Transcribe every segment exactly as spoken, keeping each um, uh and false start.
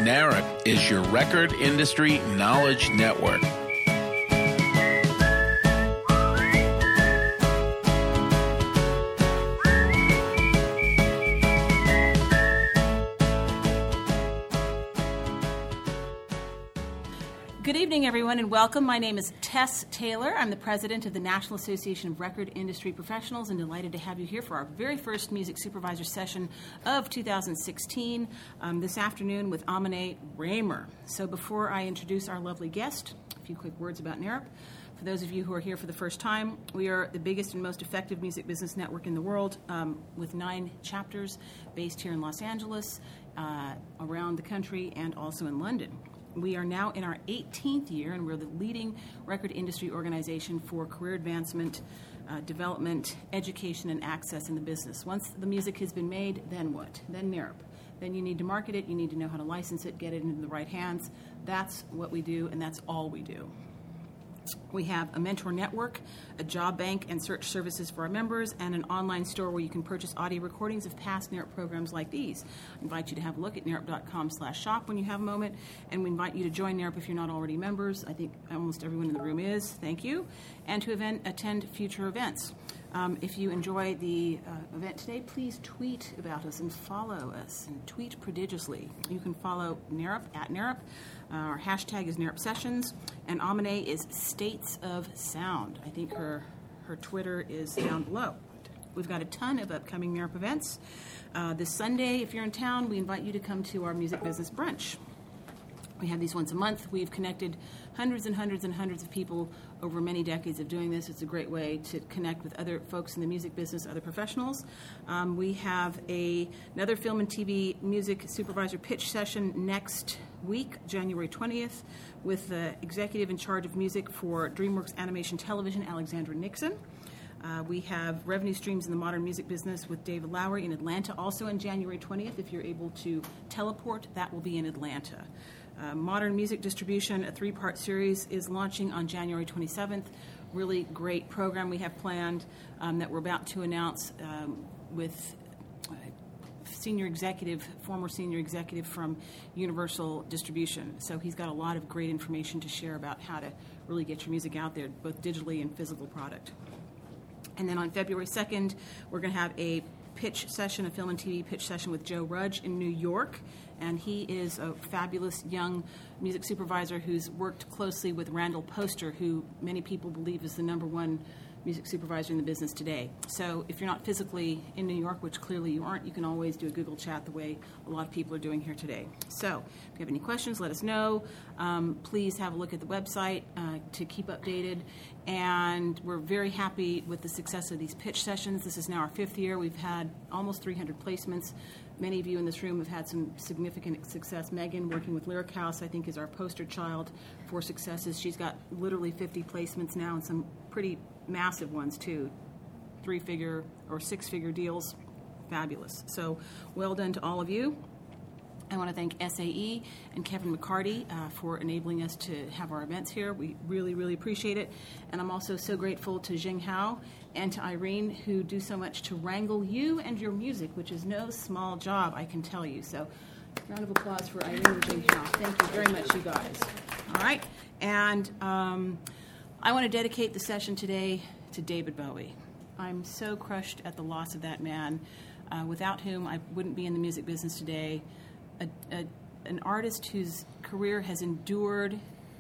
NARIP is your record industry knowledge network. Good evening, everyone, and welcome. My name is Tess Taylor. I'm the president of the National Association of Record Industry Professionals and delighted to have you here for our very first Music Supervisor session of two thousand sixteen um, this afternoon with Amine Raymer. So before I introduce our lovely guest, a few quick words about NARIP. For those of you who are here for the first time, we are the biggest and most effective music business network in the world um, with nine chapters based here in Los Angeles, uh, around the country, and also in London. We are now in our eighteenth year, and we're the leading record industry organization for career advancement, uh, development, education, and access in the business. Once the music has been made, then what? Then NARIP. Then you need to market it, you need to know how to license it, get it into the right hands. That's what we do, and that's all we do. We have a mentor network, a job bank and search services for our members, and an online store where you can purchase audio recordings of past NARIP programs like these. I invite you to have a look at narip.com slash shop when you have a moment, and we invite you to join NARIP if you're not already members. I think almost everyone in the room is. Thank you. And to event, attend future events. Um, if you enjoy the uh, event today, please tweet about us and follow us, and tweet prodigiously. You can follow NARIP at NARIP. Uh, our hashtag is NARIP Sessions, and Amine is States of Sound. I think her her Twitter is down below. We've got a ton of upcoming NARIP events. Uh, this Sunday, if you're in town, we invite you to come to our Music Business Brunch. We have these once a month. We've connected hundreds and hundreds and hundreds of people over many decades of doing this. It's a great way to connect with other folks in the music business, other professionals. Um, we have a, another film and T V music supervisor pitch session next week, January twentieth, with the executive in charge of music for DreamWorks Animation Television, Alexandra Nixon. Uh, we have revenue streams in the modern music business with David Lowery in Atlanta, also on January twentieth. If you're able to teleport, that will be in Atlanta. Uh, Modern Music Distribution, a three-part series, is launching on January twenty-seventh. Really great program we have planned um, that we're about to announce um, with uh, senior executive, former senior executive from Universal Distribution. So he's got a lot of great information to share about how to really get your music out there, both digitally and physical product. And then on February second, we're going to have a pitch session, a film and T V pitch session with Joe Rudge in New York. And he is a fabulous young music supervisor who's worked closely with Randall Poster, who many people believe is the number one music supervisor in the business today. So if you're not physically in New York, which clearly you aren't, you can always do a Google chat the way a lot of people are doing here today. So if you have any questions, let us know. Um, please have a look at the website uh, to keep updated. And we're very happy with the success of these pitch sessions. This is now our fifth year. We've had almost three hundred placements. Many of you in this room have had some significant success. Megan, working with Lyric House, I think is our poster child for successes. She's got literally fifty placements now, and some pretty massive ones too, three-figure or six-figure deals. Fabulous. So well done to all of you. I want to thank S A E and Kevin McCarty uh, for enabling us to have our events here. We really, really appreciate it. And I'm also so grateful to Jing Hao and to Irene, who do so much to wrangle you and your music, which is no small job, I can tell you. So round of applause for Irene and Jing Hao. Thank you very much, you guys. All right. And um, I want to dedicate the session today to David Bowie. I'm so crushed at the loss of that man, uh, without whom I wouldn't be in the music business today. A, a, an artist whose career has endured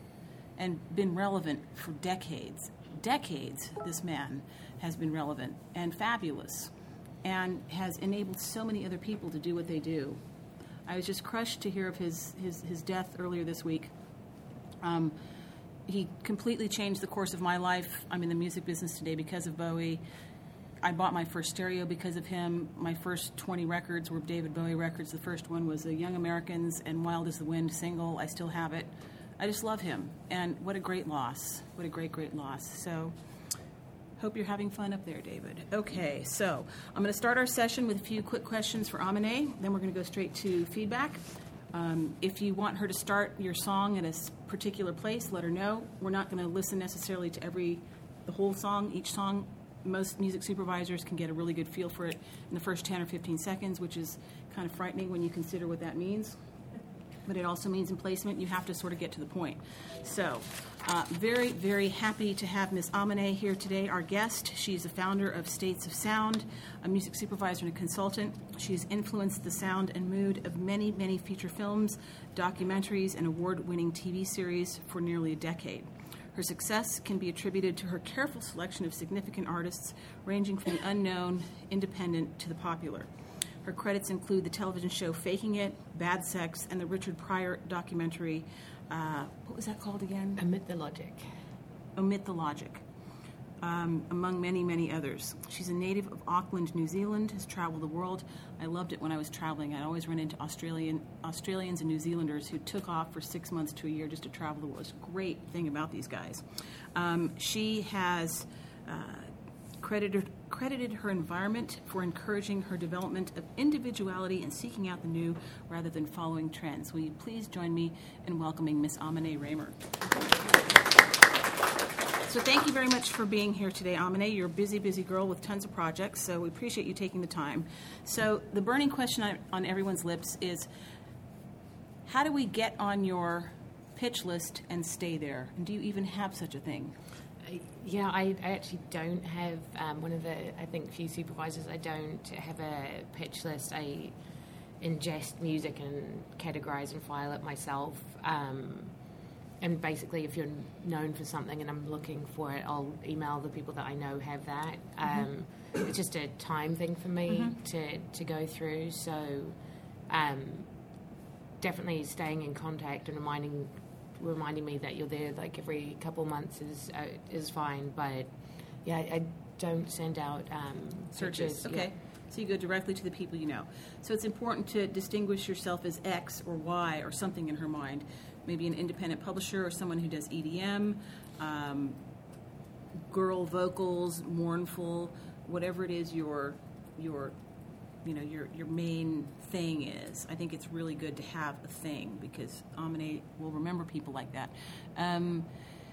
and been relevant for decades. Decades, this man has been relevant and fabulous and has enabled so many other people to do what they do. I was just crushed to hear of his, his, his death earlier this week. Um, he completely changed the course of my life. I'm in the music business today because of Bowie. I bought my first stereo because of him. My first twenty records were David Bowie records. The first one was the Young Americans and Wild as the Wind single. I still have it. I just love him. And what a great loss. What a great, great loss. So hope you're having fun up there, David. Okay, so I'm going to start our session with a few quick questions for Amine. Then we're going to go straight to feedback. Um, if you want her to start your song at a particular place, let her know. We're not going to listen necessarily to every, the whole song, each song. Most music supervisors can get a really good feel for it in the first ten or fifteen seconds, which is kind of frightening when you consider what that means. but it also means in placement you have to sort of get to the point. So uh, very, very happy to have Miz Amaneh here today, our guest. She's the founder of States of Sound, a music supervisor and a consultant. She's influenced the sound and mood of many, many feature films, documentaries, and award-winning T V series for nearly a decade. Her success can be attributed to her careful selection of significant artists, ranging from the unknown, independent, to the popular. Her credits include the television show Faking It, Bad Sex, and the Richard Pryor documentary, uh, what was that called again? Omit the Logic. Omit the Logic, um, among many, many others. She's a native of Auckland, New Zealand, has traveled the world. I loved it when I was traveling. I'd always run into Australian Australians and New Zealanders who took off for six months to a year just to travel the world. It's a great thing about these guys. Um, she has uh, credited, credited her environment for encouraging her development of individuality and seeking out the new rather than following trends. Will you please join me in welcoming Miz Amaneh Raymer? So thank you very much for being here today, Amaneh. You're a busy, busy girl with tons of projects, so we appreciate you taking the time. So the burning question on, on everyone's lips is, how do we get on your pitch list and stay there? And do you even have such a thing? Yeah, I, I actually don't have um, one of the, I think, few supervisors. I don't have a pitch list. I ingest music and categorize and file it myself. Um, and basically, if you're known for something and I'm looking for it, I'll email the people that I know have that. Um, mm-hmm. It's just a time thing for me mm-hmm. to, to go through. So um, definitely staying in contact and reminding reminding me that you're there like every couple months is uh, is fine. But yeah, I, I don't send out um, searches. Searches. Okay. Yeah. So you go directly to the people you know. So it's important to distinguish yourself as X or Y or something in her mind. Maybe an independent publisher or someone who does E D M, um, girl vocals, mournful, whatever it is your your you know your your main thing is. I think it's really good to have a thing because Amaneh will remember people like that. Um,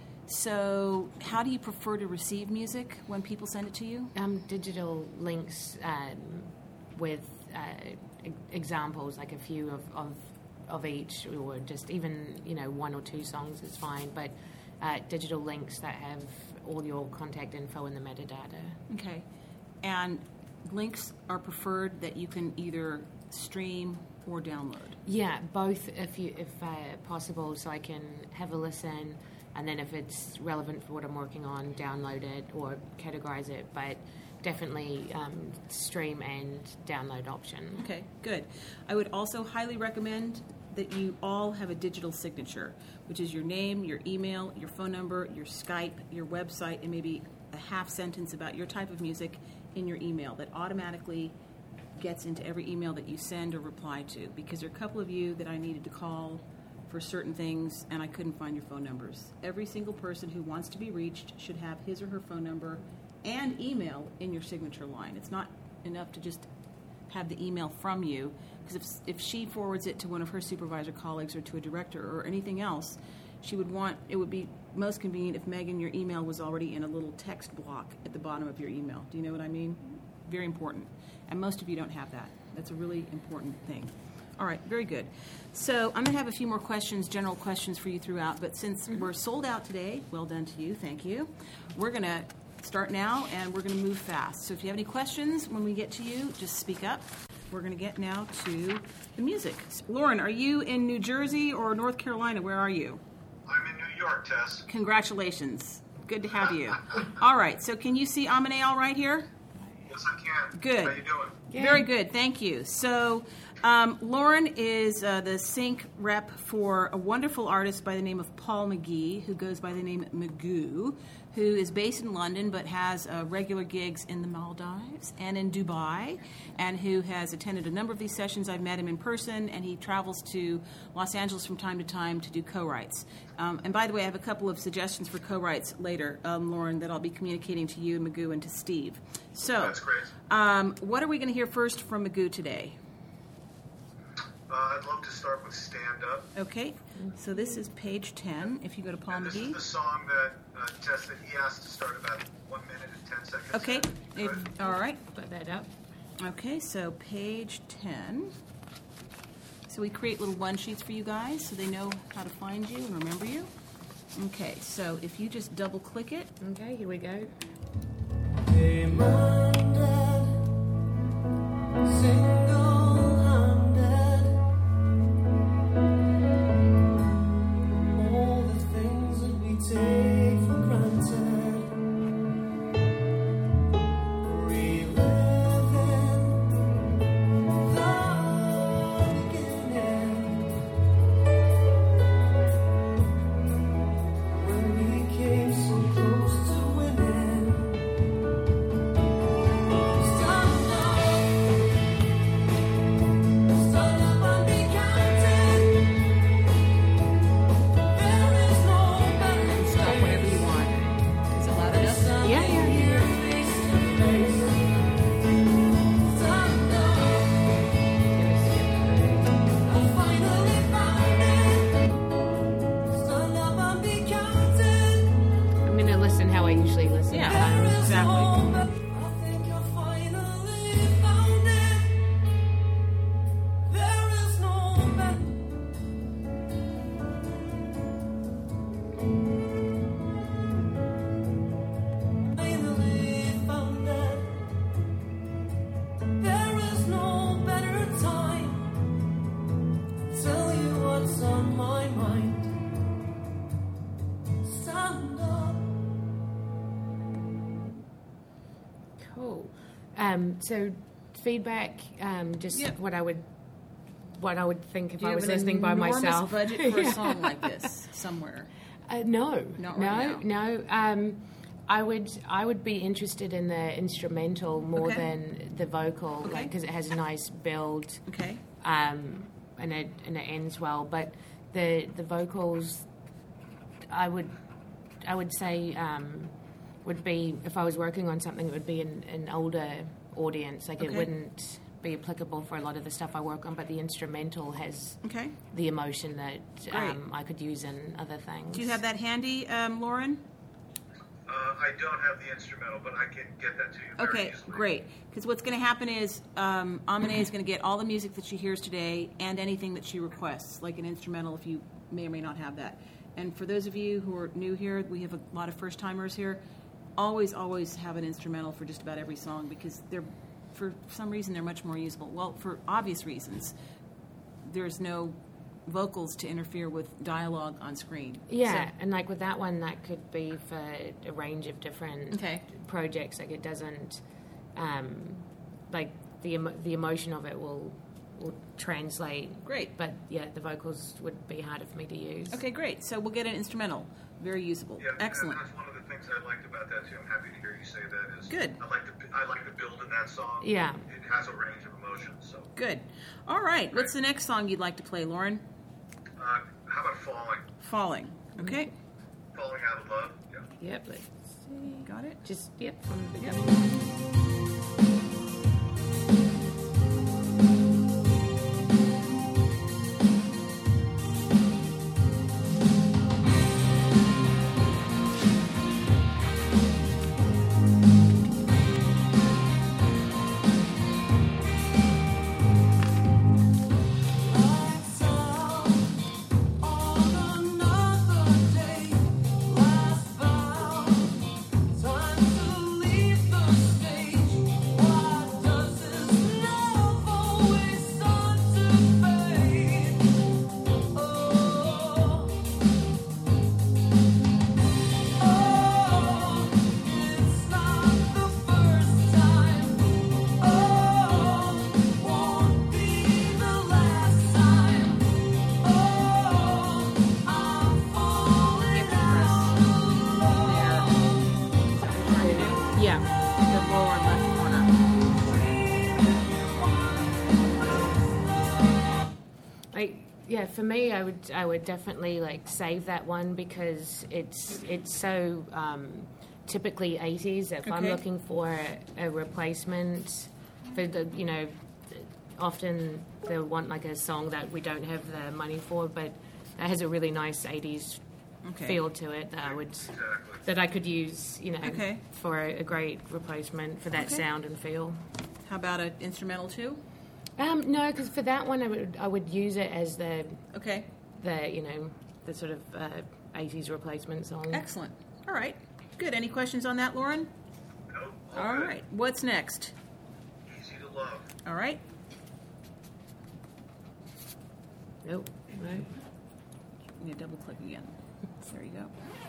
so how do you prefer to receive music when people send it to you? Um, digital links um, with uh, e- examples, like a few of, of of each, or just even, you know, one or two songs is fine, but uh, digital links that have all your contact info in the metadata. Okay. And links are preferred that you can either stream or download? Yeah, both if you if uh, possible, so I can have a listen, and then if it's relevant for what I'm working on, download it or categorize it, but definitely um, stream and download option. Okay, good. I would also highly recommend that you all have a digital signature, which is your name, your email, your phone number, your Skype, your website, and maybe a half sentence about your type of music in your email that automatically gets into every email that you send or reply to, because there are a couple of you that I needed to call for certain things and I couldn't find your phone numbers. Every single person who wants to be reached should have his or her phone number and email in your signature line. It's not enough to just have the email from you, because if if she forwards it to one of her supervisor colleagues or to a director or anything else, she would want, it would be most convenient if, Megan, your email was already in a little text block at the bottom of your email. Do you know what I mean? Very important. And most of you don't have that. That's a really important thing. All right, very good. So I'm going to have a few more questions, general questions for you throughout, but since mm-hmm. we're sold out today, well done to you, thank you, we're going to start now, and we're going to move fast. So if you have any questions when we get to you, just speak up. We're going to get now to the music. Lauren, are you in New Jersey or North Carolina? Where are you? I'm in New York, Tess. Congratulations. Good to have you. All right, so can you see Amaneh all right here? Yes, I can. Good. How you doing? Good. Very good, thank you. So um, Lauren is uh, the sync rep for a wonderful artist by the name of Paul McGee, who goes by the name Magoo, who is based in London but has uh, regular gigs in the Maldives and in Dubai, and who has attended a number of these sessions. I've met him in person, and he travels to Los Angeles from time to time to do co-writes. Um, and by the way, I have a couple of suggestions for co-writes later, um, Lauren, that I'll be communicating to you, Magoo, and to Steve. So, That's great. Um, what are we going to hear first from Magoo today? Uh, I'd love to start with Stand Up. Okay, so this is page ten. If you go to Paul And this McGee. is the song that, uh, Tess, that he asked to start about one minute and ten seconds. Okay, if, Good. all right. Put that up. Okay, so page ten. So So we create little one sheets for you guys so they know how to find you and remember you. Okay, so if you just double click it. Okay, here we go. Hey, Mom, Dad, single-handed, all the things that we take for granted, reliving the beginning, when we came so close to winning. Stand up, stand up and be counted. There is no better Stop whenever you want. Is it loud enough? Yeah, yeah, yeah. here face to face. Stand up, I finally found it. Stand up and be counted. I'm going to listen how I usually listen. Yeah. There is Exactly. no better. I think I finally found it. There is no better. Finally found it. There is no better time. Tell you what's on my mind. Stand up. Cool. Um, so feedback, um, just Yeah. what I would what I would think if Do I you was have an listening by enormous myself. budget for a Yeah. song like this somewhere? Uh, no, Not no, right no. Um, I would, I would be interested in the instrumental more Okay. than the vocal, Okay. because it has a nice build, Okay. um, and it and it ends well. But the the vocals, I would, I would say, um, would be if I was working on something, it would be an, an older audience. Like Okay. it wouldn't be applicable for a lot of the stuff I work on. But the instrumental has Okay. the emotion that Great. um, I could use in other things. Do you have that handy, um, Lauren? Uh, I don't have the instrumental, but I can get that to you very Okay, easily. great. Because what's going to happen is um, Amine is going to get all the music that she hears today and anything that she requests, like an instrumental if you may or may not have that. And for those of you who are new here, we have a lot of first-timers here. Always, always have an instrumental for just about every song because they're, for some reason, they're much more usable. Well, for obvious reasons. There's no vocals to interfere with dialogue on screen. Yeah, So- and like with that one, that could be for a range of different Okay. projects. Like it doesn't, um, like the emo- the emotion of it will will translate. Great. But yeah, the vocals would be harder for me to use. Okay, great. So we'll get an instrumental. Very usable. Yeah, Excellent. And that's one of the things I liked about that too. I'm happy to hear you say that. Is Good. I like the I like the build in that song. Yeah. It has a range of emotions. So, Good. All right. What's the next song you'd like to play, Lauren? uh, how about falling? Falling. Okay. Falling out of love. Yeah. Yep. Let's see. Got it? Just yep from the Yep. beginning. Lights out on another day. Last vow, time to leave the stage. Why does this love always start to fade? Oh, oh, it's not the first time. Oh, won't be the last time. Oh, I'm falling out of love. Yeah. The lower left corner. Like yeah, for me, I would I would definitely like save that one because it's it's so um, typically eighties. If I'm Okay. looking for a replacement for the you know, often they'll want like a song that we don't have the money for, but that has a really nice eighties Okay. feel to it that I would Exactly. that I could use you know Okay. for a, a great replacement for that Okay. sound and feel. How about an instrumental too? Um, no, because for that one, I would I would use it as the Okay. the you know the sort of uh, eighties replacement song. Excellent. All right. Good. Any questions on that, Lauren? Nope. All good. right. What's next? Easy to love. All right. Nope. No. I'm going to double click again. There you go.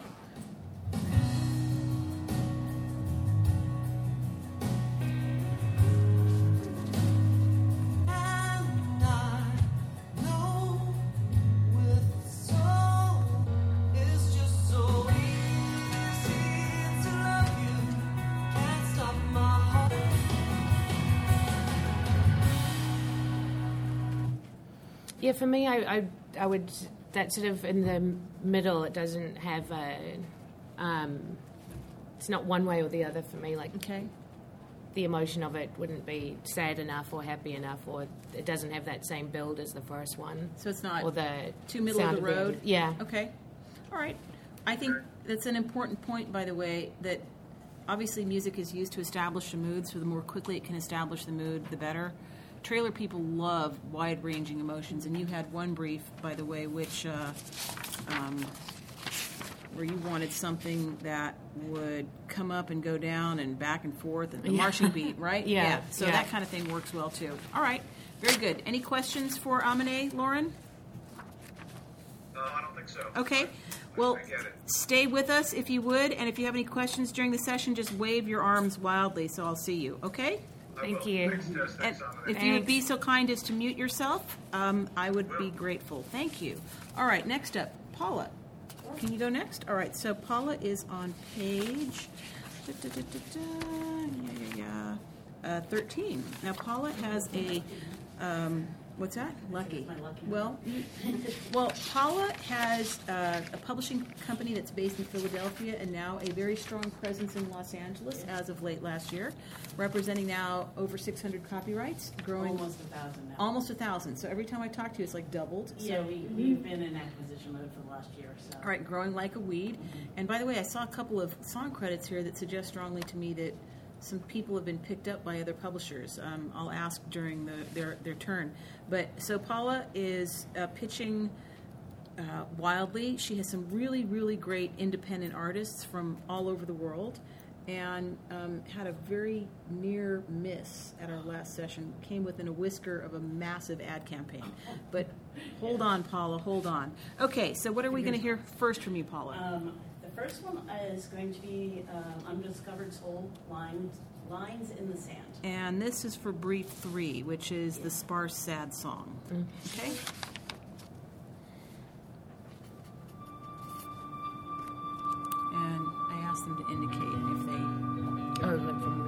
And I know with soul it's just so easy to love you. Can't stop my heart. Yeah, for me, I, I I would that sort of in the middle. It doesn't have a. Um, it's not one way or the other for me. Like Okay. the emotion of it wouldn't be sad enough or happy enough, or it doesn't have that same build as the first one. So it's not or the too middle of sound the it. road? Yeah. Okay. All right. I think that's an important point, by the way, that obviously music is used to establish a mood, so the more quickly it can establish the mood, the better. Trailer people love wide-ranging emotions, and you had one brief, by the way, which uh, um, where you wanted something that would come up and go down and back and forth, and the Yeah. marching beat, right? Yeah, So yeah. that kind of thing works well, too. All right. Very good. Any questions for Amine, Lauren? No, I don't think so. Okay. I- Well, I get it. stay with us if you would, and if you have any questions during the session, just wave your arms wildly so I'll see you, okay? I Thank will. you. Thanks, Tess. And Thanks, Dominic. if you would be so kind as to mute yourself, um, I would be grateful. Thank you. All right, next up, Paula. Can you go next? All right, so Paula is on page da, da, da, da, da, yeah, yeah, yeah, uh, thirteen. Now, Paula has a, um, what's that? Lucky. Well, you- well, Paula has uh, a publishing company that's based in Philadelphia and now a very strong presence in Los Angeles as of late last year, representing now over six hundred copyrights, growing Almost a thousand now. almost a thousand. So every time I talk to you, it's like doubled. So, Yeah, we, we've been in acquisition mode for the last year or so. all right, growing like a weed. And by the way, I saw a couple of song credits here that suggest strongly to me that some people have been picked up by other publishers. Um, I'll ask during the, their their turn. But so Paula is uh, pitching uh, wildly. She has some really really great independent artists from all over the world, and um, had a very near miss at our last session. Came within a whisker of a massive ad campaign. But hold on, Paula, hold on. Okay, so what are we going to hear first from you, Paula? Um, the first one is going to be uh, Undiscovered Soul, lines, lines in the Sand. And this is for brief three, which is the sparse, sad song. Okay? And I asked them to indicate if they. Oh, like from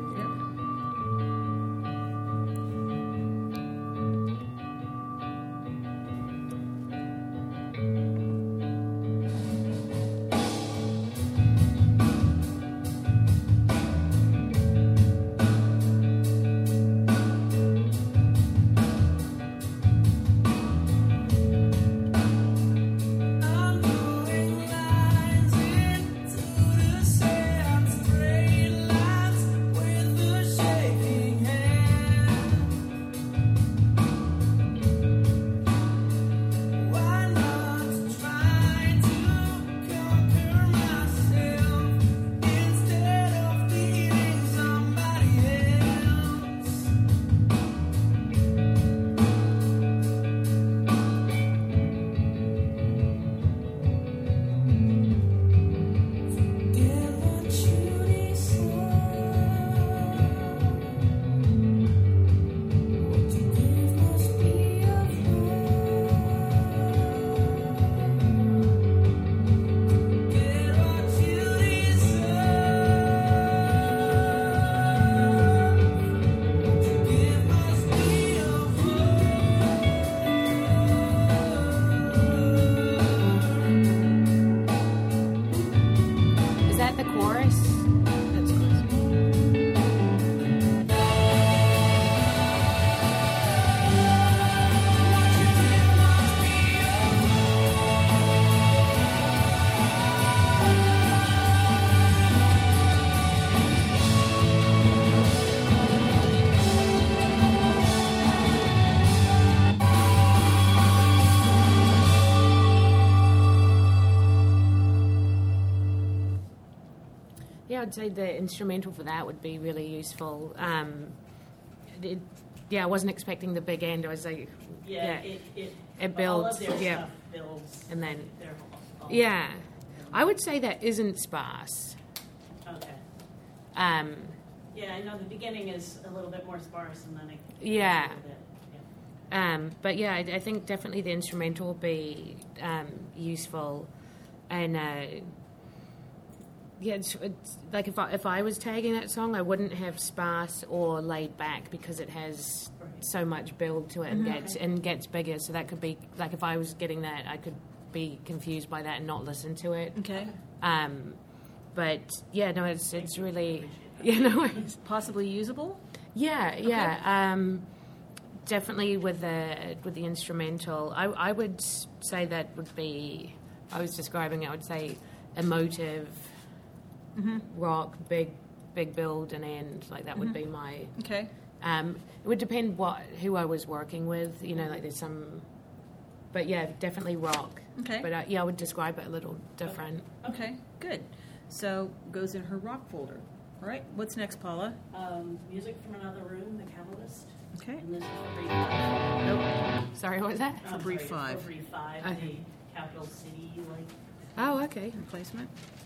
Yeah, I'd say the instrumental for that would be really useful. Um, it, yeah, I wasn't expecting the big end. I was like, Yeah, yeah, it, it, it all builds, of their yeah. stuff builds. And then- their whole, all- yeah. I would say that isn't sparse. Okay. Um, Yeah, I know the beginning is a little bit more sparse, and then it. Yeah. A little bit, yeah. Um, but yeah, I, I think definitely the instrumental will be um, useful, and uh, yeah, it's, it's like if I if I was tagging that song, I wouldn't have sparse or laid back because it has Right. so much build to it and gets and gets bigger. So that could be like if I was getting that, I could be confused by that and not listen to it. Okay. Um, but yeah, no, it's it's really yeah, no, it's, Possibly usable? yeah, yeah. Um, definitely with the with the instrumental, I, I would s- say that would be. I was describing it. I would say emotive, rock, big, big build and end. Like that would be my. Okay. Um, it would depend what who I was working with. You know, like there's some. But yeah, definitely rock. Okay. But uh, yeah, I would describe it a little different. Okay, good. So goes in her rock folder. All right, what's next, Paula? Um, music from Another Room, The Catalyst. Okay. And this is for brief five. Nope. Sorry, what was that? I'm brief sorry, five. For brief five, Okay. the capital city, like. Oh, okay. Replacement.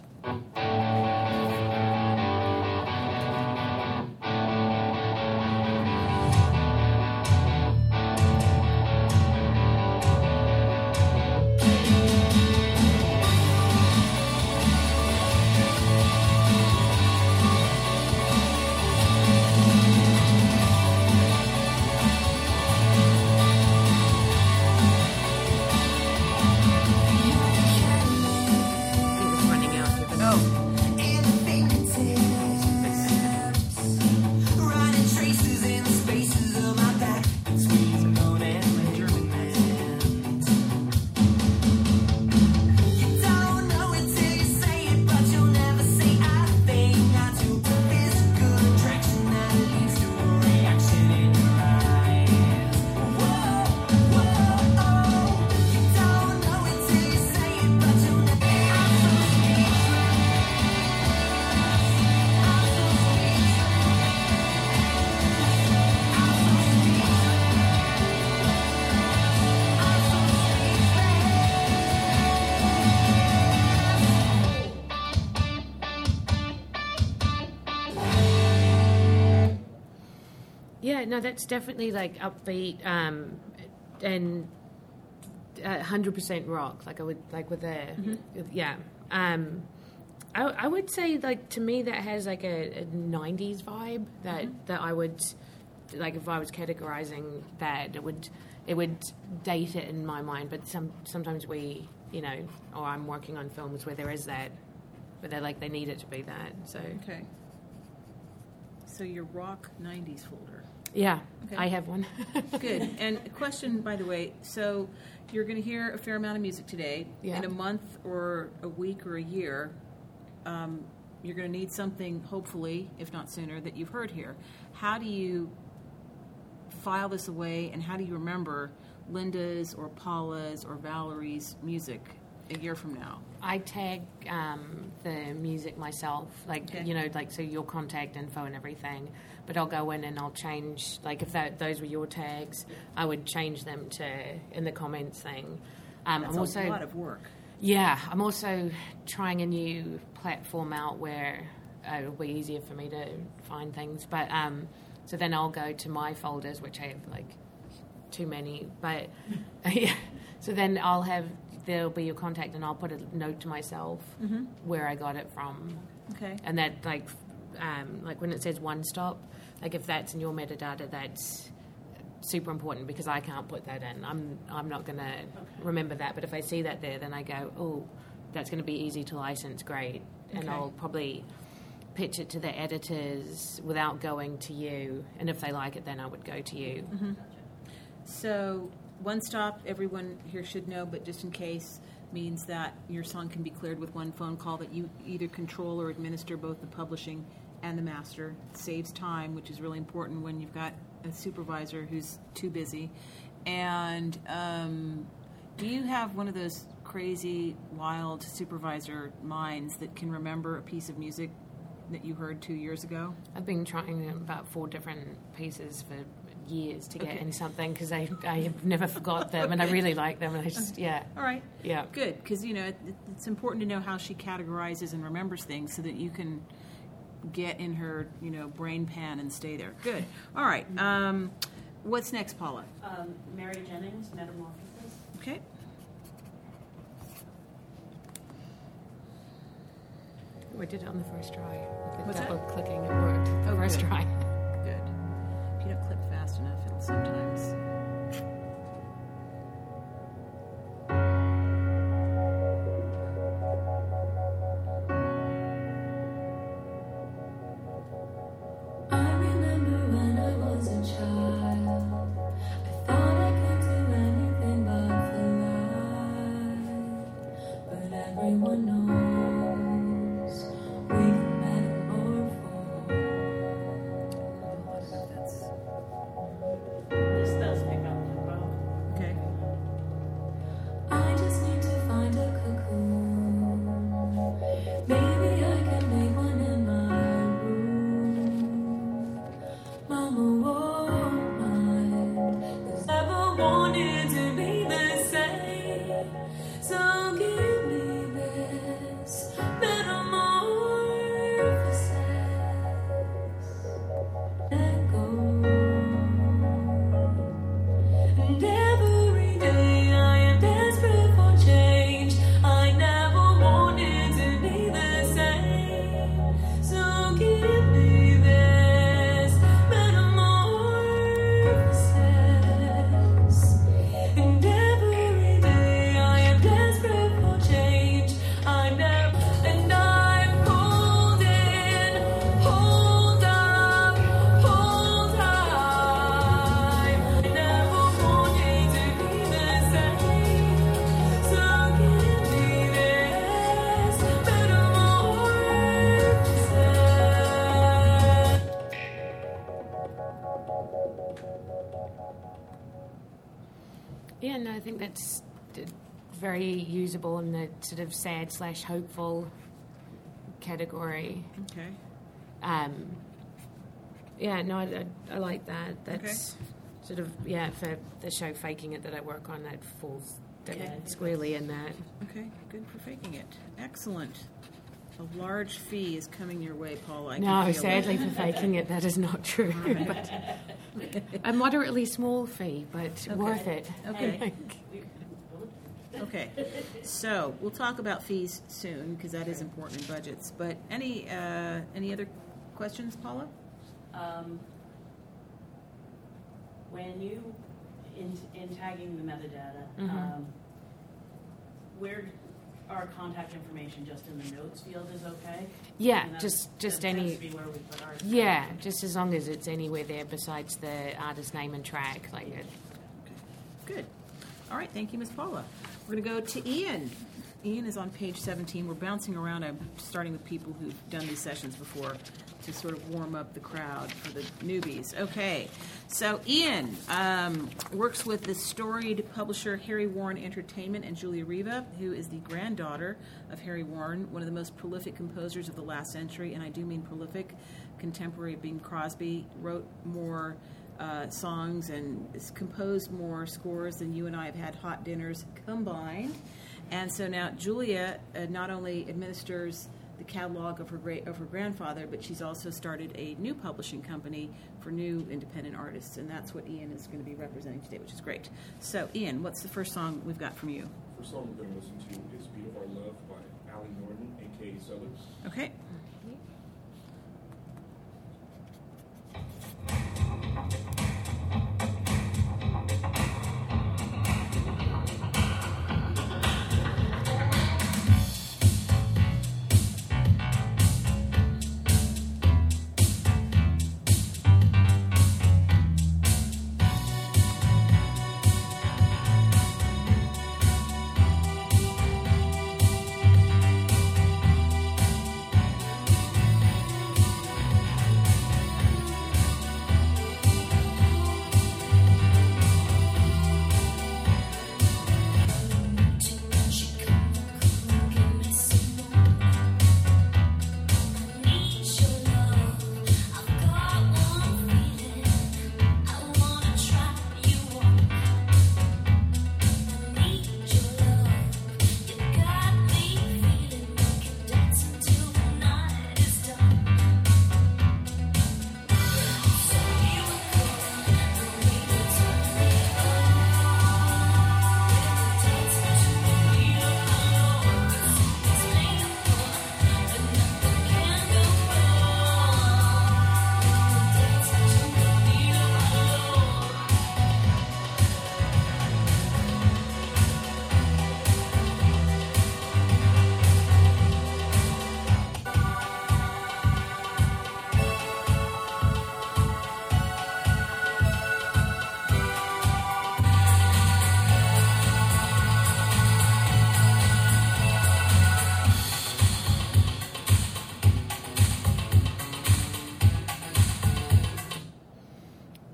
I think it's running out. Given Oh, Running traces in the spaces of my back between moon and German. You don't know it till you say it, but you'll never say I think not to physical attraction that leads to a reaction in your eyes. Whoa, whoa, oh. You don't know it till you say it, but you'll never. Yeah, no, that's definitely like upbeat um, and uh, hundred percent rock. Like I would like with a with- yeah. Um, I, I would say like to me that has like a, a nineties vibe that that I would like if I was categorizing that it would it would date it in my mind. But some sometimes we you know or I'm working on films where there is that, but they're like they need it to be that. So Okay. So your rock nineties folder. yeah, Okay. I have one. Good. And a question, by the way. So you're going to hear a fair amount of music today. Yeah. In a month or a week or a year, um, you're going to need something, hopefully, if not sooner, that you've heard here. How do you file this away, and how do you remember Linda's or Paula's or Valerie's music a year from now? I tag um, the music myself, like Okay. you know, like so your contact info and everything. But I'll go in and I'll change, like if that those were your tags, I would change them to in the comments thing. Um, That's I'm also a lot of work. yeah, I'm also trying a new platform out where uh, it'll be easier for me to find things. But um, so then I'll go to my folders, which I have like too many. But yeah, so then I'll have there'll be your contact, and I'll put a note to myself where I got it from, Okay. and that like um, like when it says one stop, like if that's in your metadata, that's super important because I can't put that in. I'm I'm not going to remember that. But if I see that there, then I go, oh, that's going to be easy to license, great. And Okay. I'll probably pitch it to the editors without going to you. And if they like it, then I would go to you. So one stop, everyone here should know, but just in case, means that your song can be cleared with one phone call, that you either control or administer both the publishing and the master. It saves time, which is really important when you've got a supervisor who's too busy. And um, do you have one of those crazy, wild supervisor minds that can remember a piece of music that you heard two years ago? I've been trying about four different pieces for years to get Okay. in something because I, I have never forgot them and I really like them and I just, yeah. All right. Yeah. Good, because, you know, it, it's important to know how she categorizes and remembers things so that you can get in her, you know, brain pan and stay there. Good. All right. Um, what's next, Paula? Um, Mary Jennings, Metamorphosis. Okay. We did it on the first try. With the What's that? double clicking, it worked. The Oh, first good. try. Good. If you don't click fast enough, it'll sometimes. I remember when I was a child, I thought I could do anything but fly. But everyone knows we can metamorphose. This does pick up the bow. Okay. I just need to find a cocoon. Maybe I can make one in my room. Mama won't mind, 'cause I never wanted to be the same. So give me this metamorphosis. Let go. And every day I am desperate for change. I never wanted to be the same. So give me this metamorphosis. And every day I am desperate for change. I never, and I'm holding, hold up, hold high. I never wanted to be the same. So give me this metamorphosis. Yeah, no, I think that's d- very usable in the sort of sad slash hopeful category. Okay. Um, yeah, no, I, I, I like that. That's sort of, yeah, for the show Faking It that I work on, that falls that Yeah. squarely in that. Okay. Good for faking it. Excellent. A large fee is coming your way, Paula. I can No, feel it. sadly for Faking It, that is not true. But a moderately small fee, but worth it. Okay. Okay, so we'll talk about fees soon because that is important in budgets. But any uh, any other questions, Paula? Um, when you, in, in tagging the metadata, Mhm. um, where our contact information just in the notes field is okay? Yeah, And that's- just just that tends any. to be where we put ours. Yeah, just as long as it's anywhere there besides the artist name and track, like it. Good. All right, thank you, Miz Paula. We're going to go to Ian. Ian is on page seventeen. We're bouncing around. I'm starting with people who've done these sessions before to sort of warm up the crowd for the newbies. Okay, so Ian um, works with the storied publisher Harry Warren Entertainment and Julia Riva, who is the granddaughter of Harry Warren, one of the most prolific composers of the last century, and I do mean prolific. Contemporary of Bing Crosby, wrote more uh, songs and has composed more scores than you and I have had hot dinners combined. And so now Julia uh, not only administers the catalog of her great of her grandfather, but she's also started a new publishing company for new independent artists, and that's what Ian is going to be representing today, which is great. So, Ian, what's the first song we've got from you? First song we're going to listen to is Beat of Our Love by Allie Norton, a k a. Southers. Okay. I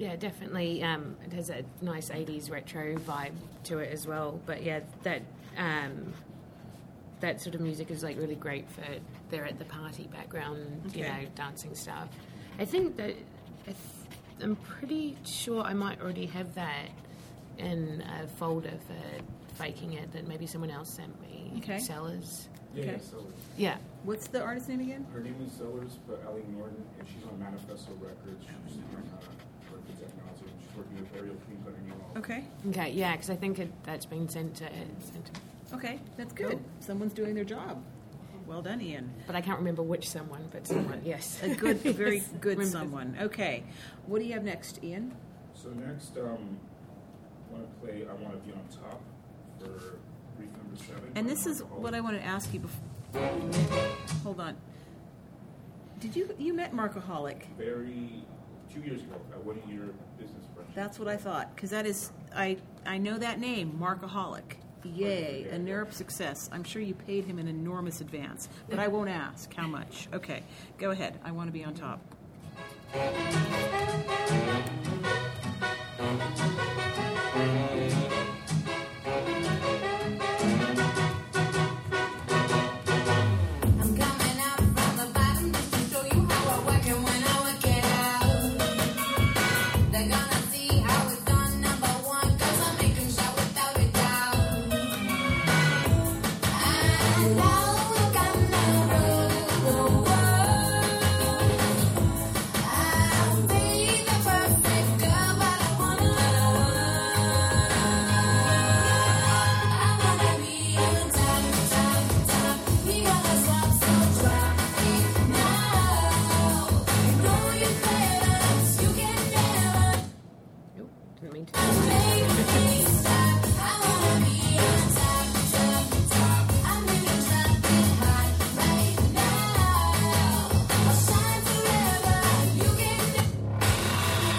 Yeah, definitely. Um, it has a nice eighties retro vibe to it as well. But yeah, that um, that sort of music is like really great for they're at the party background, you Okay. know, dancing stuff. I think that I th- I'm pretty sure I might already have that in a folder for faking it that maybe someone else sent me. Okay. Sellers. Yeah, Okay. yeah, Sellers. Yeah. What's the artist name again? Her name is Sellers, but Allie Norton, and she's on Manifesto Records. She's on uh, Records at Nausea. She's working with Ariel King Cutting You All. Okay. Okay. Yeah, because I think it, that's been sent to. Sent to Okay, that's good. Cool. Someone's doing their job. Well done, Ian. but I can't remember which someone, but someone, yes. A good, a very Yes. good Remember- someone. Okay, what do you have next, Ian? So next, um, I want to play I Want to Be on Top for brief number seven. And by this is Marco what I Hall. want to ask you before. Hold on. Did you you met Marcoholic? Very, two years ago, at one year business friendship. That's what I thought, because that is I I know that name, Marcoholic. Yay, a N success. I'm sure you paid him an enormous advance, but I won't ask how much. Okay, go ahead. I want to be on top. I'm coming out from the bottom just to show you how I work it when I work it out. They're gonna see how it's done, number one, 'cause I make 'em shout without a doubt. I know we're gonna rule the world. I'll be the perfect girl, but I wanna, I wanna be on top, top, top. We gonna stop, so drop it now. You know you're better, you can never Nope, didn't mean to. make me stop. I wanna be on top, top, top. I'm gonna drop it hot right now. I'll shine forever, you can never.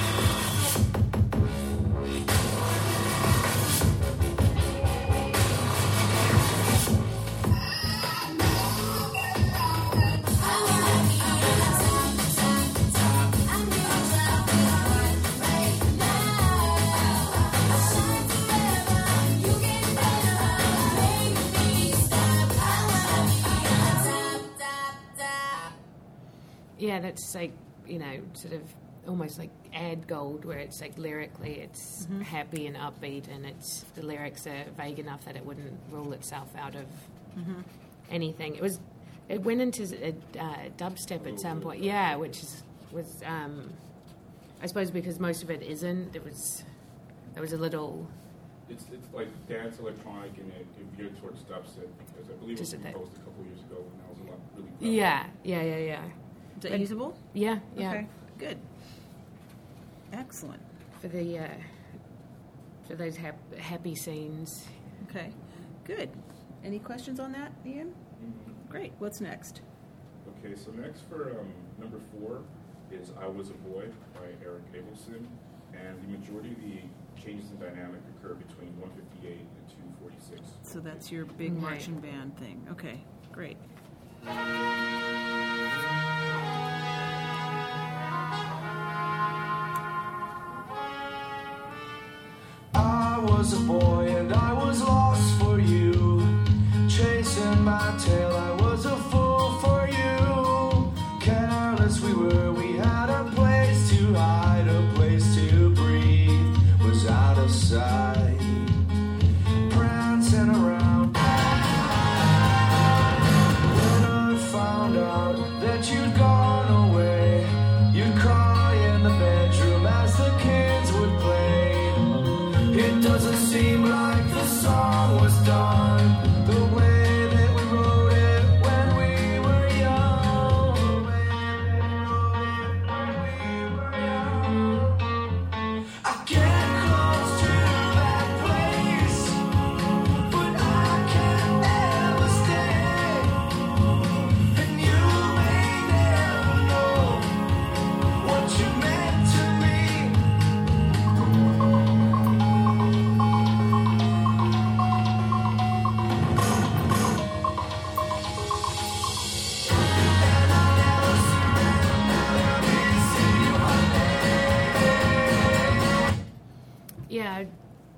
I'm gonna drop it hot right now. I'll shine forever, you can never make me stop. I wanna be on top, top, top. Yeah, that's like, you know, sort of almost like ad gold, where it's like lyrically it's happy and upbeat, and it's the lyrics are vague enough that it wouldn't rule itself out of anything. It was, it went into a, uh, dubstep at some point, yeah, which is was, um, I suppose because most of it isn't. It was, there was a little. It's, it's like dance electronic and it, it geared towards dubstep because I believe it was Just a bit. composed a couple years ago when that was a lot really prevalent. Yeah, yeah, yeah, yeah, Is that But- usable? yeah, yeah. Okay, good. Excellent. For the uh, for those hap- happy scenes. Okay, good. Any questions on that, Ian? Mhm. Great. What's next? Okay, so next for um, number four is I Was a Boy by Eric Abelson. And the majority of the changes in dynamic occur between one fifty-eight and two forty-six. So that's your big Right. marching band thing. Okay, great. I was a boy and I was lost for you. Chasing my tail, I was a fool for you. Careless we were, we had a place to hide, a place to breathe, was out of sight. Prancing around. When I found out that you'd gone away, you'd cry in the bedroom as the kids would play. It doesn't seem like the song was done the way that we wrote it when we were young. The way that we wrote it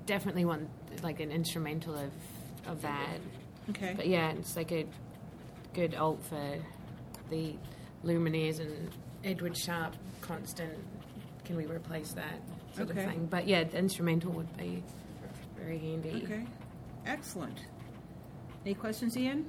definitely want like an instrumental of of that. Okay. But yeah, it's like a good alt for the Lumineers and Edward Sharp constant. Can we replace that sort Okay. of thing? But yeah, the instrumental would be very handy. Okay. Excellent. Any questions, Ian?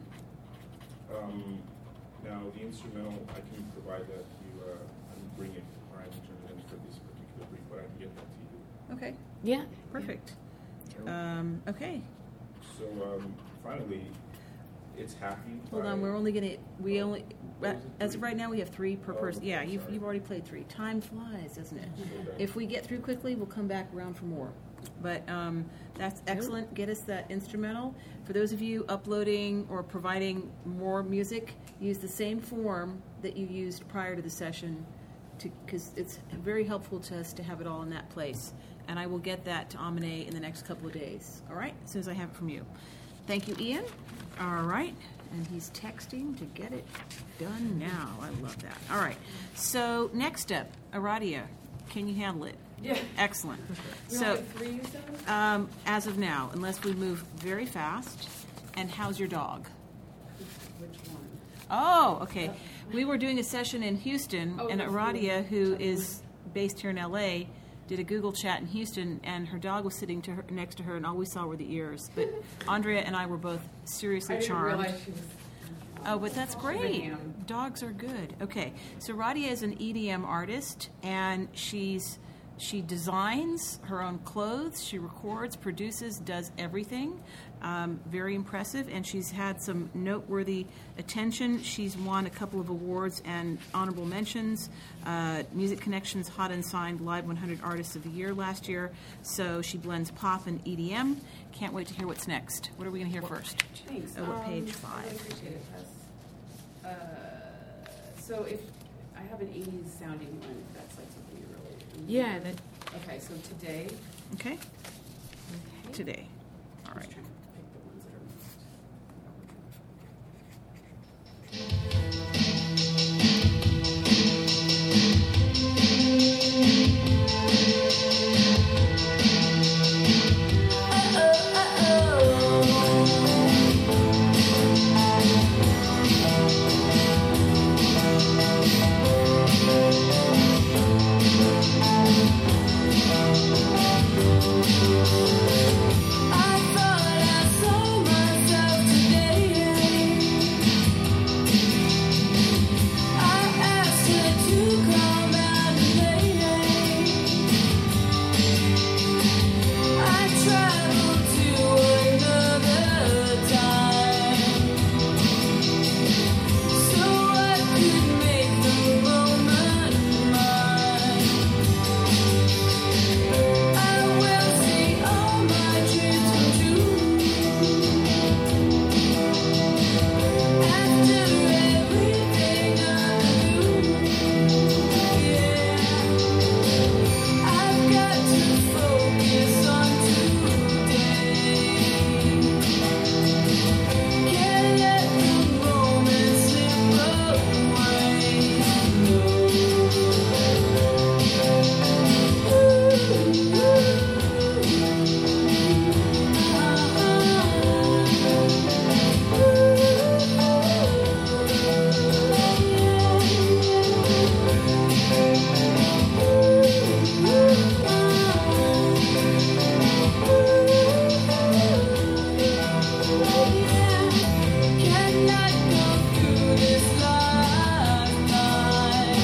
Um, now, the instrumental, I can provide that to you. Uh, I can bring it, or I can turn it in for this particular brief, but I can get that to you. Okay. Yeah. Perfect. Um, okay. So, um, finally, it's happy. Hold by- on. We're only gonna. We only. Oh, is it As of three? right now, we have three per Oh, person. Yeah, okay, you've sorry. you've already played three. Time flies, doesn't it? Okay. If we get through quickly, we'll come back around for more. But um, that's excellent. Get us that instrumental. For those of you uploading or providing more music, use the same form that you used prior to the session, because it's very helpful to us to have it all in that place. And I will get that to Amine in the next couple of days. All right, as soon as I have it from you. Thank you, Ian. All right. And he's texting to get it done now. I love that. All right. So next up, Aradia. Can you handle it? Yeah. Excellent. We So only have three, you said? um, as of now, unless we move very fast. And how's your dog? Which one? Oh, okay. We were doing a session in Houston, Oh, and that's Aradia, the- who is based here in L A, did a Google chat in Houston, and her dog was sitting to her, next to her, and all we saw were the ears. But Andrea and I were both seriously I didn't charmed. realize she was. Oh, but that's great. Damn. Dogs are good. Okay, so Radia is an E D M artist, and she's she designs her own clothes. She records, produces, does everything. Um, very impressive, and she's had some noteworthy attention. She's won a couple of awards and honorable mentions. Uh, Music Connections Hot and Signed Live one hundred Artists of the Year last year. So she blends pop and E D M. Can't wait to hear what's next. What are we going to hear first? Thanks. Oh, what Um, page I five? appreciate it, Tess. Uh, so if I have an eighties sounding one, if that's like something you really. Yeah. That, Okay, so today. Okay, okay. today. All I'm right. just trying to pick the ones that are most. I thought I saw myself today. I asked her to come out and play. I traveled to another time, so I could make the moment mine. I will see all my dreams come true. After everything I do, yeah, I've got to focus on today. Can't let the moment slip Cannot go through this lifetime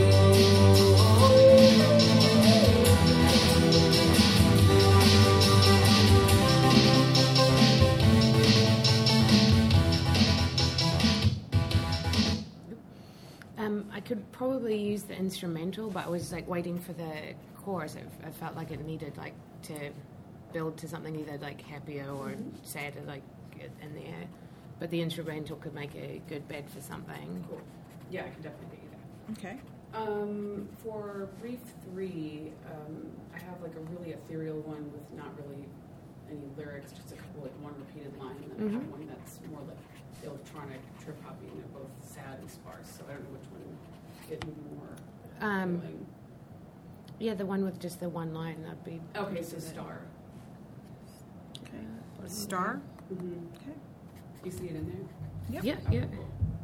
Um, I could probably use the instrumental, but I was like waiting for the chorus. It, I felt like it needed like to build to something either like happier or sadder, like in there. But the instrumental could make a good bed for something. Cool. Yeah, I can definitely get you that. Okay. Um, for brief three, um, I have like a really ethereal one with not really any lyrics, just a couple like one repeated line, and then I have Mhm. one that's more like electronic trip hoppy, and they're both sad and sparse. So I don't know which one get me more. Um, feeling. Yeah, the one with just the one line, that'd be. Okay, use so of it. Star. Star? Mm-hmm. Okay. You see it in there? Yep. Yeah, Okay, yeah. cool.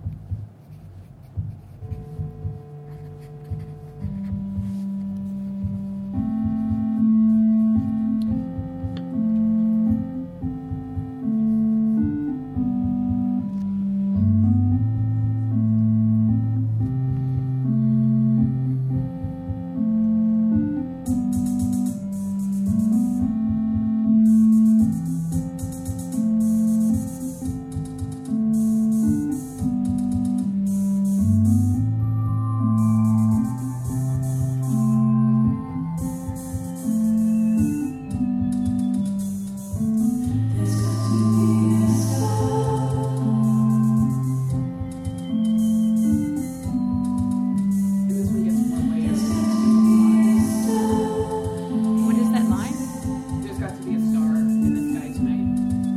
And this one gets more layers. What is that line? There's got to be a star in the sky tonight.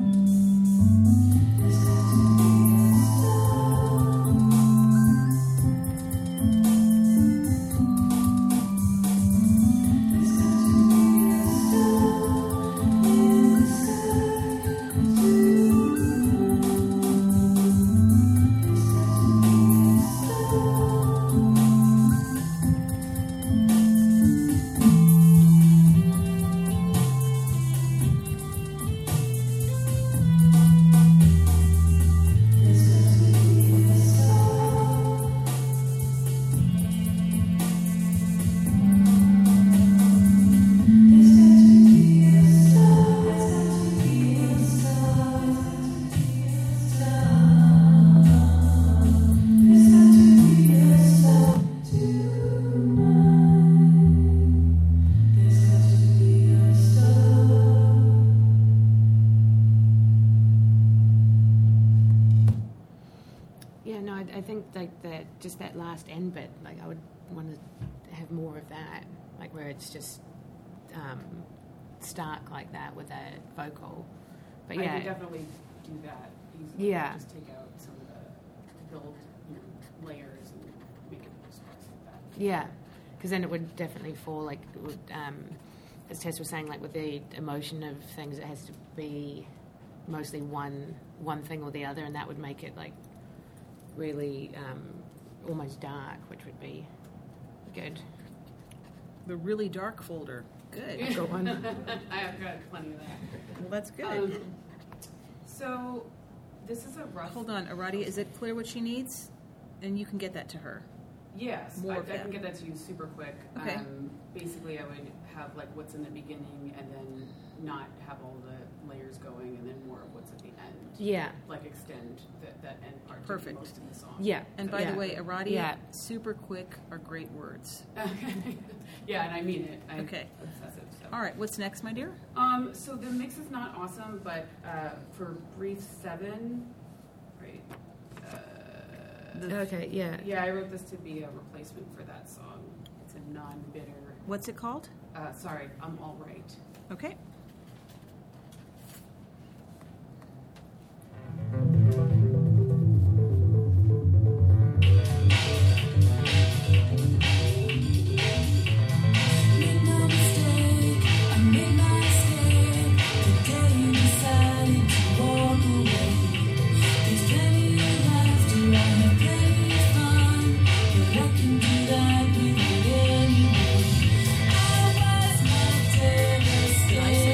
Yeah, no, I, I think like that, just that last end bit, like I would want to have more of that, like where it's just um, stark like that with a vocal. But I yeah, could definitely do that easily. Yeah. Just take out some of the build, you know, layers and make it more sparse like that. yeah, because then it would definitely fall like, it would, um, as Tess was saying, like with the emotion of things, it has to be mostly one one thing or the other, and that would make it like really um, almost dark, which would be good. The really dark folder. Good. Go on. I have got plenty of that. Well, that's good. Um, so this is a rough. Hold on, Aradia, is it clear what she needs? And you can get that to her. Yes, More I, of I that. can get that to you super quick. Okay. Um, basically, I would have like what's in the beginning, and then not have all the layers going, and then more of what's at the end. Yeah. Like extend that, that end part. Perfect. To most of the song. Yeah. And by Yeah. the way, Aradia, Yeah. super quick are great words. Okay. Yeah, and I mean it. I'm Okay. obsessive. So. All right, what's next, my dear? Um, so the mix is not awesome, but uh, for brief seven, right? Uh, Okay, yeah. yeah, I wrote this to be a replacement for that song. It's a non-bitter. What's it called? Uh, sorry, I'm all right. Okay. Make no mistake, I made my escape the day you decided to walk away. There's plenty of laughter, I have plenty of fun, but I can do that with it anyway. I was not devastated.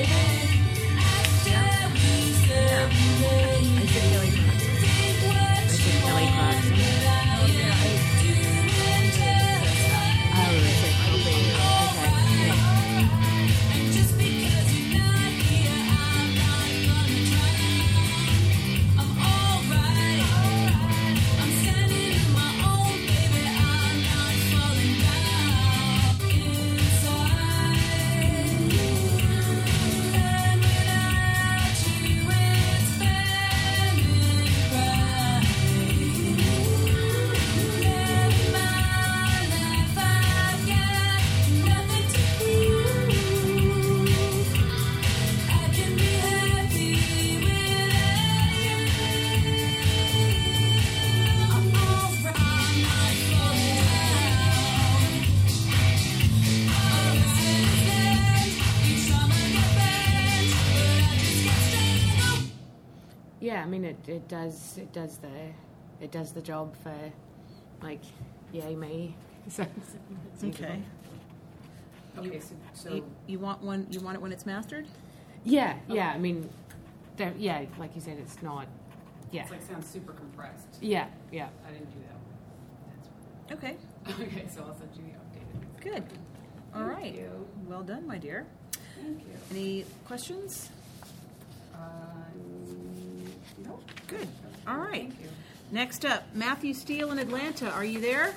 I mean, it, it does it does the it does the job for, like, yay me. So it's, it's Okay. Okay, so, so You, you want one? You want it when it's mastered? Yeah, yeah. I mean, there- yeah, like you said, it's not. Yeah, it's like sounds super compressed. yeah, yeah. I didn't do that. Okay. That's okay, so I'll send you the updated. Good. All Thank right. you. Well done, my dear. Thank you. Any questions? Uh, nope. Good. All right. Thank you. Next up, Matthew Steele in Atlanta. Are you there?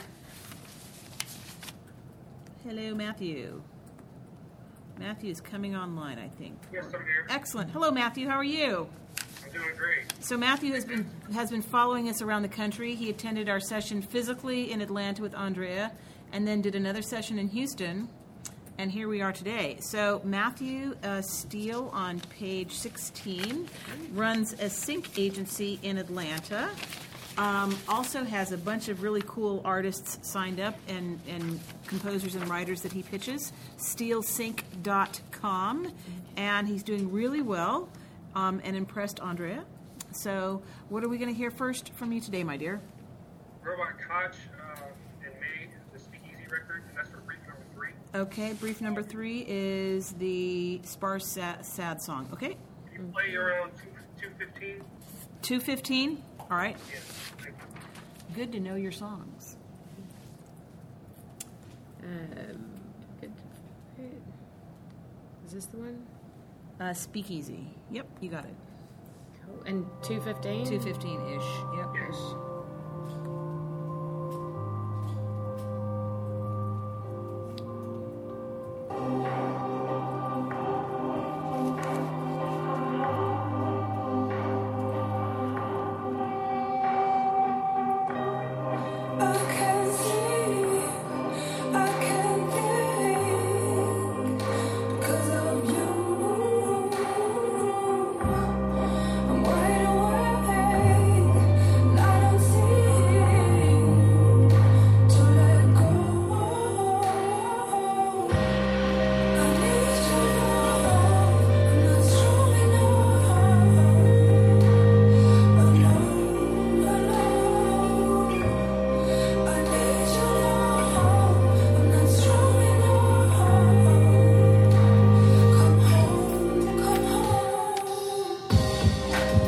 Hello, Matthew. Matthew's coming online, I think. Yes, I'm here. Excellent. Hello, Matthew. How are you? I'm doing great. So Matthew has been has been following us around the country. He attended our session physically in Atlanta with Andrea, and then did another session in Houston, and here we are today. So Matthew uh, Steele on page sixteen runs a sync agency in Atlanta. Um, also has a bunch of really cool artists signed up and, and composers and writers that he pitches, steele sync dot com, and he's doing really well um, and impressed Andrea. So what are we going to hear first from you today, my dear? Robot Koch uh, and May, the Speakeasy record, and that's for brief number three. Okay, brief number three is the sparse sad, sad song. Okay, Can you play around two fifteen? two fifteen. All right. Yes. Thank you. Good to know your songs. Um, good. Is this the one? Uh, Speakeasy. Yep, you got it. Cool. And two fifteen. two fifteen ish. Yep. Yes. I can't sleep, I can't think, 'cause of you. I'm wide awake, and I don't seem to let go. I need you now, I'm not strong enough. Alone, alone. I need you now, I'm not strong enough. Come home, come home.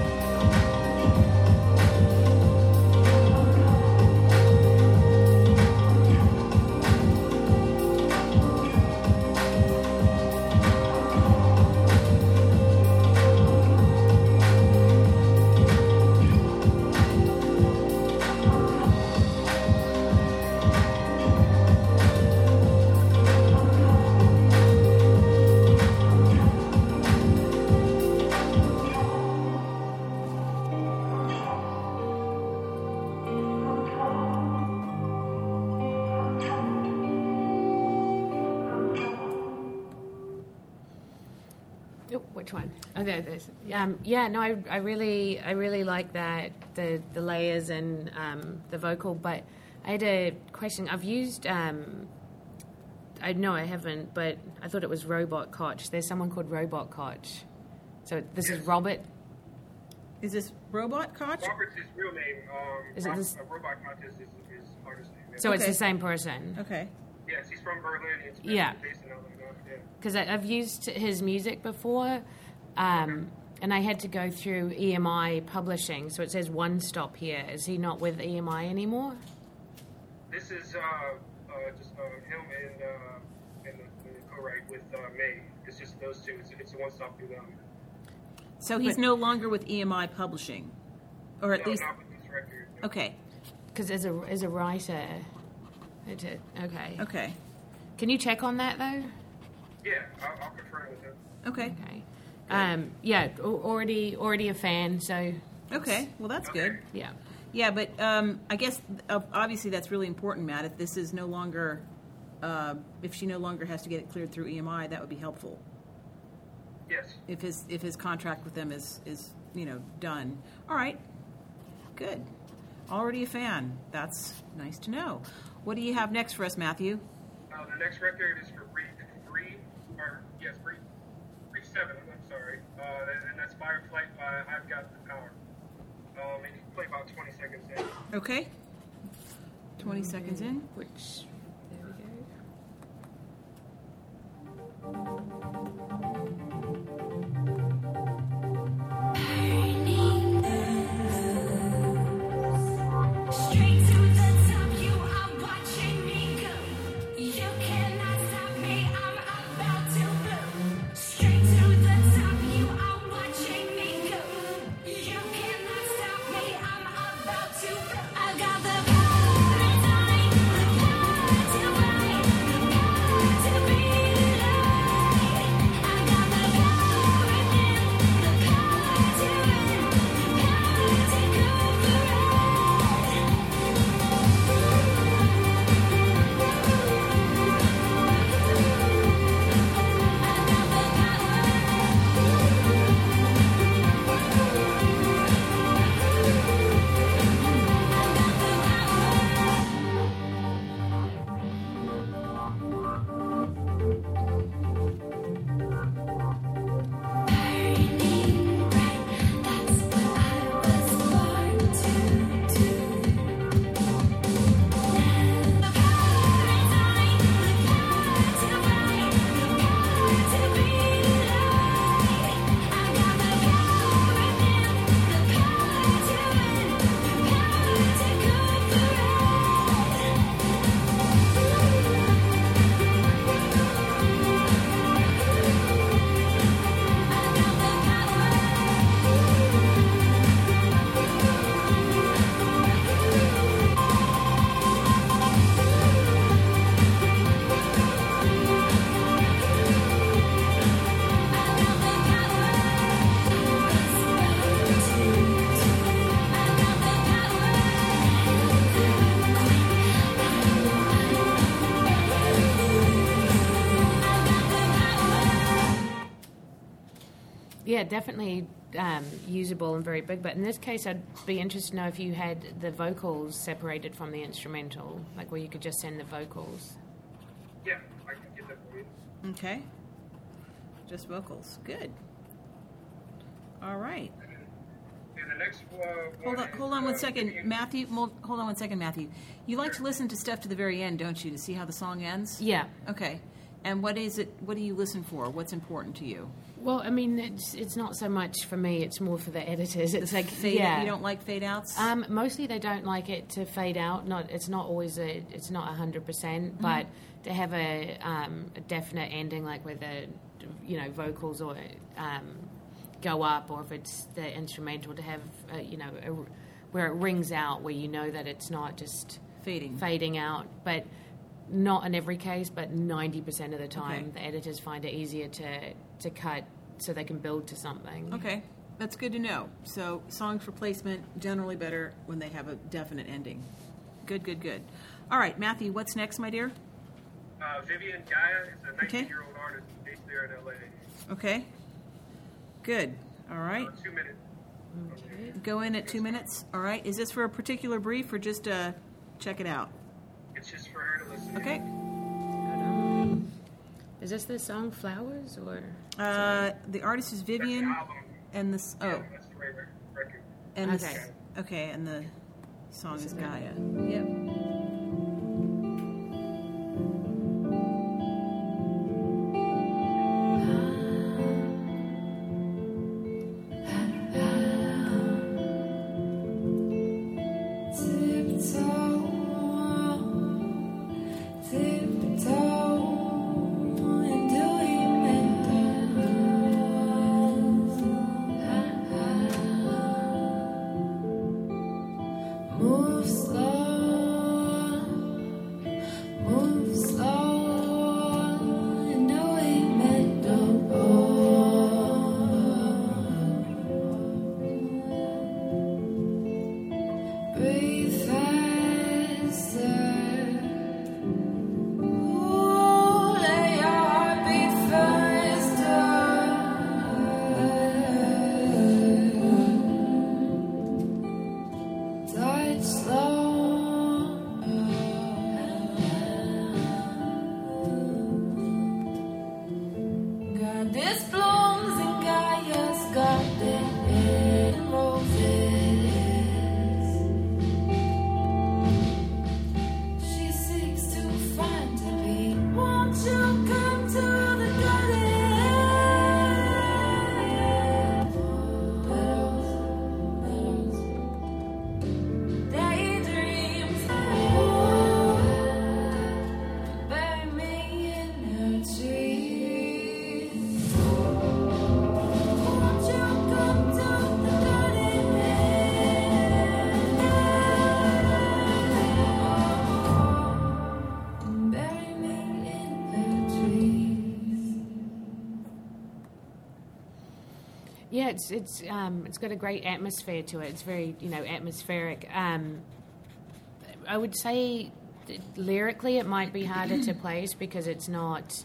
Oh, which one? Oh, there, there's. Um, yeah, no, I, I really, I really like that the the layers and um, the vocal. But I had a question. I've used. Um, I know I haven't, but I thought it was Robot Koch. There's someone called Robot Koch. So this is Robert. Is this Robot Koch? Robert's his real name. Um, Is it Rob- this- uh, Robot Koch is his, his artist name. So it's Okay. the same person. Okay. Yes, he's from Berlin. He's been Yeah. based in Atlanta. Yeah. Because I've used his music before, um, and I had to go through E M I Publishing. So it says One Stop here. Is he not with E M I anymore? This is uh, uh, just uh, him and uh, and the, and the co-write with uh, May. It's just those two. It's, it's a one-stop through them. So he's But- no longer with E M I Publishing, or at No, least not with this record. no. okay. Because as a as a writer, it, it- okay. Okay. Can you check on that though? Yeah, I'll, I'll confirm with him. Okay. Okay. Um, yeah, al- already already a fan. So Okay. Well, that's Okay. good. yeah. Yeah, but um, I guess uh, obviously that's really important, Matt. If this is no longer, uh, if she no longer has to get it cleared through E M I, that would be helpful. Yes. If his if his contract with them is is you know done. All right. Good. Already a fan. That's nice to know. What do you have next for us, Matthew? Uh, the next record is for Brief three, or yes, Brief Brief seven. I'm sorry. Uh, and, and that's Fireflight by I've Got the Power. Um, and you can play about twenty seconds in. Okay. twenty seconds in. Which, there we go. Straight to the top, you are watching me go. You cannot stop me, I'm about to blow. Straight to the top, you are watching me go. You cannot stop me, I'm about to blow. I got the power to die, the power to ride, the power to be alive. I got the power within, the power to win, the power to go for it. Yeah, definitely um, usable and very big. But in this case, I'd be interested to know if you had the vocals separated from the instrumental, like where you could just send the vocals. Yeah, I can get that for you. Okay. Just vocals. Good. All right. And, then, and the next uh, Hold one on, is, hold on one uh, second, Vivian- Matthew. mo- Hold on one second, Matthew. You like to Sure. listen to stuff to the very end, don't you, to see how the song ends? Yeah. Okay. And what is it? What do you listen for? What's important to you? Well, I mean, it's it's not so much for me. It's more for the editors. It's like Fade. yeah. You don't like fade outs? Um, mostly they don't like it to fade out. Not it's not always a it's not a hundred percent, but to have a, um, a definite ending, like where the you know vocals or um, go up, or if it's the instrumental, to have uh, you know a, where it rings out, where you know that it's not just Fading. fading out, but. Not in every case, but ninety percent of the time, Okay. the editors find it easier to, to cut so they can build to something. Okay. That's good to know. So songs for placement generally better when they have a definite ending. Good, good, good. All right, Matthew, what's next, my dear? Uh, Vivian Gaia is a Okay. nineteen-year-old artist based there in L A. Okay. Good. All right. Uh, two minutes. Okay. Go in at two minutes. All right. Is this for a particular brief or just uh, check it out? It's just for her to listen. Okay. Hold on. Is this the song Flowers or? Uh, the artist is That's the Vivian, album. and this Yeah, oh, that's the right rec- record. and this Okay. okay, and the song is Is it Gaia. Gaia? Yep. Move slow. Yeah, it's it's um, it's got a great atmosphere to it. It's very, you know, atmospheric. Um, I would say that lyrically it might be harder to place because it's not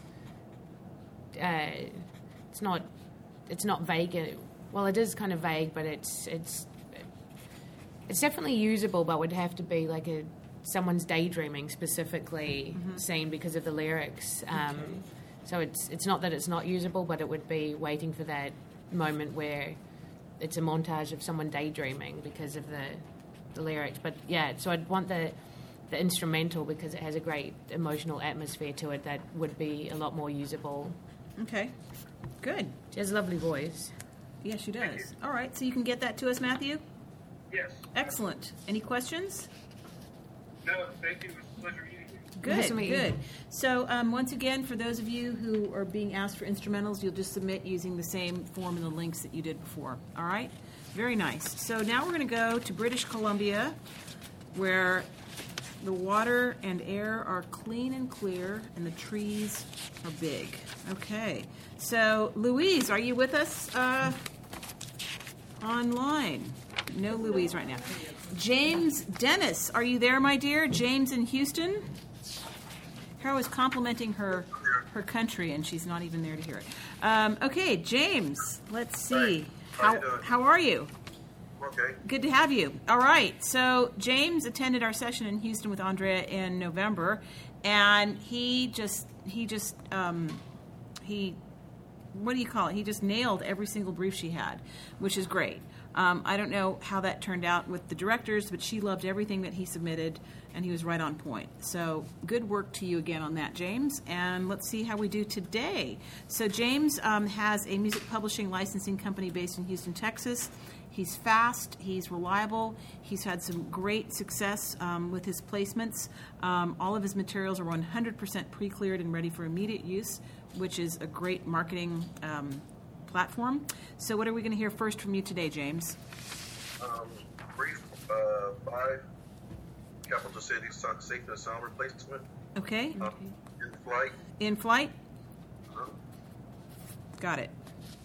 uh, it's not it's not vague. Well, it is kind of vague, but it's it's it's definitely usable, but would have to be like a someone's daydreaming specifically Mm-hmm. scene because of the lyrics. Um, so it's it's not that it's not usable, but it would be waiting for that moment where it's a montage of someone daydreaming because of the the lyrics. But yeah, so I'd want the the instrumental because it has a great emotional atmosphere to it that would be a lot more usable. Okay, good. She has a lovely voice. Yes, she does. All right, so you can get that to us, Matthew? Yes. Excellent. Any questions? No, thank you. It was a pleasure meeting you. Good, Nice to meet you. good. So um, once again, for those of you who are being asked for instrumentals, you'll just submit using the same form and the links that you did before. All right? Very nice. So now we're going to go to British Columbia, where the water and air are clean and clear, and the trees are big. Okay. So, Louise, are you with us uh, online? No Louise right now. James Dennis, are you there, my dear? James in Houston? Carol was complimenting her her country, and she's not even there to hear it. Um, okay, James, let's see. How How you doing? how are you? Okay. Good to have you. All right. So James attended our session in Houston with Andrea in November, and he just he just um, he what do you call it? He just nailed every single brief she had, which is great. Um, I don't know how that turned out with the directors, but she loved everything that he submitted, and he was right on point. So good work to you again on that, James. And let's see how we do today. So James um, has a music publishing licensing company based in Houston, Texas. He's fast, he's reliable, he's had some great success um, with his placements. Um, all of his materials are one hundred percent pre-cleared and ready for immediate use, which is a great marketing um, platform. So what are we going to hear first from you today, James? Um, brief uh, five capital cities sound safe and sound replacement. Okay. Um, in flight. In flight? Uh, Got it.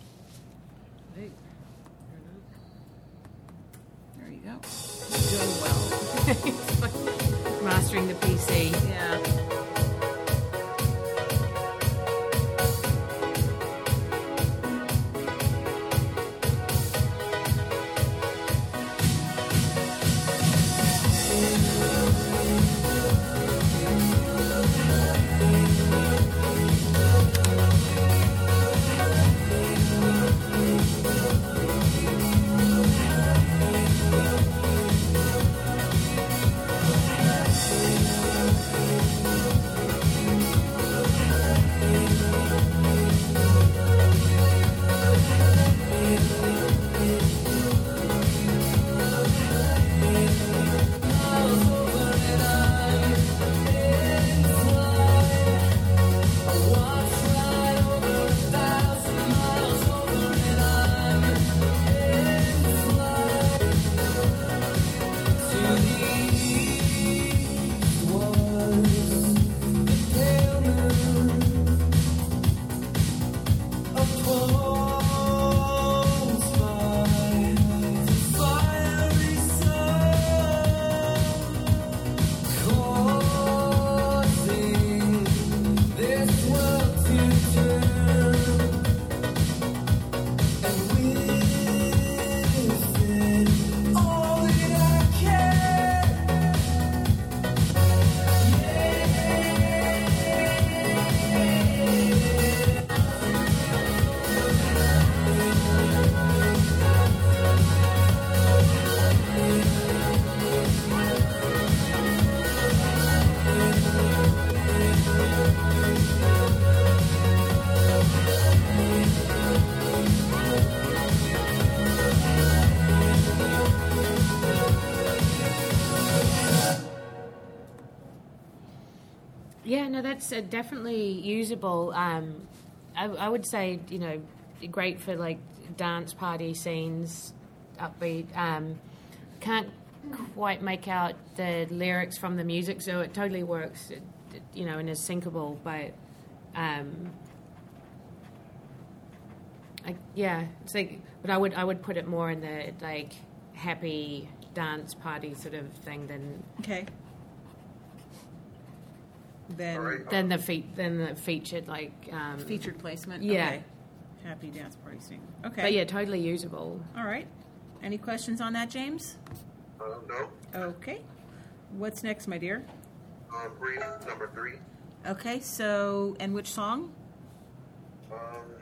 There you go. Doing well. Mastering the P C. Yeah. Yeah, no, that's uh, definitely usable. Um, I, I would say, you know, great for like dance party scenes, upbeat. Um, can't quite make out the lyrics from the music, so it totally works, it, it, you know, and is syncable. But um, I, yeah, it's like, but I would I would put it more in the like happy dance party sort of thing than Okay. Then All right. than the feat than the featured like um, featured placement. Yeah. Okay. Happy dance party scene. Okay. But yeah, totally usable. All right. Any questions on that, James? Uh, no. Okay. What's next, my dear? Um, brief number three. Okay. So, and which song? Um,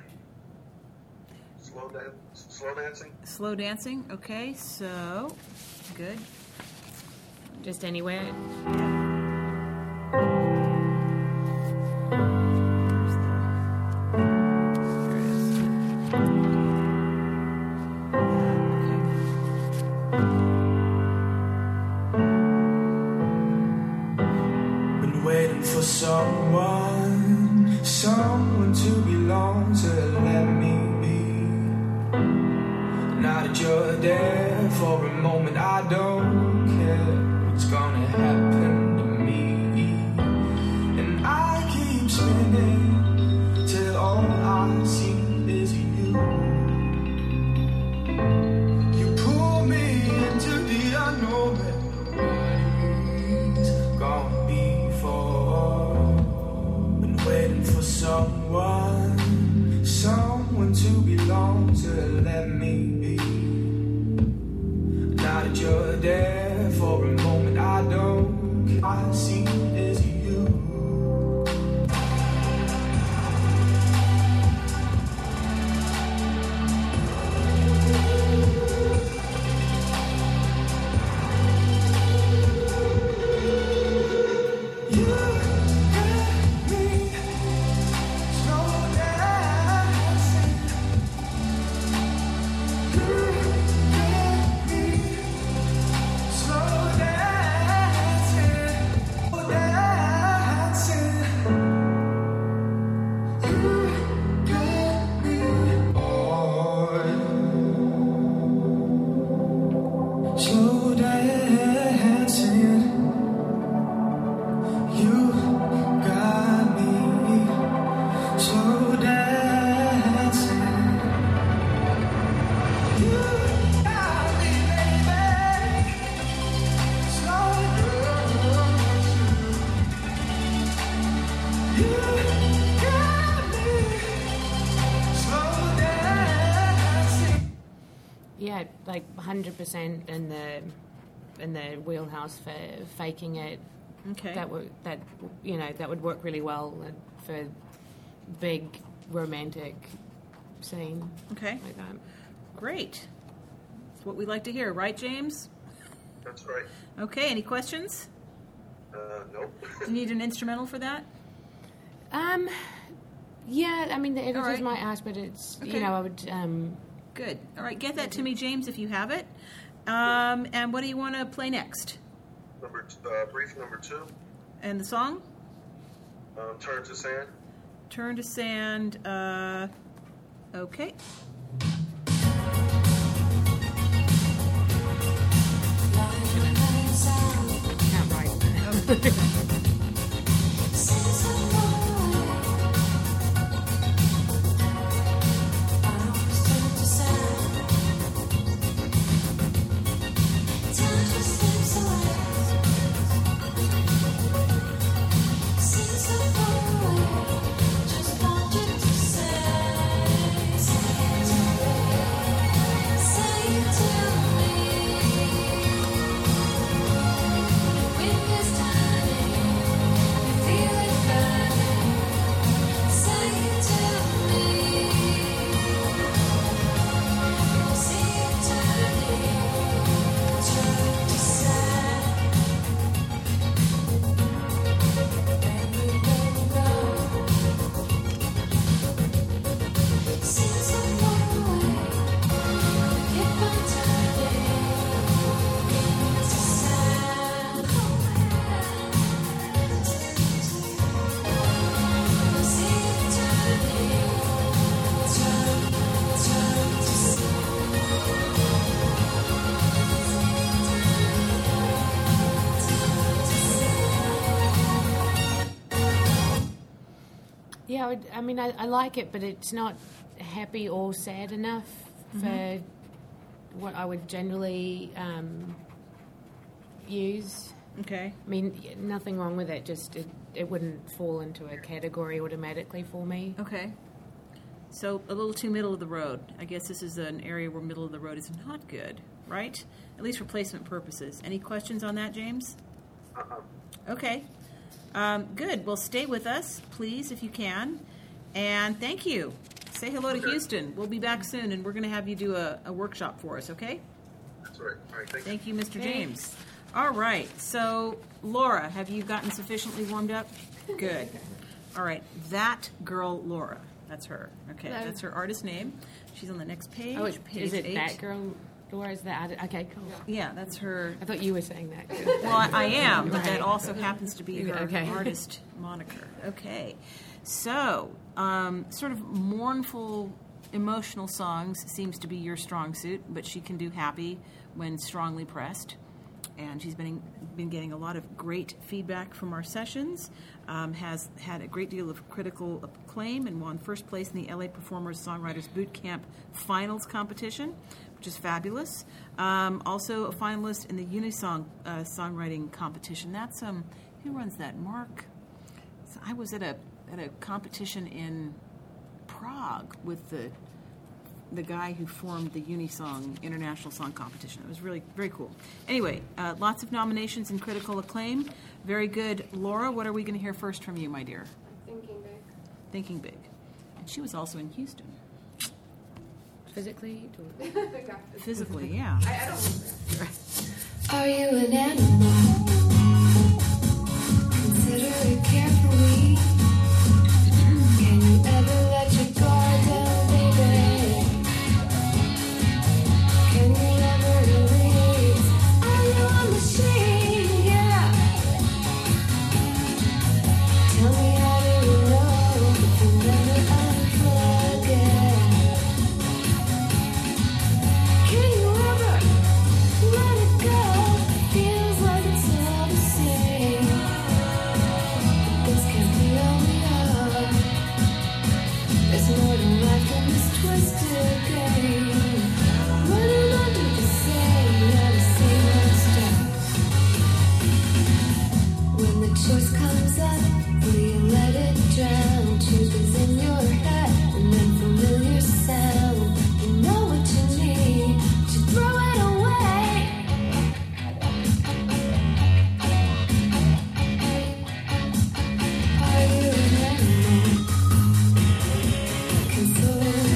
slow dan- slow dancing. Slow dancing. Okay. So, good. Just anywhere. Been waiting for someone, someone to belong to let me be. Now that you're there for a moment, I don't care what's gonna happen to me. And I keep spinning till all I see is you. You pull me into the unknown. Gone before. Been waiting for someone, someone to belong to let me be. Now that you're there for a moment, I don't. I see is you. You got me slow dancing. You got me slow dancing, slow dancing. You got me on slow dancing. You got me slow dancing. You got me, baby, slow dancing. You got me slow dancing. Yeah, like one hundred percent in the in the wheelhouse for faking it. Okay. That would that you know that would work really well for big romantic scene. Okay. Like that. Great. That's what we like to hear, right, James? That's right. Okay. Any questions? Uh, nope. Do you need an instrumental for that? Um, yeah, I mean the editors right. might ask, but it's Okay. you know I would um. Good. All right. Get that to me, James, if you have it. Um, and what do you want to play next? Number t- uh, brief number two. And the song? Um, turn to sand. Turn to Sand. Uh, okay. Can't write. Yeah, I, would, I mean, I, I like it, but it's not. happy or sad enough Mm-hmm. for what I would generally um, use. Okay. I mean, y- nothing wrong with it, just it, it wouldn't fall into a category automatically for me. Okay. So a little too middle of the road. I guess this is an area where middle of the road is not good, right? At least for placement purposes. Any questions on that, James? Uh-uh. Okay. Um, good. Well, stay with us, please, if you can. And thank you. Say hello to Sure. Houston. We'll be back soon, and we're going to have you do a, a workshop for us, okay? That's all right. All right, thank, Thank you, Mister Thanks. James. All right. So, Laura, have you gotten sufficiently warmed up? Good. All right. That girl, Laura. That's her. Okay. Hello. That's her artist name. She's on the next page. Oh, it, page is it eight. that girl? Or is that? Okay, cool. Yeah, that's her. I thought you were saying that. Girl. Well, I, I am, but that Right. also happens to be her Okay. artist moniker. Okay. So, um, sort of mournful, emotional songs seems to be your strong suit, but she can do happy when strongly pressed. And she's been been getting a lot of great feedback from our sessions, um, has had a great deal of critical acclaim, and won first place in the L A Performers Songwriters Boot Camp Finals competition, which is fabulous. Um, also a finalist in the Unisong uh, songwriting competition. That's um, who runs that? Mark. So I was at a at a competition in Prague with the the guy who formed the Unisong International Song Competition. It was really very cool. Anyway, uh, lots of nominations and critical acclaim. Very good. Laura, what are we going to hear first from you, my dear? Thinking big. Thinking Big. And she was also in Houston. Physically? Or? Physically, yeah. I, I don't know. Are you an animal? Consider it carefully. Can you ever let your guard down, baby? Can you ever release? Are you a machine? Yeah. Tell me, how do you know if you never unplug it? Can you ever let it go? Feels like it's all the same. But this can't be all we are. There's more to life than this twisted game. Running under the same, yeah, the same old stuff. When the choice comes up, will you let it drown? Truth is in your head, and then familiar sound. You know what you need, but you throw it away. Are you an animal? Consumed.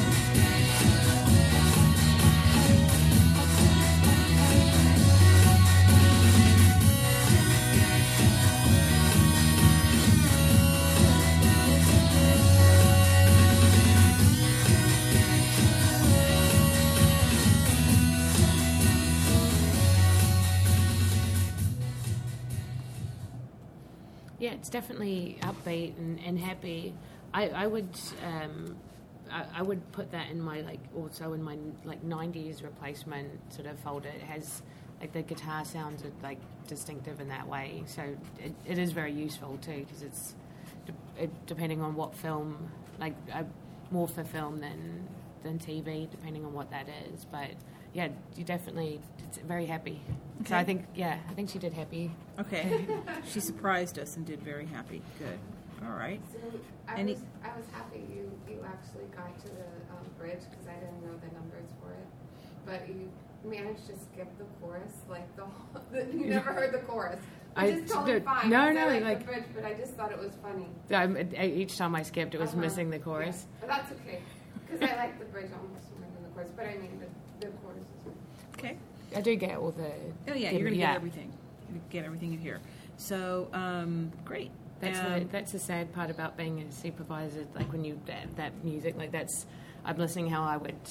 Yeah, it's definitely upbeat and, and happy. I, I would um, I, I would put that in my like also in my like nineties replacement sort of folder. It has like the guitar sounds are like distinctive in that way, so it, it is very useful too because it's de- it, depending on what film, like uh, more for film than than T V, depending on what that is. But yeah, you definitely it's very happy. So Okay. I think yeah, I think she did happy. Okay. She surprised us and did very happy. Good. All right. So I Any- was I was happy you, you actually got to the um, bridge because I didn't know the numbers for it, but you managed to skip the chorus like the whole. The, you never heard the chorus, which I- is totally no, fine. no, 'cause no, I like, like- the bridge, but I just thought it was funny. Um, each time I skipped, it was Uh-huh. missing the chorus. Yeah. But that's okay because I like the bridge almost more than the chorus. But I mean the, the chorus is. Okay. I do get all the. Oh yeah, the- you're going to yeah. get everything. You get everything you hear. So um, great. That's Um, the that's the sad part about being a supervisor. Like when you that, that music, like that's I'm listening how I would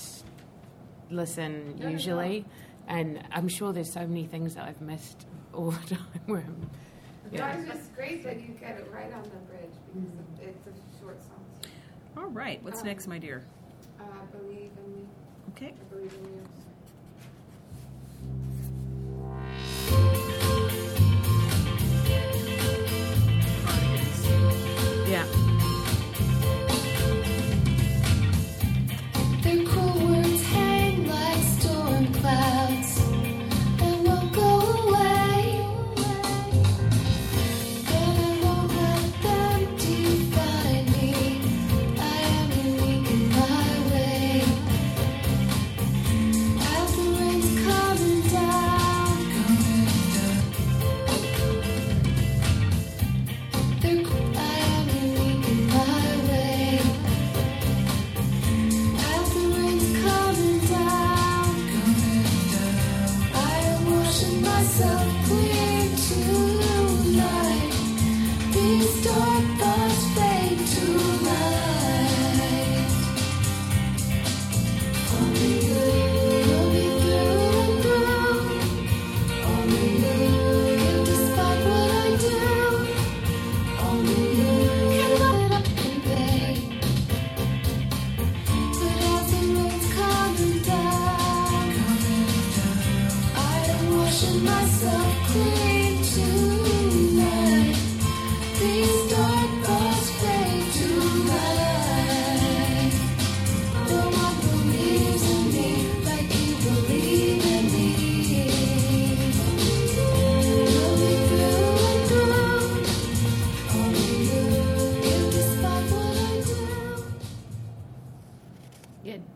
listen No, no, usually, and I'm sure there's so many things that I've missed all the time. Where I'm, Yeah. It's just great that you get it right on the bridge because it's a short song. all right. What's Um, next, my dear? Uh, believe in me. Okay. I believe in you. Yeah.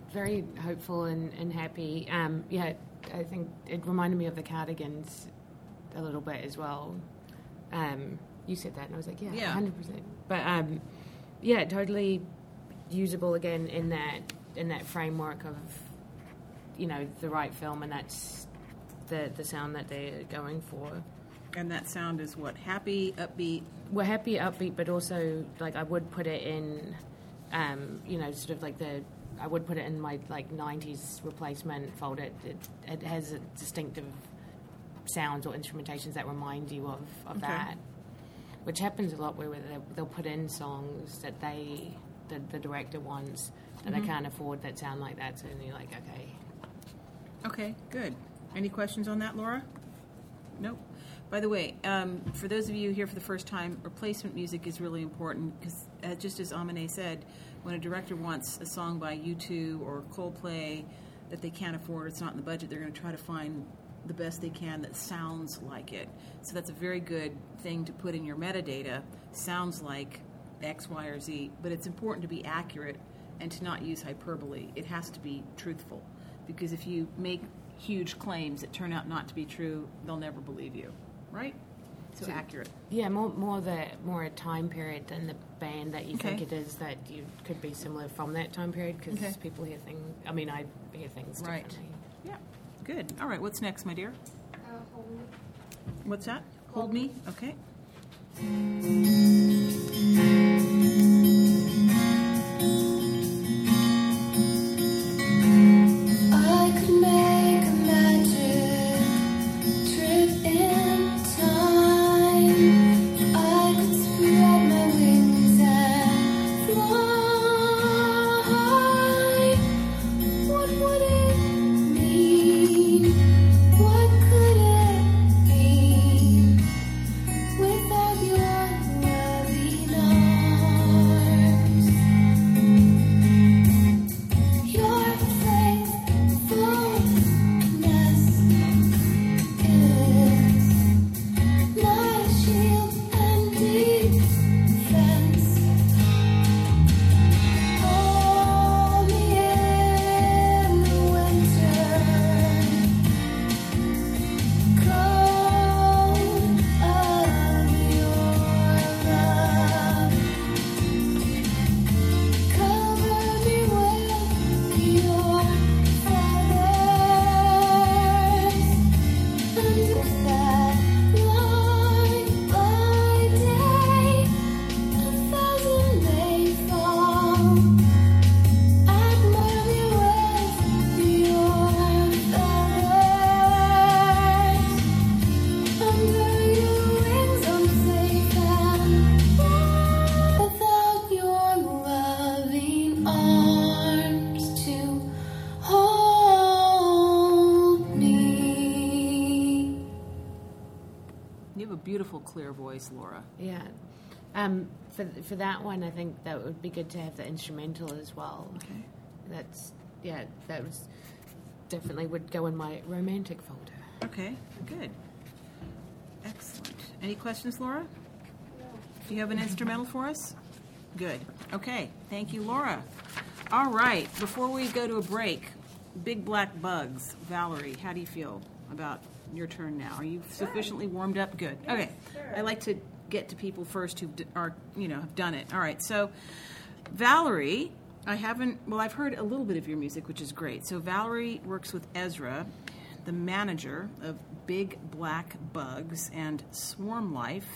very hopeful and, and happy. Um, yeah, I think it reminded me of the Cardigans a little bit as well. Um, you said that, and I was like, yeah, Yeah. one hundred percent. But um, yeah, totally usable again in that in that framework of, you know, the right film, and that's the the sound that they're going for. And that sound is what? Happy, upbeat? We're happy, upbeat, but also, like, I would put it in, um, you know, sort of like the, I would put it in my, like, nineties replacement folder. It, it has a distinctive sounds or instrumentations that remind you of, of Okay. that, which happens a lot where they'll, they'll put in songs that they, the, the director wants, that Mhm. they can't afford that sound like that, so then you're like, okay. Okay, good. Any questions on that, Laura? Nope. By the way, um, for those of you here for the first time, replacement music is really important because, uh, just as Amine said, when a director wants a song by U two or Coldplay that they can't afford, it's not in the budget, they're going to try to find the best they can that sounds like it. So that's a very good thing to put in your metadata. Sounds like X, Y, or Z, but it's important to be accurate and to not use hyperbole. It has to be truthful, because if you make huge claims that turn out not to be true, they'll never believe you, right? So, So- accurate. Yeah, more more the more a time period than the band that you Okay. think it is that you could be similar from that time period, because Okay. people hear things. I mean, I hear things Right. differently. Yeah, good. All right, what's next, my dear? Uh, hold me. What's that? Hold me? Okay. I could make a magic trip in time. I could spread my wings and fly. What would it mean? What could it mean without your loving arms? Your faithfulness is not a shield and defense. Hold me in the winter, cold of your love. Cover me with your feathers, under that light by day, a thousand may fall. Admire me with your feathers, under your wings I'm safe and warm. Without your loving arms to hold me. You have a beautiful, clear voice, Laura. Yeah. Um, for for that one, I think that would be good to have the instrumental as well. Okay. That's yeah. That was definitely would go in my romantic folder. Okay, good. Excellent. Any questions, Laura? Do you have an instrumental for us? Good. Okay, thank you, Laura. All right, before we go to a break, Big Black Bugs. Valerie, how do you feel about your turn now? Are you sufficiently warmed up? Good. Okay. I like to get to people first who are, you know, have done it. All right, so Valerie, I haven't, well, I've heard a little bit of your music, which is great. So Valerie works with Ezra, the manager of Big Black Bugs and Swarm Life.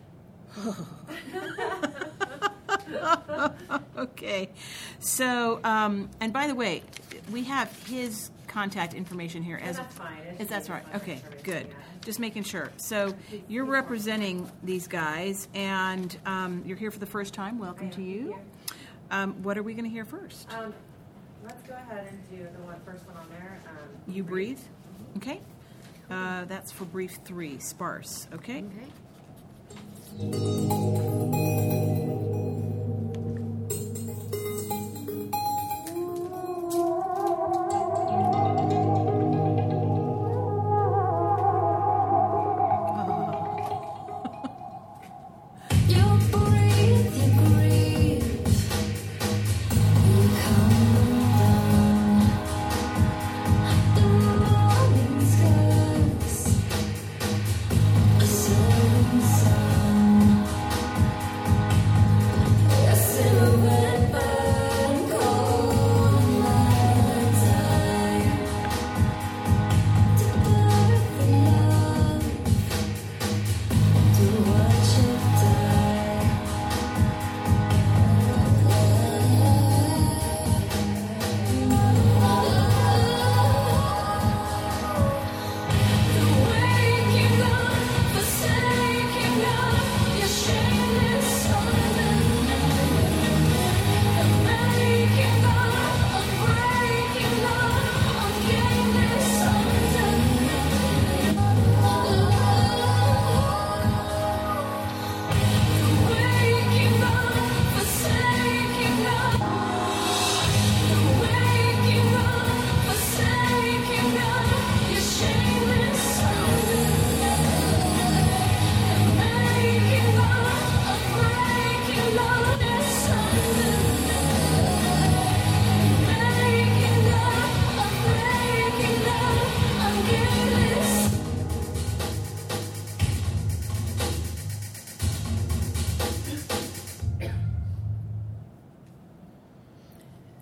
Okay. So, um, and by the way, we have his contact information here. As, that's fine. It's Is that's just right? contact Okay, information, good. yeah. Just making sure. So you're representing these guys, and um, you're here for the first time. Welcome I to am you. here. Um, what are we going to hear first? Um, let's go ahead and do the one, first one on there. Um, You breathe. Okay. Uh, that's for brief three, sparse. Okay. Okay. You breathe, you breathe, you come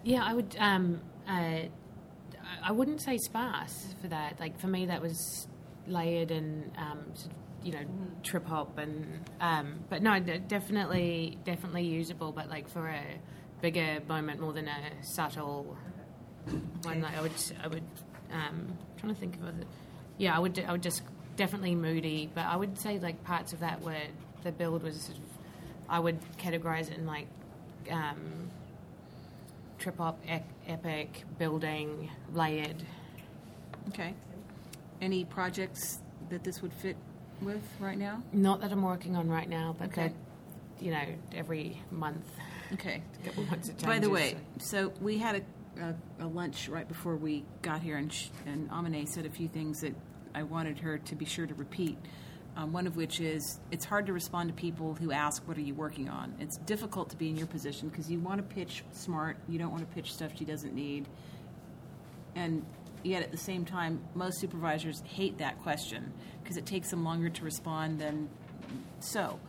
Yeah, I would. Um, uh, I wouldn't say sparse for that. Like for me, that was layered and um, sort of, you know, trip hop and. Um, but no, d- definitely, definitely usable. But like for a bigger moment, more than a subtle one, like I would, I would. Um, trying to think of it. Yeah, I would. I would just definitely moody. But I would say like parts of that were the build was sort of. I would categorize it in like. Um, trip hop, ec- epic, building, layered. Okay. Any projects that this would fit with right now? Not that I'm working on right now, but Okay. that, you know, every month. Okay. A couple months it By the changes, way, so we had a, a, a lunch right before we got here, and, sh- and Amine said a few things that I wanted her to be sure to repeat. Um, one of which is it's hard to respond to people who ask, what are you working on? It's difficult to be in your position because you want to pitch smart. You don't want to pitch stuff she doesn't need. And yet at the same time, most supervisors hate that question because it takes them longer to respond than so.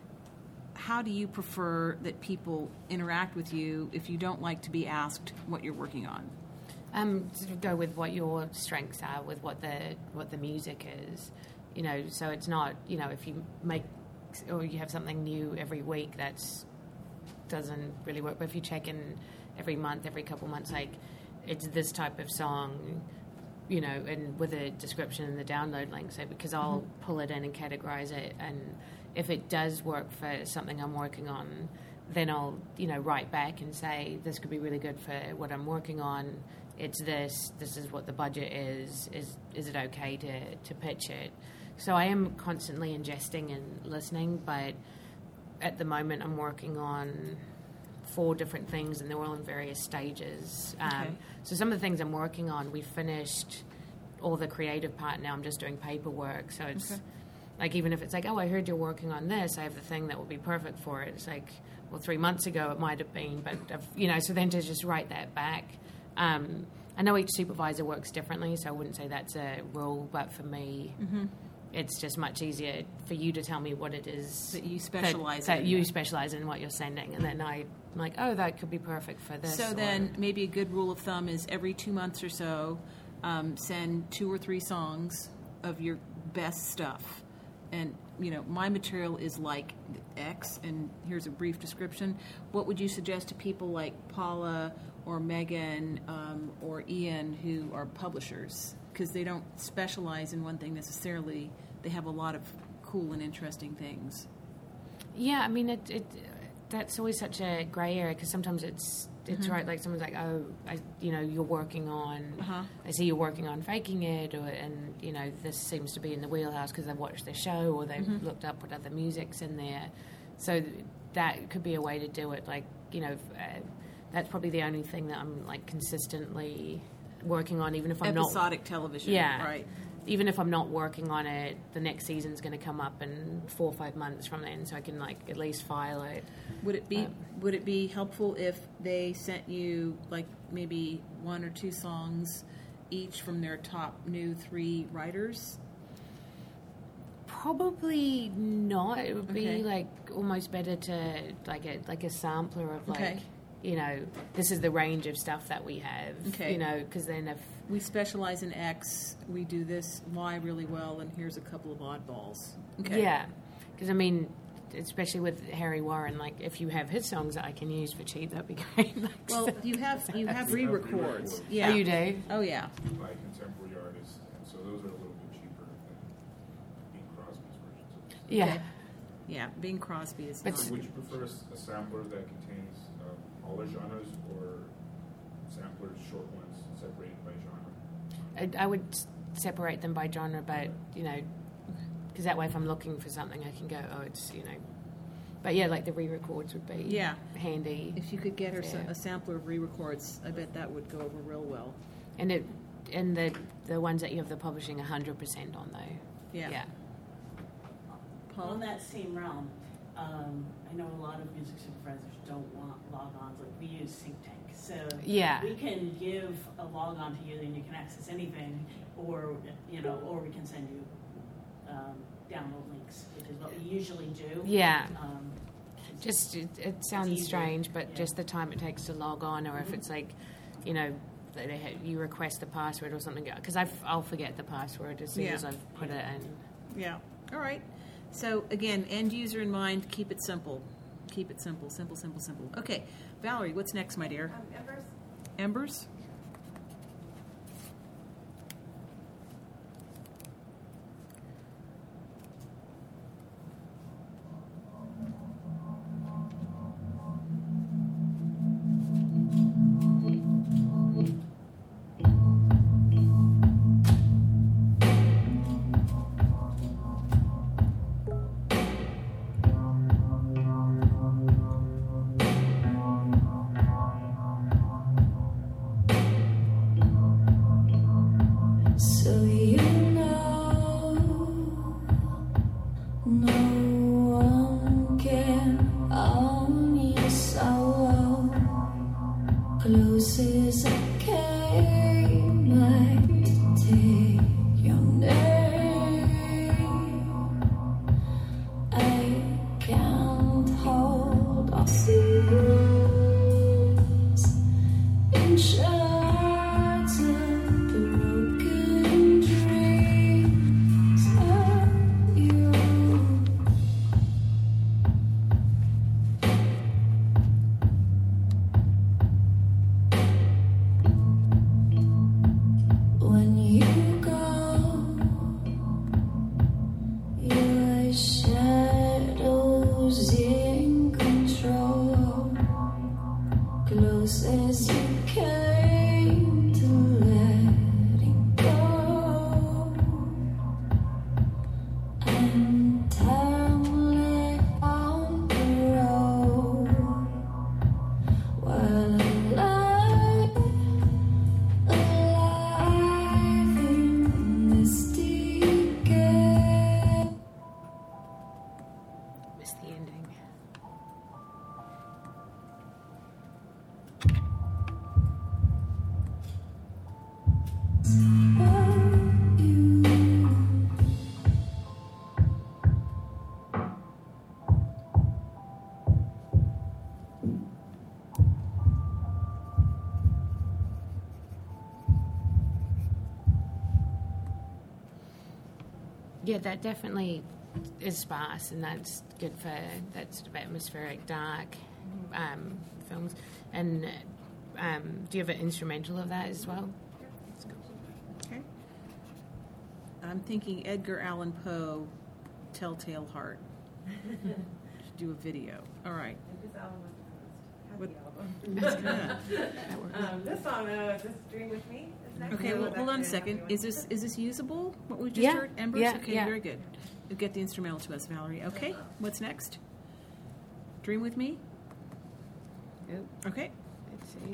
How do you prefer that people interact with you if you don't like to be asked what you're working on? Um, sort of go with what your strengths are, with what the what the music is. You know, so it's not, you know, if you make or you have something new every week, that's doesn't really work. But if you check in every month, every couple months, like it's this type of song, you know, and with a description and the download link, so because I'll Mhm. pull it in and categorize it, and if it does work for something I'm working on, then I'll, you know, write back and say this could be really good for what I'm working on. It's this. This is what the budget is. Is is it okay to to pitch it? So I am constantly ingesting and listening, but at the moment I'm working on four different things, and they're all in various stages. Um, Okay. So some of the things I'm working on, we finished all the creative part. Now I'm just doing paperwork. So it's Okay. like, even if it's like, oh, I heard you're working on this, I have the thing that will be perfect for it. It's like, well, three months ago it might have been, but I've, you know. So then to just write that back. Um, I know each supervisor works differently, so I wouldn't say that's a rule, but for me, Mm-hmm. it's just much easier for you to tell me what it is That you specialize that, in. that you specialize in what you're sending, and then I'm like, oh, that could be perfect for this. So or- then maybe a good rule of thumb is every two months or so, um, send two or three songs of your best stuff. And, you know, my material is like X, and here's a brief description. What would you suggest to people like Paula or Megan um, or Ian who are publishers? Because they don't specialize in one thing necessarily. They have a lot of cool and interesting things. Yeah, I mean, it, it that's always such a grey area, because sometimes it's it's Mhm. right, like someone's like, oh, I, you know, you're working on, Uh-huh. I see you're working on Faking It, or, and, you know, this seems to be in the wheelhouse because they've watched the show or they've Mhm. looked up what other music's in there. So that could be a way to do it. Like, you know, uh, that's probably the only thing that I'm, like, consistently working on, even if I'm not... Episodic television, Yeah. right. Even if I'm not working on it, the next season's going to come up in four or five months from then, so I can, like, at least file it. Would it be Um, would it be helpful if they sent you like maybe one or two songs each from their top new three writers? Probably not. It would Okay. be like almost better to like a like a sampler of like, Okay. you know, this is the range of stuff that we have. Okay. You know, because then if We specialize in X, we do this Y really well, and here's a couple of oddballs. Okay. yeah, because I mean, especially with Harry Warren, like if you have his songs that I can use for cheap, that'd be great. Like, Well, so- you have you have We have re-records. re-records. Yeah. Oh, you do? Oh yeah. by contemporary artists, and so those are a little bit cheaper than Bing Crosby's versions of this. Yeah. Okay. Yeah. Bing Crosby is But- not. So would you prefer a s- a sampler that contains um, all the genres, or samplers, short ones, separated by genre? I, I would s- separate them by genre, but you know, because that way, if I'm looking for something, I can go, oh, it's, you know. But yeah, like the re-records would be Yeah. handy. If you could get her sa- Yeah. a sampler of re-records, I bet that would go over real well. And it, and the the ones that you have the publishing one hundred percent on though. Yeah. Yeah. Paul? On that same realm, um, I know a lot of music supervisors don't want log-ons. Like we use SyncTank, so Yeah. we can give a log-on to you, and you can access anything, or you know, or we can send you um, download links, which is what we usually do. Yeah. Um, 'cause Just it, it sounds easier. strange, but Yeah. just the time it takes to log on, or if Mhm. it's like, you know, they, they ha- you request the password or something, because I'll forget the password as soon Yeah. as I've put it in. Yeah. All right. So again, end user in mind. Keep it simple. Keep it simple. Simple. Simple. Simple. Okay, Valerie, what's next, my dear? Um, Embers. Embers. So you know, no one can own you solo. Close as I came, I take your name. I can't hold on seas in shards of broken dreams of you. When you go, your shadows in control. Close as you came to letting go. And time lay on the road while alive, alive in this decay. Missed the ending. Yeah, that definitely is sparse, and that's good for that sort of atmospheric, dark um, films. And um, do you have an instrumental of that as well? Okay. I'm thinking Edgar Allan Poe, Telltale Heart. Do a video. All right. This album was What- the That's most good. happy album. um, this song, uh, just Dream With Me. Is next. Okay, That well, was hold on a actually second. happy Is one. this is this usable? What we just Yeah, heard? Embers? yeah, Okay, yeah. very good. You get the instrumental to us, Valerie. Okay, what's next? Dream With Me? Yep. Okay. Let's see.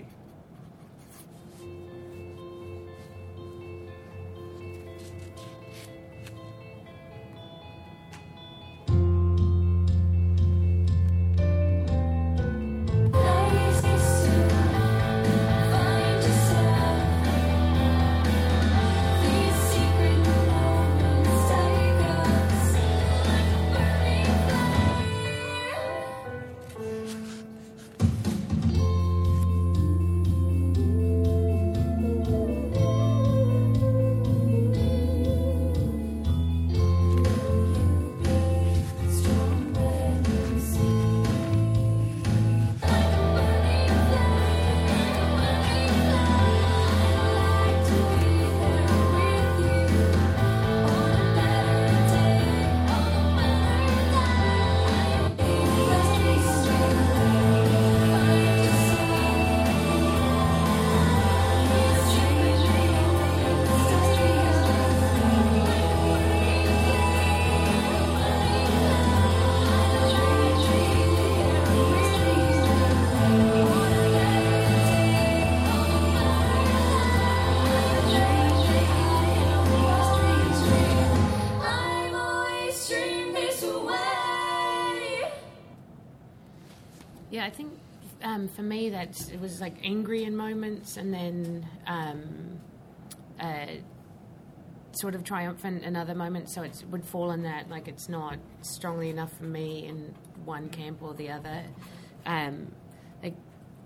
Yeah, I think um, for me that it was like angry in moments, and then um, uh, sort of triumphant in other moments, so it would fall in that, like, it's not strongly enough for me in one camp or the other. Um, like,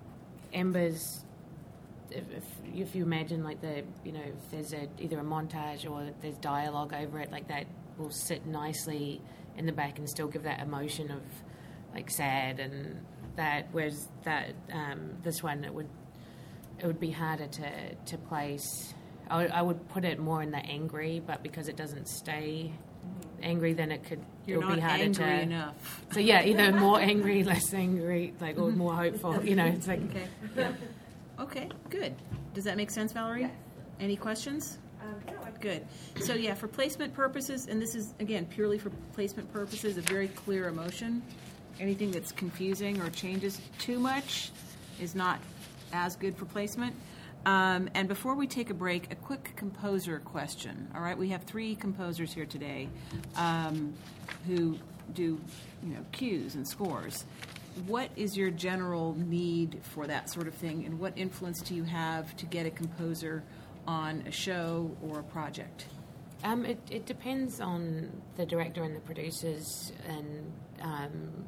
Ember's, if, if, if you imagine, like, the, you know, if there's a, either a montage or there's dialogue over it, like, that will sit nicely in the back and still give that emotion of, like, sad and that, whereas that, um, this one, it would, it would be harder to, to place. I would, I would put it more in the angry, but because it doesn't stay angry, then it could You're it would not be harder angry to. enough. So yeah, either more angry, less angry, like or more hopeful. You know, it's like Okay. Yeah. Okay. Good. Does that make sense, Valerie? Yes. Any questions? Um, no, I- Good. So yeah, for placement purposes, and this is again purely for placement purposes, a very clear emotion. Anything that's confusing or changes too much is not as good for placement. Um, and before we take a break, a quick composer question. All right, we have three composers here today um, who do, you know, cues and scores. What is your general need for that sort of thing, and what influence do you have to get a composer on a show or a project? Um, it, it depends on the director and the producers, and um,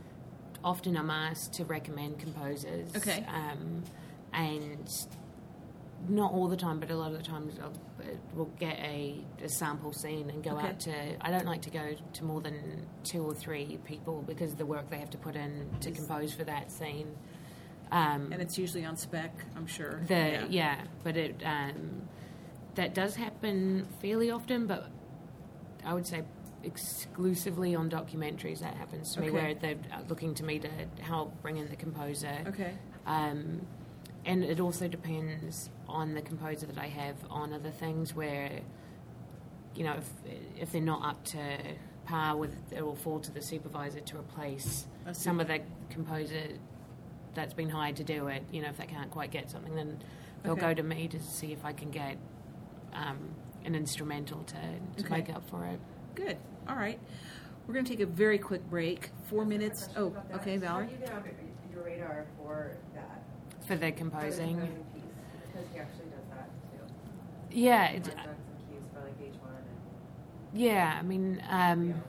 often I'm asked to recommend composers. Okay. Um, and not all the time, but a lot of the times I'll, we'll get a, a sample scene and go Okay. out to... I don't like to go to more than two or three people because of the work they have to put in to compose for that scene. Um, And it's usually on spec, I'm sure. The yeah. yeah, but it um, that does happen fairly often. But I would say exclusively on documentaries that happens to me, Okay. where they're looking to me to help bring in the composer. Okay. Um, and it also depends on the composer that I have on other things. Where you know, if if they're not up to par with, it will fall to the supervisor to replace I see. some of the composer that's been hired to do it. You know, if they can't quite get something, then they'll Okay. go to me to see if I can get um, an instrumental to, to Okay. make up for it. Good. All right. We're going to take a very quick break. Four minutes. Question Oh, about that. okay, Valerie. How do you get on your radar for that? For the For the composing. composing piece? Because he actually does that too. Yeah, He it, lines up some cues for like H one and yeah, I mean, um, reality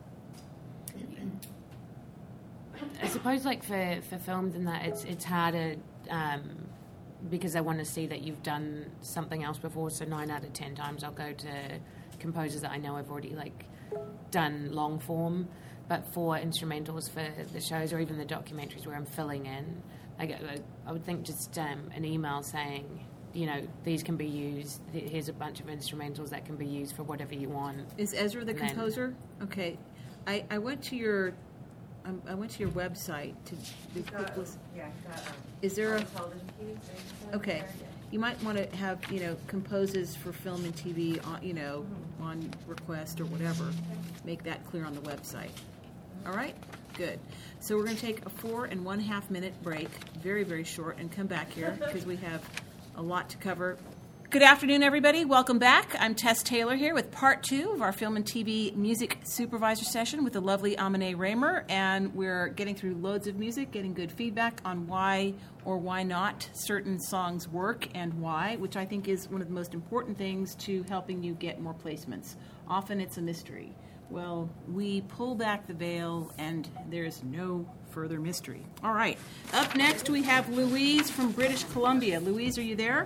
stuff. I suppose like for, for films and that, it's it's harder um, because I want to see that you've done something else before. So nine out of ten times I'll go to composers that I know I've already like done long form. But for instrumentals for the shows or even the documentaries where I'm filling in, like I, I would think just um, an email saying, you know, these can be used. Here's a bunch of instrumentals that can be used for whatever you want. Is Ezra the And then- composer? Okay. I, I went to your um, I went to your website to do He's a got, quick list. yeah, he's got, um, Is there all a the television cues. that he's put Okay. there. Yeah. You might want to have, you know, composes for film and T V, on, you know, on request or whatever. Make that clear on the website. All right? Good. So we're going to take a four and one half minute break, very, very short, and come back here because we have a lot to cover. Good afternoon, everybody. Welcome back. I'm Tess Taylor here with part two of our film and T V music supervisor session with the lovely Amine Raymer, and we're getting through loads of music, getting good feedback on why or why not certain songs work and why, which I think is one of the most important things to helping you get more placements. Often it's a mystery. Well, we pull back the veil, and there's no further mystery. All right. Up next, we have Louise from British Columbia. Louise, are you there?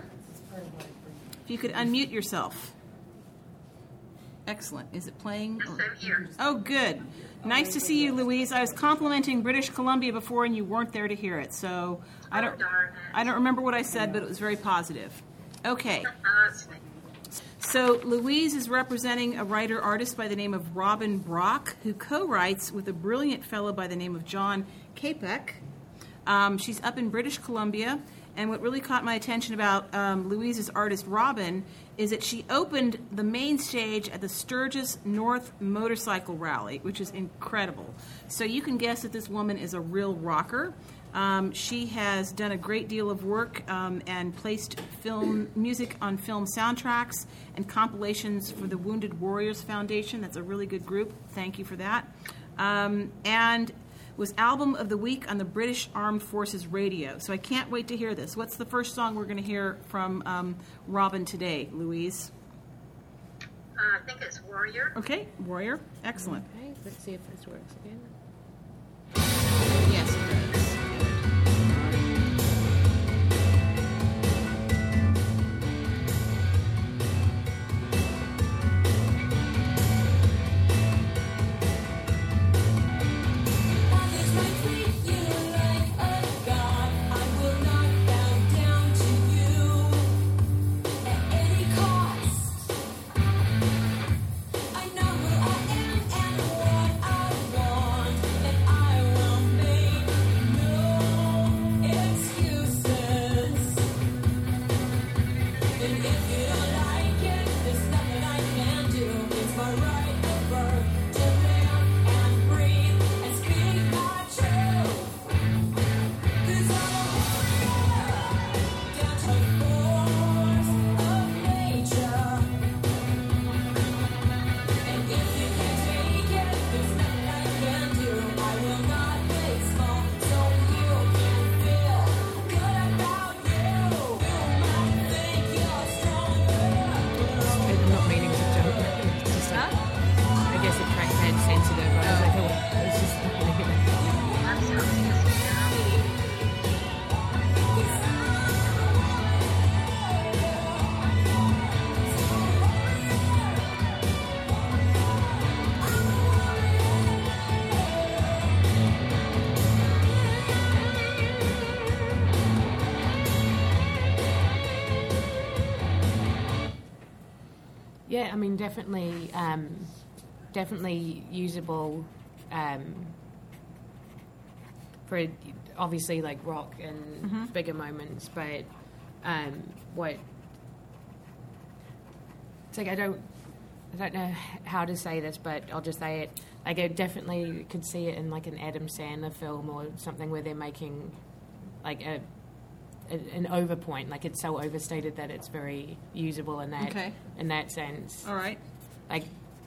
If you could unmute yourself. Excellent. Is it playing? Yes, I'm here. Oh, good. Nice to see you, Louise. I was complimenting British Columbia before, and you weren't there to hear it. So I don't, Oh, darn it. I don't remember what I said, but it was very positive. Okay. Uh, that's fine. So Louise is representing a writer-artist by the name of Robin Brock, who co-writes with a brilliant fellow by the name of John Capek. Um, she's up in British Columbia, and what really caught my attention about um, Louise's artist Robin is that she opened the main stage at the Sturgis North Motorcycle Rally, which is incredible. So you can guess that this woman is a real rocker. Um, she has done a great deal of work um, and placed film music on film soundtracks and compilations for the Wounded Warriors Foundation. That's a really good group. Thank you for that. Um, and was Album of the Week on the British Armed Forces Radio. So I can't wait to hear this. What's the first song we're going to hear from um, Robin today, Louise? I think it's Warrior. Okay, Warrior. Excellent. Okay, let's see if this works again. Yes, it does. Yeah, I mean, definitely, um, definitely usable um, for obviously like rock and Mm-hmm. bigger moments. But um, what it's like, I don't, I don't know how to say this, but I'll just say it. Like, I definitely could see it in like an Adam Sandler film or something where they're making like a. an overpoint, like it's so overstated that it's very usable in that Okay. in that sense. All right. Like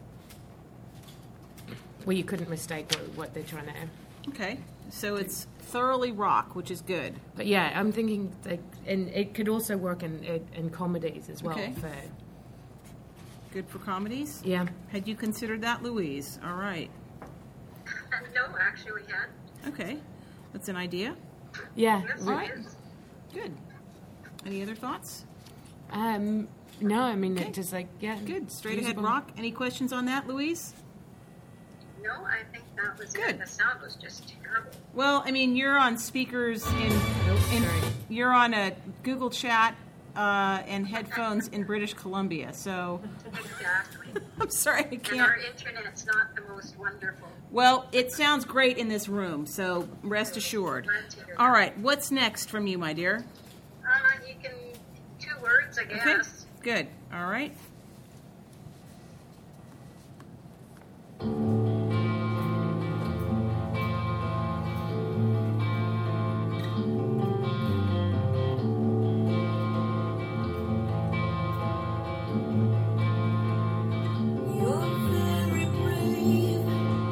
where you couldn't mistake what, what they're trying to. Okay. So it's thoroughly rock, which is good. But yeah, I'm thinking like, and it could also work in in, in comedies as well. Okay. For, Good for comedies? yeah. Had you considered that, Louise? All right. No, actually we had. Okay. That's an idea. Yeah. Yes, All right. it is. Good. Any other thoughts? Um. No, I mean Okay. it just like yeah. Good. Straight ahead usable. rock. Any questions on that, Louise? No, I think that was Good. it. The sound was just terrible. Well, I mean, you're on speakers in, Nope, in sorry. you're on a Google Chat uh, and headphones in British Columbia. So Exactly. I'm sorry I And can't. our internet's not the most wonderful. Well, it sounds great in this room, so rest assured. Glad to hear All that. right, what's next from you, my dear? Uh, you can, two words, I guess. Okay, good. All right. You're very brave,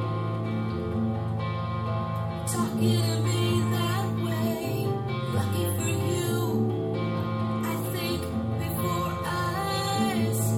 talking to me that way. Lucky for you, I think before I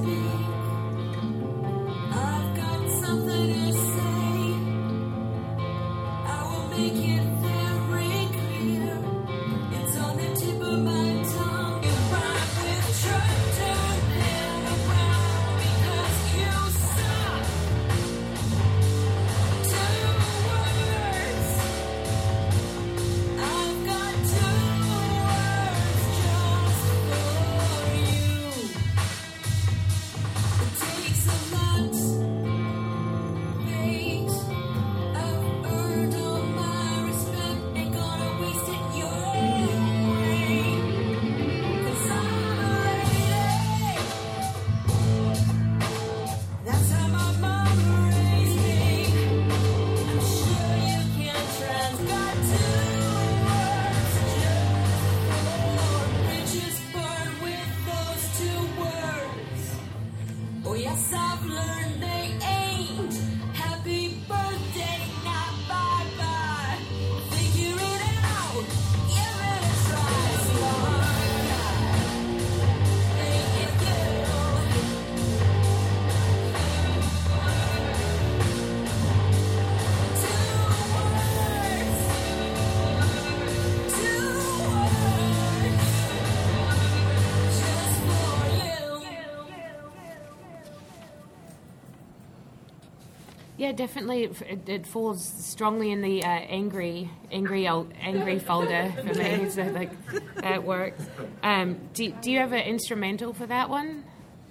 Yeah, definitely. It, it, it falls strongly in the uh, angry, angry, old, angry folder for me. So like that works. Um, do Do you have an instrumental for that one?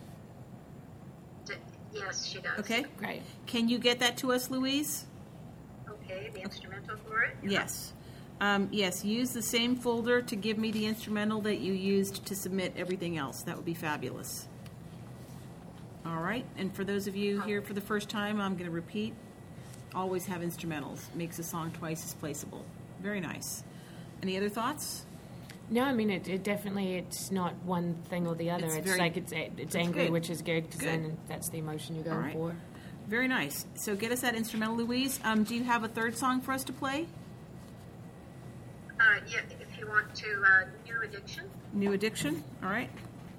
D- yes, she does. Okay. Great. Can you get that to us, Louise? Okay, the instrumental for it. Yes. Um, yes, use the same folder to give me the instrumental that you used to submit everything else. That would be fabulous. All right, and for those of you here for the first time, I'm going to repeat, always have instrumentals. Makes a song twice as placeable. Very nice. Any other thoughts? No, I mean, it, it definitely, it's not one thing or the other. It's It's, very- like it's it's it's angry, good. which is good, because Good. then that's the emotion you're All going right. for. Very nice. So get us that instrumental, Louise. Um, do you have a third song for us to play? Uh, yeah, if you want to, uh, New Addiction. New Addiction? All right.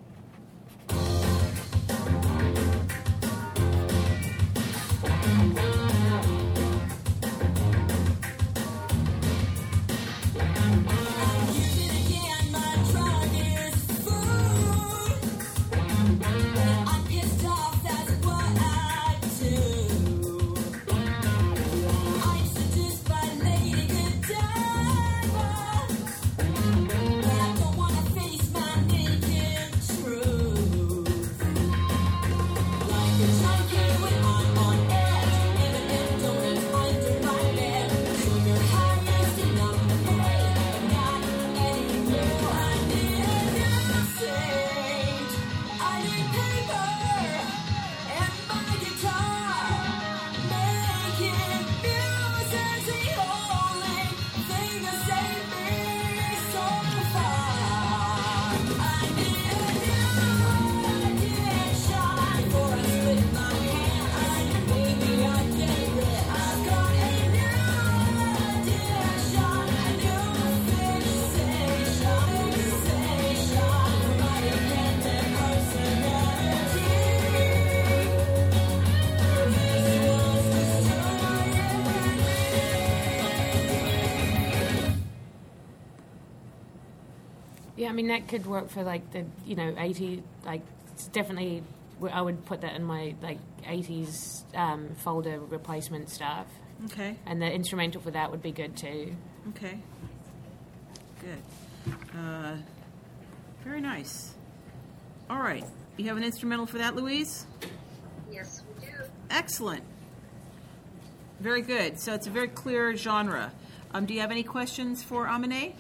Yeah, I mean, that could work for, like, the, you know, eighty, like, it's definitely, I would put that in my, like, eighties um, folder replacement stuff. Okay. And the instrumental for that would be good, too. Okay. Good. Uh, very nice. All right. You have an instrumental for that, Louise? Yes, we do. Excellent. Very good. So it's a very clear genre. Um, do you have any questions for Amine?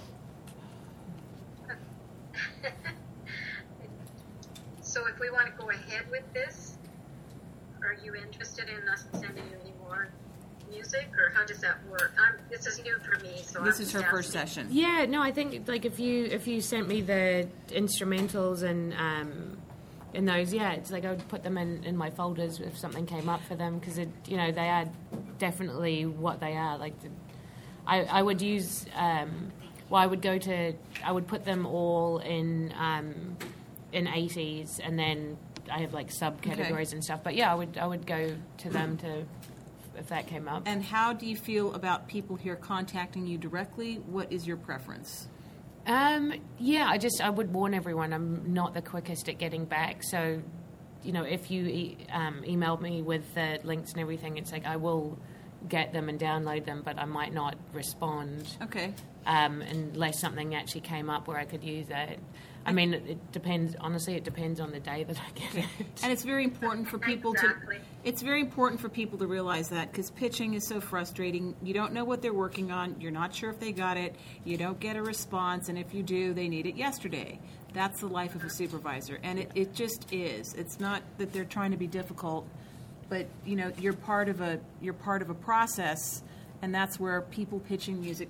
So if we want to go ahead with this, are you interested in us sending you any more music, or how does that work? I'm, this is new for me, so This I'm is her just first asking. session. Yeah, no, I think, like, if you if you sent me the instrumentals and um, in those, yeah, it's like I would put them in, in my folders if something came up for them, because, it, you know, they are definitely what they are. Like, the, I, I would use, um, well, I would go to, I would put them all in um, in eighties, and then I have, like, subcategories Okay. and stuff. But, yeah, I would I would go to them to, if that came up. And how do you feel about people here contacting you directly? What is your preference? Um, yeah, I just, I would warn everyone I'm not the quickest at getting back. So, you know, if you e- um, emailed me with the links and everything, it's like I will get them and download them, but I might not respond. Okay. Um, unless something actually came up where I could use it. I mean, it, it depends, honestly, it depends on the day that I get it. And it's very important for people Exactly. to it's very important for people to realize that, because pitching is so frustrating. You don't know what they're working on. You're not sure if they got it. You don't get a response, and if you do, they need it yesterday. That's the life of a supervisor, and it, it just is. It's not that they're trying to be difficult, but you know, you're part of a you're part of a process, and that's where people pitching music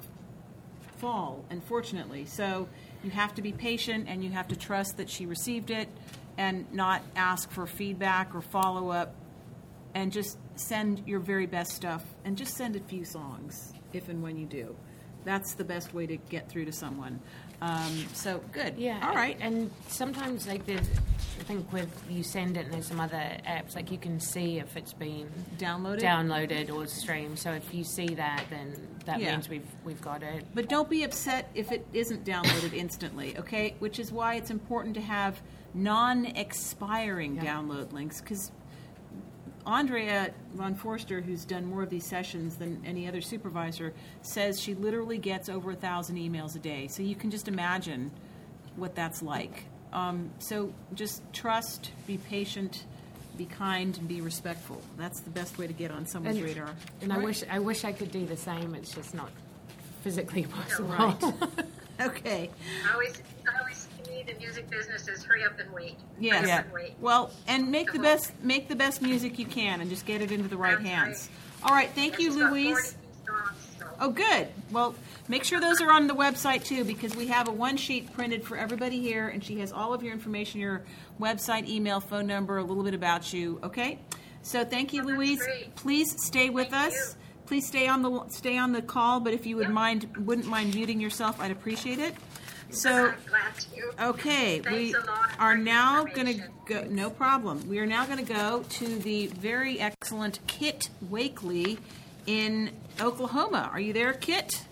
fall, unfortunately. So you have to be patient, and you have to trust that she received it, and not ask for feedback or follow-up, and just send your very best stuff, and just send a few songs if and when you do. That's the best way to get through to someone. Um, so, good. Yeah. All right. And sometimes, like, there's, I think with you send it and there's some other apps, like, you can see if it's been Downloaded? downloaded or streamed. So if you see that, then that Yeah. means we've we've got it. But don't be upset if it isn't downloaded instantly, okay? Which is why it's important to have non-expiring Yeah. download links, because Andrea von Forster, who's done more of these sessions than any other supervisor, says she literally gets over a thousand emails a day. So you can just imagine what that's like. Um, so just trust, be patient, be kind, and be respectful. That's the best way to get on someone's And, radar. and I Right? wish I wish I could do the same. It's just not physically possible. Right. Okay. I always, I always need the music business is hurry up and wait. Yes. Hurry up and wait. Well, and make the best make the best music you can, and just get it into the right That's hands. right. All right. Thank you, It's got Louise. forty songs, so. Oh, good. Well, make sure those are on the website, too, because we have a one sheet printed for everybody here, and she has all of your information, your website, email, phone number, a little bit about you, okay? So thank you, Oh, that's Louise. great. Please stay with Thank us. you. Please stay on the stay on the call, but if you would Yep. mind wouldn't mind muting yourself, I'd appreciate it. So I'm glad to. okay, Thanks we a lot are for the now going to information. go. No problem. We are now going to go to the very excellent Kit Wakely in Oklahoma. Are you there, Kit?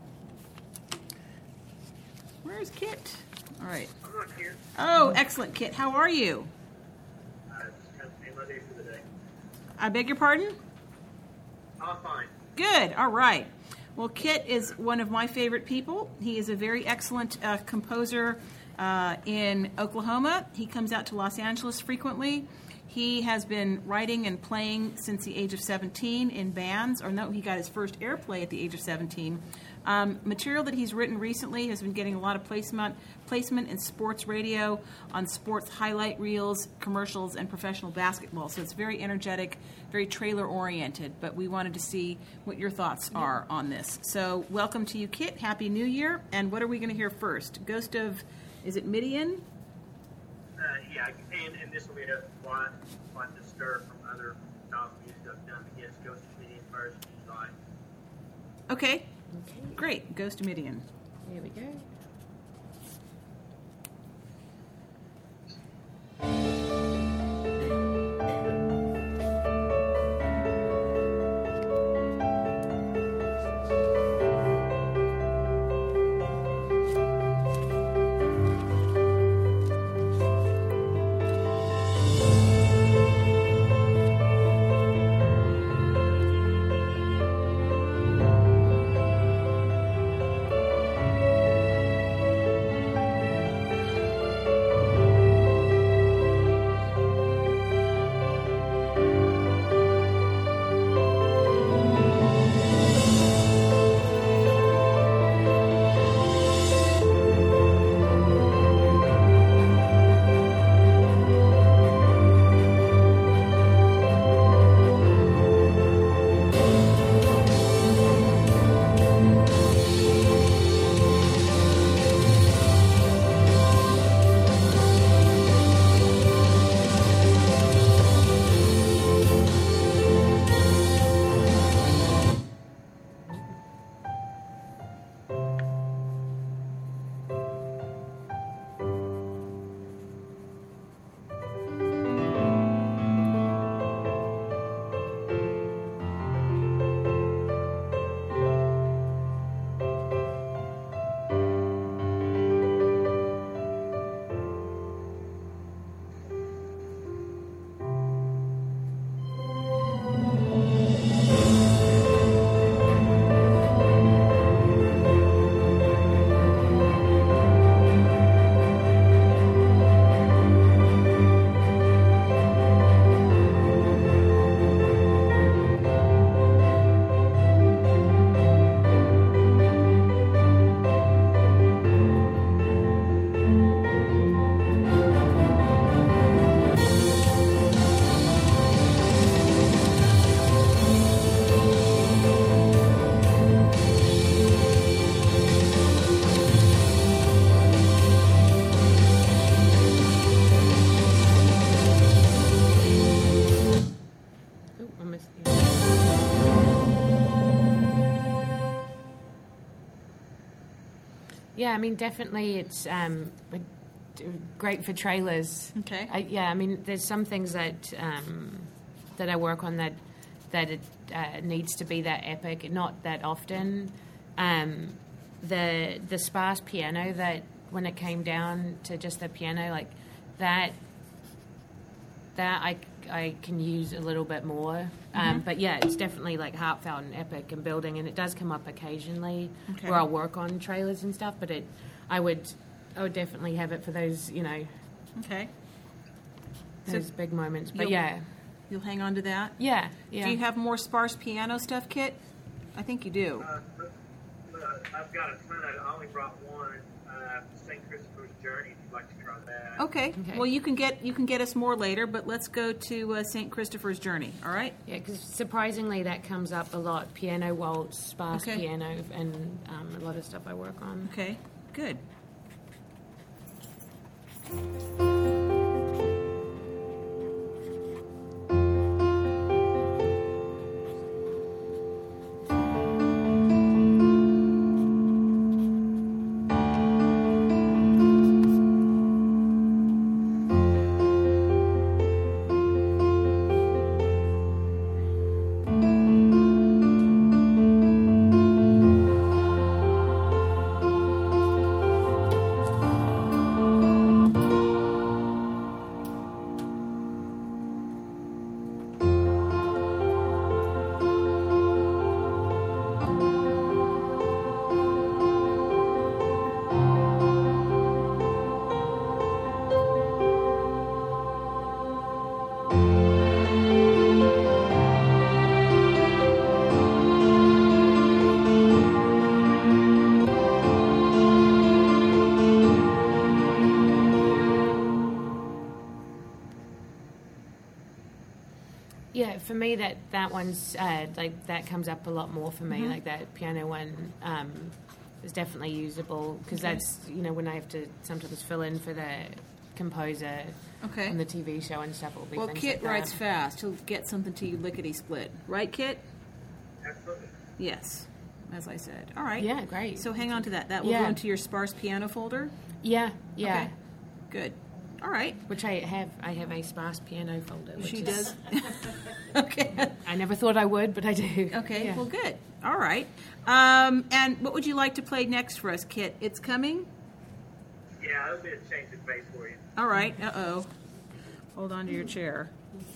Where's Kit? All right. I'm not here. Oh, excellent, Kit. How are you? Uh, just kind of paying my day for the day. I beg your pardon? I'm fine. Good. All right. Well, Kit is one of my favorite people. He is a very excellent uh, composer uh, in Oklahoma. He comes out to Los Angeles frequently. He has been writing and playing since the age of seventeen in bands, or no, he got his first airplay at the age of seventeen. Um, material that he's written recently has been getting a lot of placement placement in sports radio, on sports highlight reels, commercials, and professional basketball. So it's very energetic, very trailer-oriented, but we wanted to see what your thoughts are on this. So welcome to you, Kit. Happy New Year. And what are we going to hear first? Ghost of, is it Midian? Uh, yeah, and, and this will be a quite, quite the stir from other styles of music I've done against Ghost of Midian first, July. Okay. Great. Ghost of Midian. Here we go. Yeah, I mean, definitely it's um, great for trailers. Okay. I, yeah, I mean, there's some things that um, that I work on that that it uh, needs to be that epic, not that often. Um, the the sparse piano that when it came down to just the piano, like that, that I I can use a little bit more. Um, Mhm. But yeah, it's definitely like heartfelt and epic and building, and it does come up occasionally Okay. where I'll work on trailers and stuff. But it, I would, I would definitely have it for those, you know, Okay. those So big moments. But you'll- yeah, You'll hang on to that? yeah, yeah. Do you have more sparse piano stuff, Kit? I think you do. Uh, but, uh, I've got a ton. I only brought one. Uh, Saint Christopher's Journey. If you'd like to try that. Okay. Well, you can get you can get us more later, but let's go to uh, Saint Christopher's Journey. All right. Yeah, because surprisingly that comes up a lot. Piano waltz, sparse Okay. piano, and um, a lot of stuff I work on. Okay. Good. Yeah, for me that that one's uh, like that comes up a lot more for me. Mhm. Like that piano one um, is definitely usable because Okay. that's you know when I have to sometimes fill in for the composer Okay. on the T V show and stuff. It'll be Well, things Kit like writes that. fast. He'll get something to you lickety split. Right, Kit? Absolutely. Yes. As I said. All right. Yeah, great. So hang on to that. That will Yeah. go into your sparse piano folder. Yeah, yeah. Okay. Good. All right. Which I have. I have a sparse piano folder. Which She is- does. Okay. I never thought I would, but I do. Okay. Yeah. Well, good. All right. Um, and what would you like to play next for us, Kit? It's coming. Yeah, it'll be a change of pace for you. All right. Uh oh. Hold on to your chair.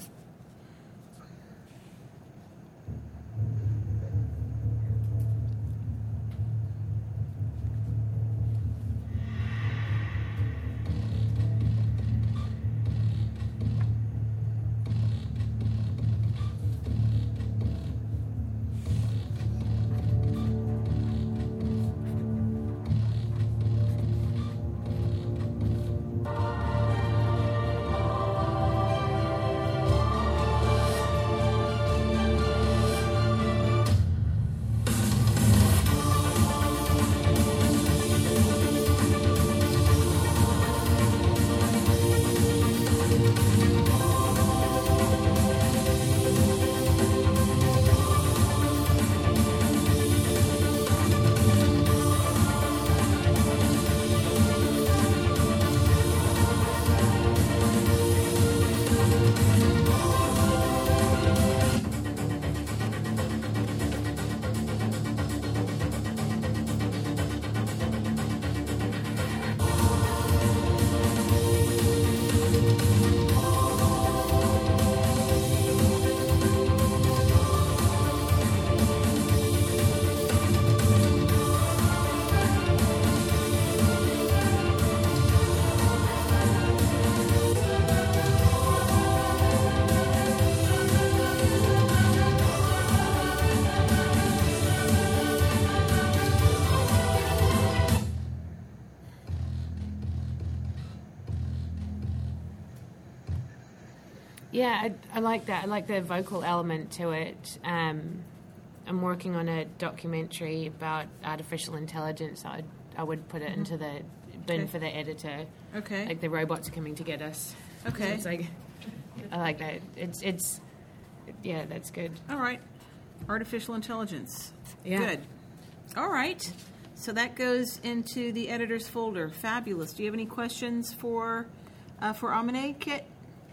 Yeah, I, I like that. I like the vocal element to it. Um, I'm working on a documentary about artificial intelligence. I'd, I would put it Mhm. into the bin Okay. for the editor. Okay. Like the robots are coming to get us. Okay. It's like, I like that. It's, it's, yeah, that's good. All right. Artificial intelligence. Yeah. Good. All right. So that goes into the editor's folder. Fabulous. Do you have any questions for uh, for Amine, Kit?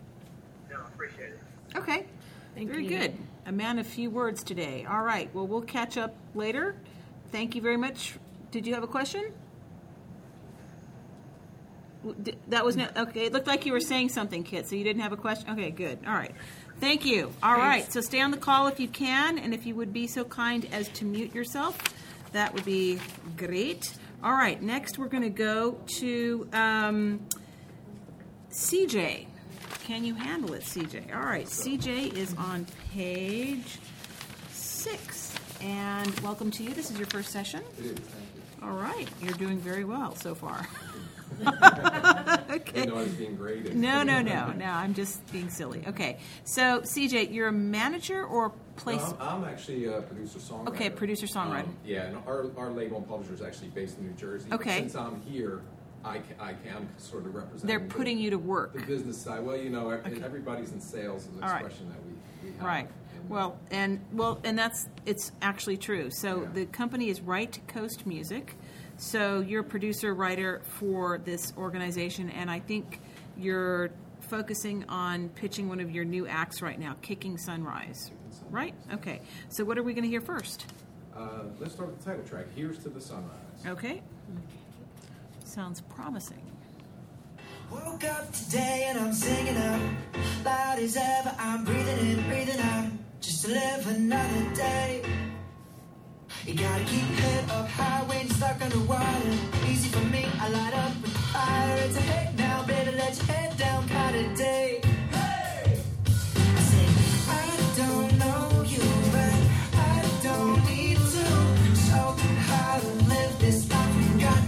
No, I appreciate it. Okay. Thank Very you. good. A man of few words today. All right. Well, we'll catch up later. Thank you very much. Did you have a question? D- That was not, okay. It looked like you were saying something, Kit. So you didn't have a question. Okay, good. All right. Thank you. All right. So stay on the call if you can, and if you would be so kind as to mute yourself, that would be great. All right. Next, we're going to go to um, C J. Can you handle it, C J? All right. C J is on page six, and welcome to you. This is your first session. It is. Thank you. All right. You're doing very well so far. Okay. You know I was being graded. No, no, no, no. I'm just being silly. Okay. So, C J, you're a manager or place? No, I'm, I'm actually a producer-songwriter. Okay, producer-songwriter. Um, yeah, and our, our label and publisher is actually based in New Jersey. Okay. But since I'm here, I can, I can sort of represent. They're putting the, you to work. The business side. Well, you know, Okay. everybody's in sales is an All right. expression that we, we have. Right. Well, and well, and that's it's actually true. So Yeah. the company is Right Coast Music. So you're a producer writer for this organization, and I think you're focusing on pitching one of your new acts right now, Kicking Sunrise. Right? Okay. So what are we going to hear first? Uh, let's start with the title track, Here's to the Sunrise. Okay. Sounds promising. Woke up today and I'm singing out loud as ever. I'm breathing in, breathing out, just to live another day. You gotta keep head up high when you're stuck underwater. Easy for me, I light up with the fire. It's a hit now, baby, let your head down kind of day. Hey! I say, I don't know you, but I don't need to show how to live this life we got.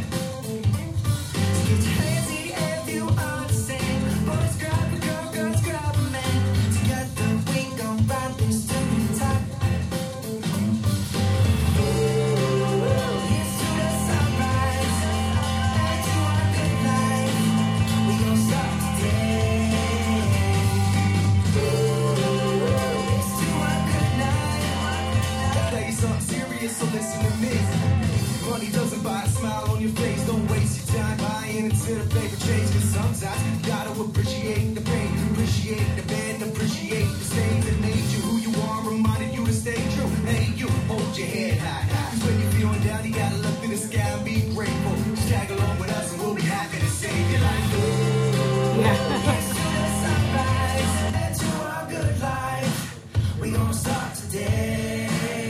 Get your hands in the air if you understand. Boys grab a girl, girls grab a man. Together we gon' ride this to the top. Here's to the sunrise, and to our good life. We gon' start today. Here's to our good night. Play something serious, so listen to me. Money doesn't buy a smile on your face. Don't waste your time buying into the favorite change. Cause sometimes you gotta appreciate the pain, appreciate the band, appreciate the stains that made you who you are, reminded you to stay true. Hey, you hold your head high, high. Cause when you're feeling down, you gotta look to the sky and be grateful. Just tag along with us and we'll be happy to save your life. Here's to the sunrise, and to our good life. We gon' start today.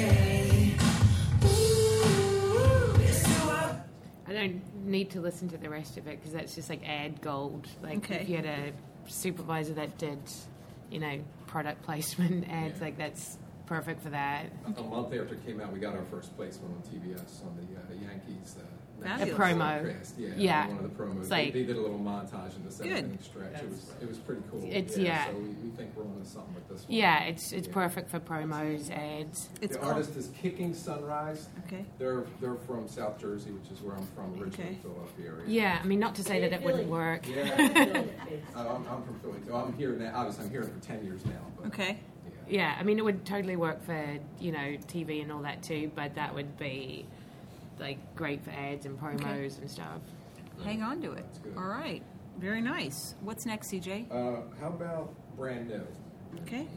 I don't need to listen to the rest of it because that's just like ad gold. Like Okay. if you had a supervisor that did, you know, product placement ads, like that's perfect for that. A month after it came out, we got our first placement on T V S on the uh, Yankees. Uh, A promo. broadcast. Yeah, Yeah. one of the promos. It's They, like- they did a little montage in the seventh Good. inning stretch. It was it was pretty cool. It's- yeah. So we, we think we're on to something with this one. Yeah, it's it's Yeah. perfect for promos, ads. the artist is Kicking Sunrise. Okay. They're they're from South Jersey, which is where I'm from, originally, Okay. Philadelphia area. Yeah, I mean, not to say that it wouldn't work. Yeah. uh, I'm, I'm from Philly. Oh, I'm here now. Obviously, I'm here for ten years now. But Okay. Yeah, I mean, it would totally work for, you know, T V and all that too, but that would be, like, great for ads and promos Okay. and stuff. Hang on to it. All right. Very nice. What's next, C J? Uh, how about Brand New? Okay.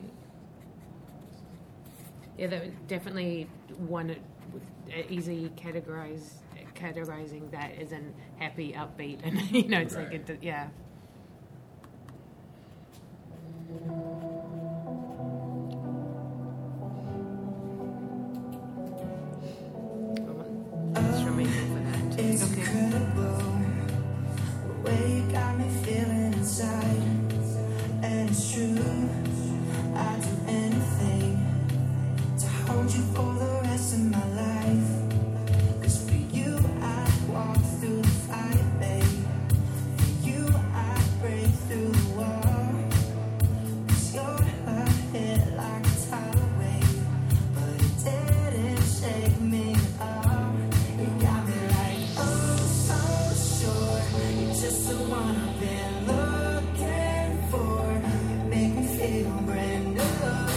Yeah, that was definitely one uh, easy categorize categorizing that as an happy, upbeat, and, you know, it's like, Right. it, yeah. Instrumental for that. It's incredible the way you got me feeling inside, and it's true. I'd do anything to hold you for the rest of my life. 'Cause for you I'd walk through the fire, babe. For you I'd break through the wall. 'Cause your heart hit like a tidal wave, but it didn't shake me up. You got me like, oh, so sure. You're just the one I've been looking for. You make me feel brand new.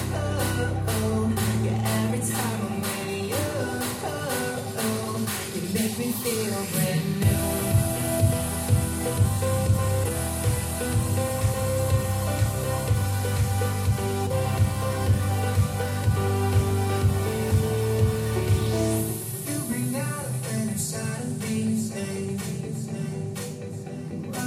Yeah, every time I'm with you, you make me feel brand new. You bring out an inside of me, say,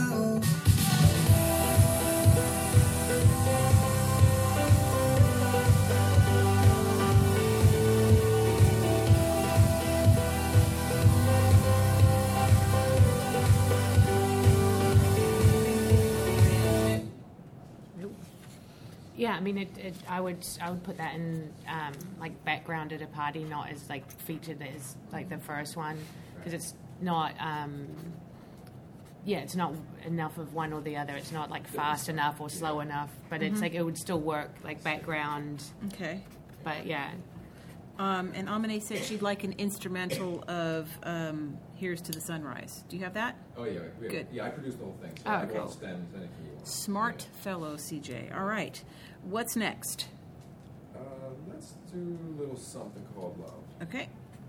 Yeah, I mean, it, it, I would I would put that in um, like background at a party, not as like featured as like the first one, because it's not. Um, yeah, it's not enough of one or the other. It's not like fast enough or slow enough, but it's Mhm. like it would still work like background. Okay. But yeah. Um, and Amine said she'd like an instrumental of um, "Here's to the Sunrise." Do you have that? Oh yeah, we- Good. Yeah, I produced the whole thing, so Oh, I okay. won't stand anything you want. Smart fellow, C J. All right. What's next? Uh, let's do a little something called Love. Okay.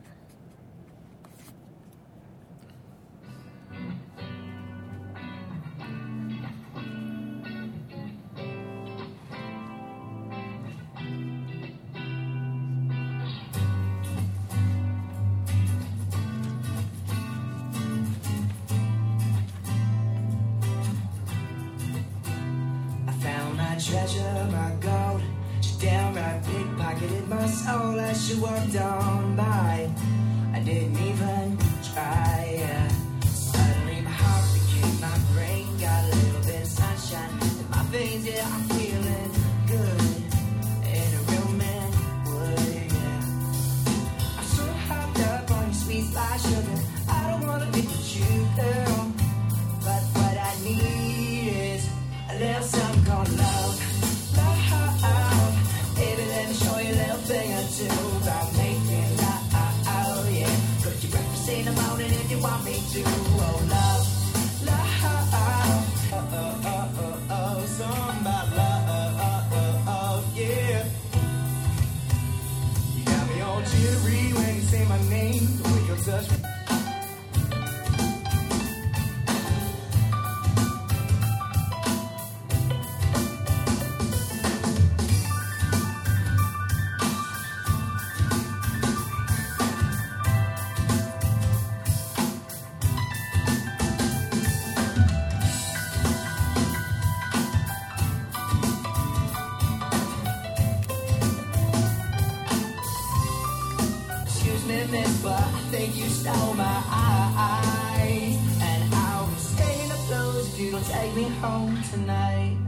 I found my treasure, my gold. She downright pickpocketed my soul as she walked on by. I didn't even try. Yeah. Suddenly my heart became my brain. Got a little bit of sunshine in my veins. Yeah, I'm feeling good. And a real man would. Yeah. I'm so hopped up on your sweet sly sugar. I don't wanna be with you, girl. But what I need is a little something called love. Love. Baby, let me show you a little thing or two about making love. Yeah. Cook your breakfast in the morning if you want me to. Oh, love. Love. Oh, oh, oh, oh, oh. Something about love. Yeah. You got me all jittery when you say my name. With your touch. Excuse me, miss, but I think you stole my eyes. And I'll be staying up close if you don't take me home tonight.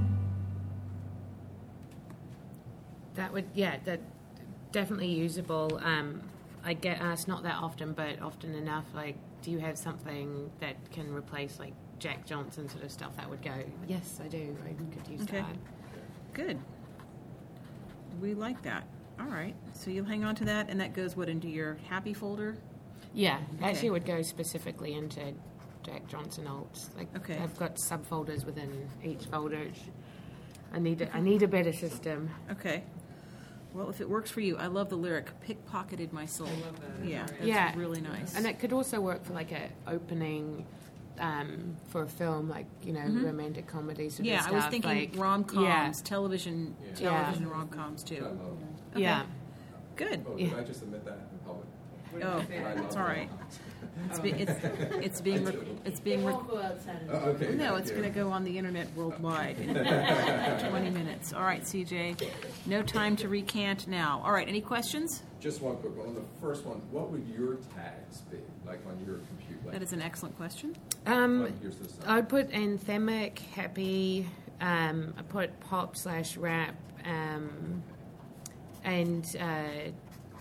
That would, yeah, that definitely usable. Um, I get asked not that often, but often enough. Like, do you have something that can replace like Jack Johnson sort of stuff? That would go. Yes, I do. I could use Okay. that. Good. We like that. All right. So you'll hang on to that, and that goes what into your happy folder? Yeah, Okay. actually, it would go specifically into Jack Johnson alts. Like, Okay. I've got subfolders within each folder. I need a, I need a better system. Okay. Well, if it works for you, I love the lyric "pickpocketed my soul." I love that. Yeah, that's yeah, really nice. And it could also work for like a opening um, for a film, like you know, Mhm. romantic comedy sort yeah, of stuff. I was thinking like, rom-coms, yeah. television, Yeah. television rom-coms too. Okay. Yeah. Good. Oh, Yeah. did I just admit that in public? Oh, I love it's all right. rom-coms. It's, be, it's, it's being re- it's being re- It won't go outside of Oh, okay, no, thank it's you. going to go on the internet worldwide in twenty minutes. All right, C J, no time to recant now. All right, any questions? Just one quick one. The first one, what would your tags be, like on your computer? Like, That is an excellent question. Um, like, here's the sound. I'd put anthemic, happy. Um, I put pop slash rap, um, and uh,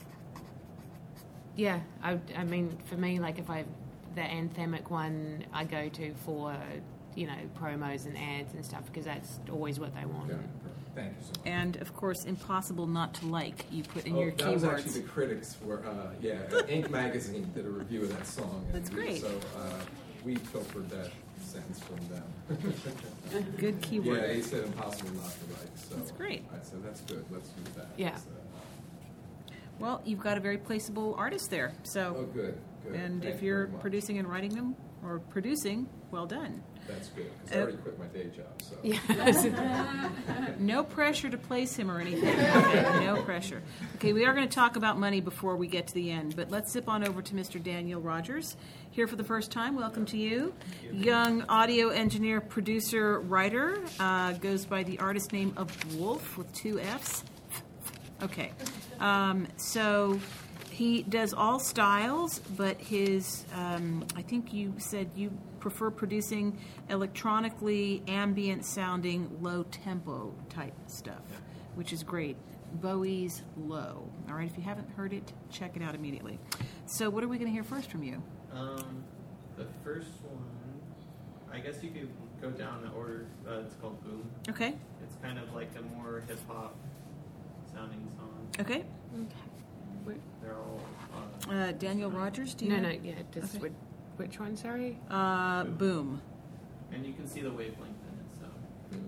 yeah. I, I mean, for me, like if I the anthemic one, I go to for you know promos and ads and stuff because that's always what they want. Yeah, thank you so much. And of course, impossible not to like. You put in Oh, your that was keywords. actually the critics were, uh, yeah, Ink Magazine did a review of that song. and That's we- great. So uh, we pilfered that sentence from them. Good keyword. Yeah, they said impossible not to like. So That's great. I said that's good. Let's use that. Yeah. That's, uh, Well, you've got a very placeable artist there. So, Oh, good, good. And Thank if you you're very much. producing and writing them, or producing, well done. That's good because I Uh, already quit my day job. So No pressure to place him or anything. Okay, no pressure. Okay, we are going to talk about money before we get to the end, but let's zip on over to Mister Daniel Rogers. Here for the first time, welcome to you. Young audio engineer, producer, writer, uh, goes by the artist name of Wolf with two F's. Okay, um, so He does all styles, but his, um, I think you said you prefer producing electronically ambient sounding, low tempo type stuff, Yeah. which is great. Bowie's Low. All right, if you haven't heard it, check it out immediately. So, what are we going to hear first from you? Um, the first one, I guess you could go down the order. Uh, it's called Boom. Okay. It's kind of like a more hip hop sounding song. Okay. They're all. Uh, Uh, Daniel Rogers, do you No, know? no, yeah. Just Okay. which, which one? Sorry. Uh, Boom. and you can see the wavelength in it, so.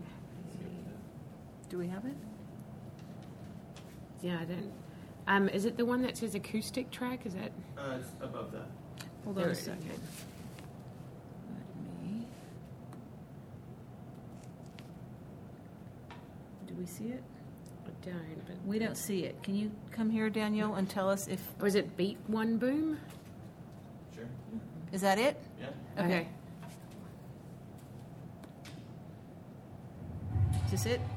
Do we have it? Yeah, I don't. Um, is it the one that says acoustic track? Is that? Uh, it's above that. Hold on There a it is, second. okay. Let me. Do we see it? I don't. But We don't see it. Can you come here, Daniel, and tell us if. Was it Beat One Boom? Sure. Is that it? Yeah. Okay. Is this it?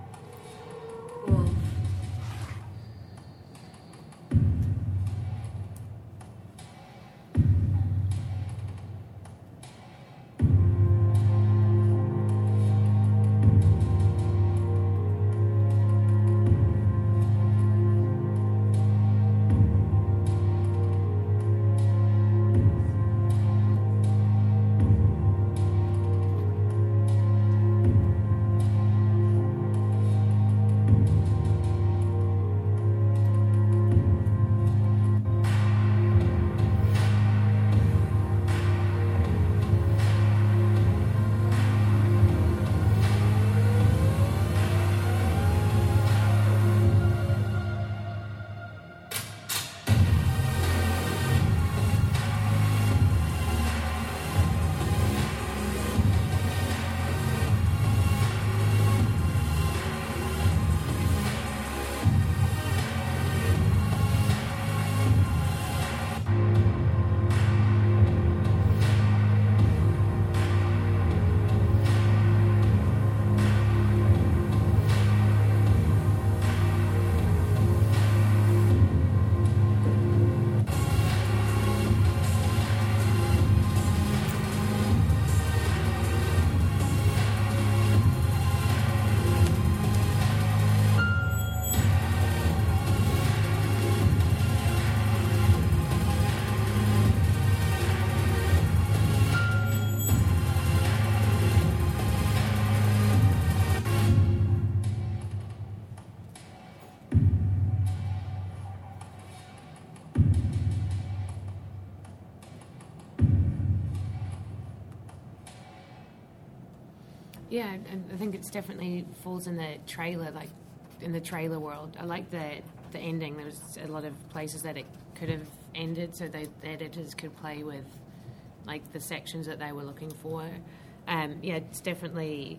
Yeah, and I think it's definitely falls in the trailer, like in the trailer world. I like the the ending. There was a lot of places that it could have ended, so they, the editors could play with like the sections that they were looking for. Um, yeah, it's definitely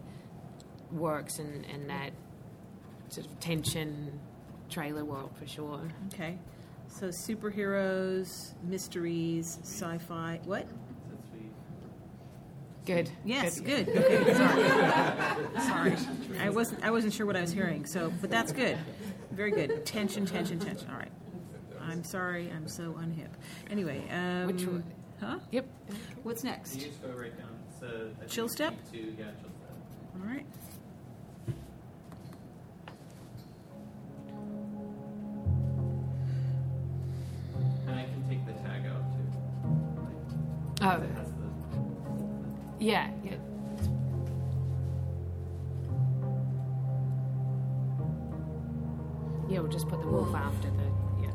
works in, in that sort of tension trailer world for sure. Okay. So superheroes, mysteries, sci-fi. What? Good. Yes, Good. good. Okay, sorry. Sorry. I wasn't I wasn't sure what I was hearing. So, but that's good. Very good. Tension, tension, tension. All right. I'm sorry. I'm so unhip. Anyway, um, Which one? Huh? Yep. What's next? You just go right down. It's a, I think Chill it's step? Two, yeah, chill step. All right. And I can take the tag out too. Oh. It has the. Yeah, yeah. Yeah, we'll just put the wolf after the yeah.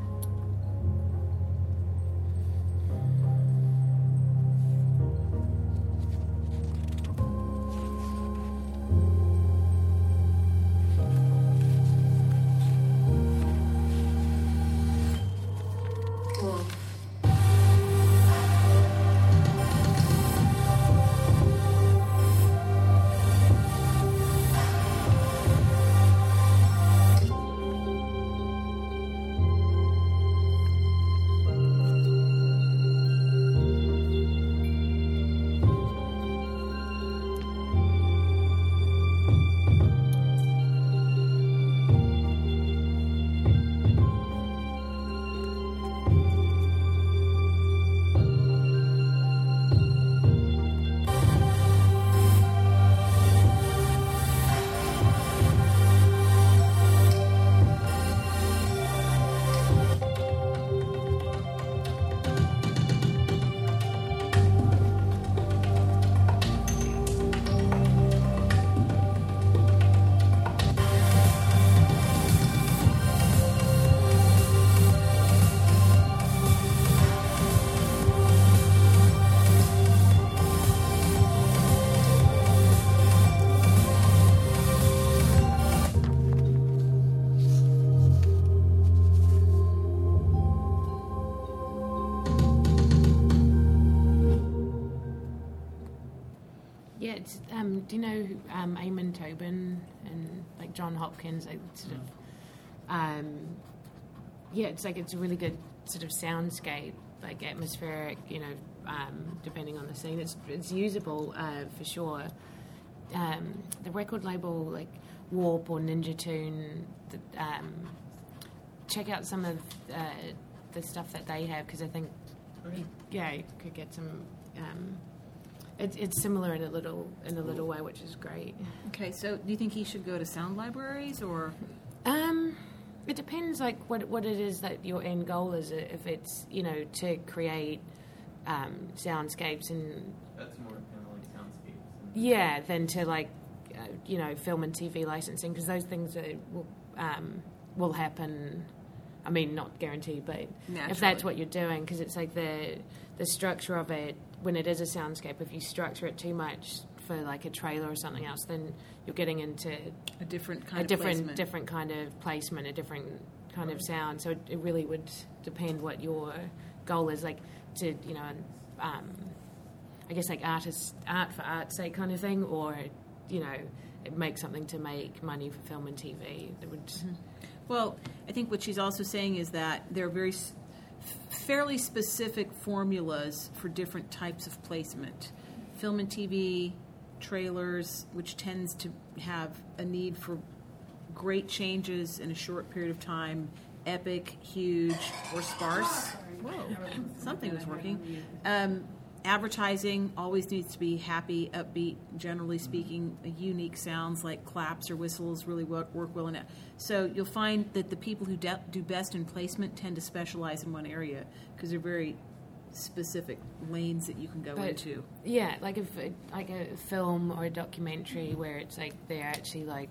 yeah, it's, um, do you know um, Eamon Tobin and like John Hopkins? Like, sort of, um, yeah, it's like it's a really good sort of soundscape, like atmospheric. You know, um, depending on the scene, it's it's usable uh, for sure. Um, the record label like Warp or Ninja Tune, the, um, check out some of uh, the stuff that they have, because I think you, yeah, you could get some. Um, it, it's similar in a little in a little way, which is great. Okay, so do you think he should go to sound libraries or? Um, it depends, like what what it is that your end goal is. If it's you know to create um, soundscapes and That's more kind of like soundscapes. yeah, than to like uh, you know film and T V licensing, because those things are, will um, will happen. I mean, not guaranteed, but Naturally. if that's what you're doing, because it's like the the structure of it, when it is a soundscape, if you structure it too much for like a trailer or something else, then you're getting into a different kind a of different placement. different kind of placement, a different kind of sound. So it, it really would depend what your goal is, like to you know, um, I guess like artist art for art's sake kind of thing, or you know, it make something to make money for film and T V. That would. Mm-hmm. Well, I think what she's also saying is that there are very s- fairly specific formulas for different types of placement. Film and T V, trailers, which tends to have a need for great changes in a short period of time, epic, huge, or sparse. Whoa, something was working. Um, advertising always needs to be happy, upbeat, generally speaking. Unique sounds like claps or whistles really work, work well in it. So you'll find that the people who de- do best in placement tend to specialize in one area because they're very specific lanes that you can go But, into. Yeah, like if it, like a film or a documentary where it's like they're actually like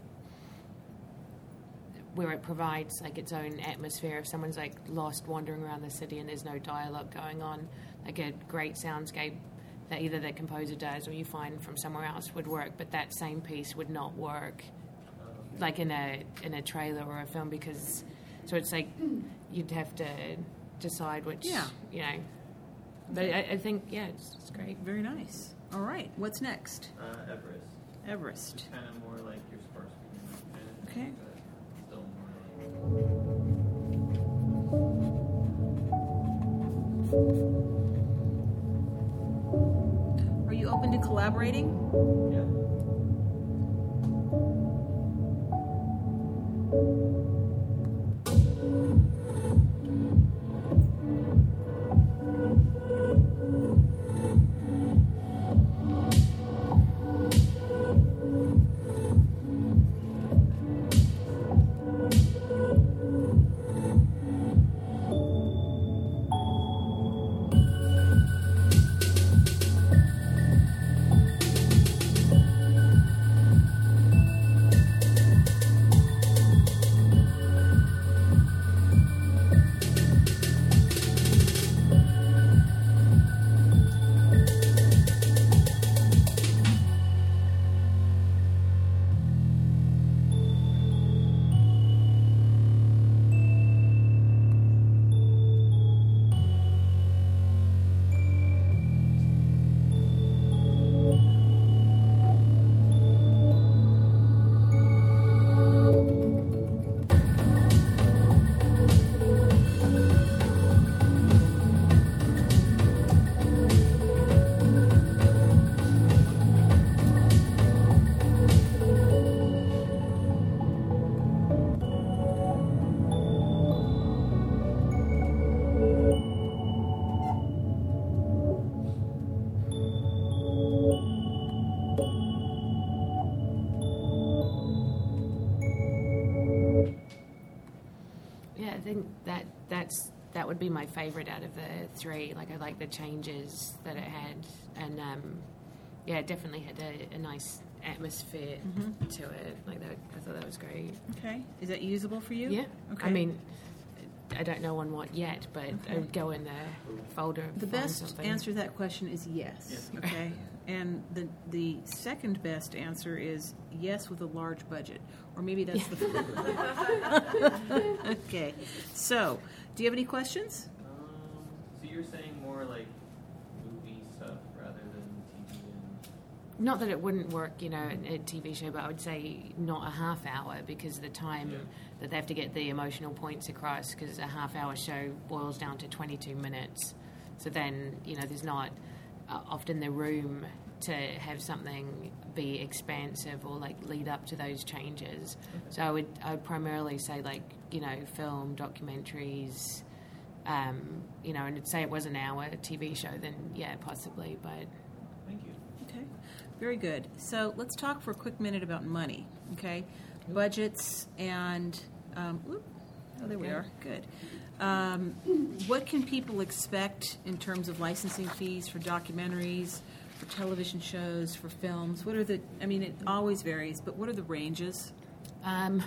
where it provides like its own atmosphere. If someone's like lost wandering around the city and there's no dialogue going on, like a great soundscape that either the composer does or you find from somewhere else would work, but that same piece would not work like in a in a trailer or a film, because so it's like you'd have to decide which Yeah. you know. But I, I think yeah, it's, it's great. Very nice. All right, what's next? Uh, Everest. Everest. It's kind of more like your sparse kind of Okay. thing, but still more Are you open to collaborating? Yeah. Yeah, I think that that's that would be my favorite out of the three. Like I like the changes that it had, and um, yeah, it definitely had a, a nice atmosphere Mhm. to it. Like that, I thought that was great. Okay. Is that usable for you? Yeah. Okay. I mean, I don't know on what yet, but Okay. I would go in the folder. and The find best something. answer to that question is yes. Yes. Okay. And the the second best answer is yes with a large budget, or maybe that's the. Okay. So, do you have any questions? Um, so you're saying more like movie stuff rather than T V and Not that it wouldn't work, you know, in a T V show, but I would say not a half hour because of the time Yeah. that they have to get the emotional points across, because a half hour show boils down to twenty-two minutes. So then, you know, there's not uh, often the room to have something be expansive or like lead up to those changes. So I would I would primarily say like, you know, film, documentaries, um, you know, and I'd say it was an hour T V show, then yeah, possibly, but... Thank you. Okay, very good. So let's talk for a quick minute about money, okay? Budgets and, um, whoop, oh, there we Okay. are, good. Um, what can people expect in terms of licensing fees for documentaries, for television shows, for films? What are the, I mean, it always varies, but what are the ranges? Um,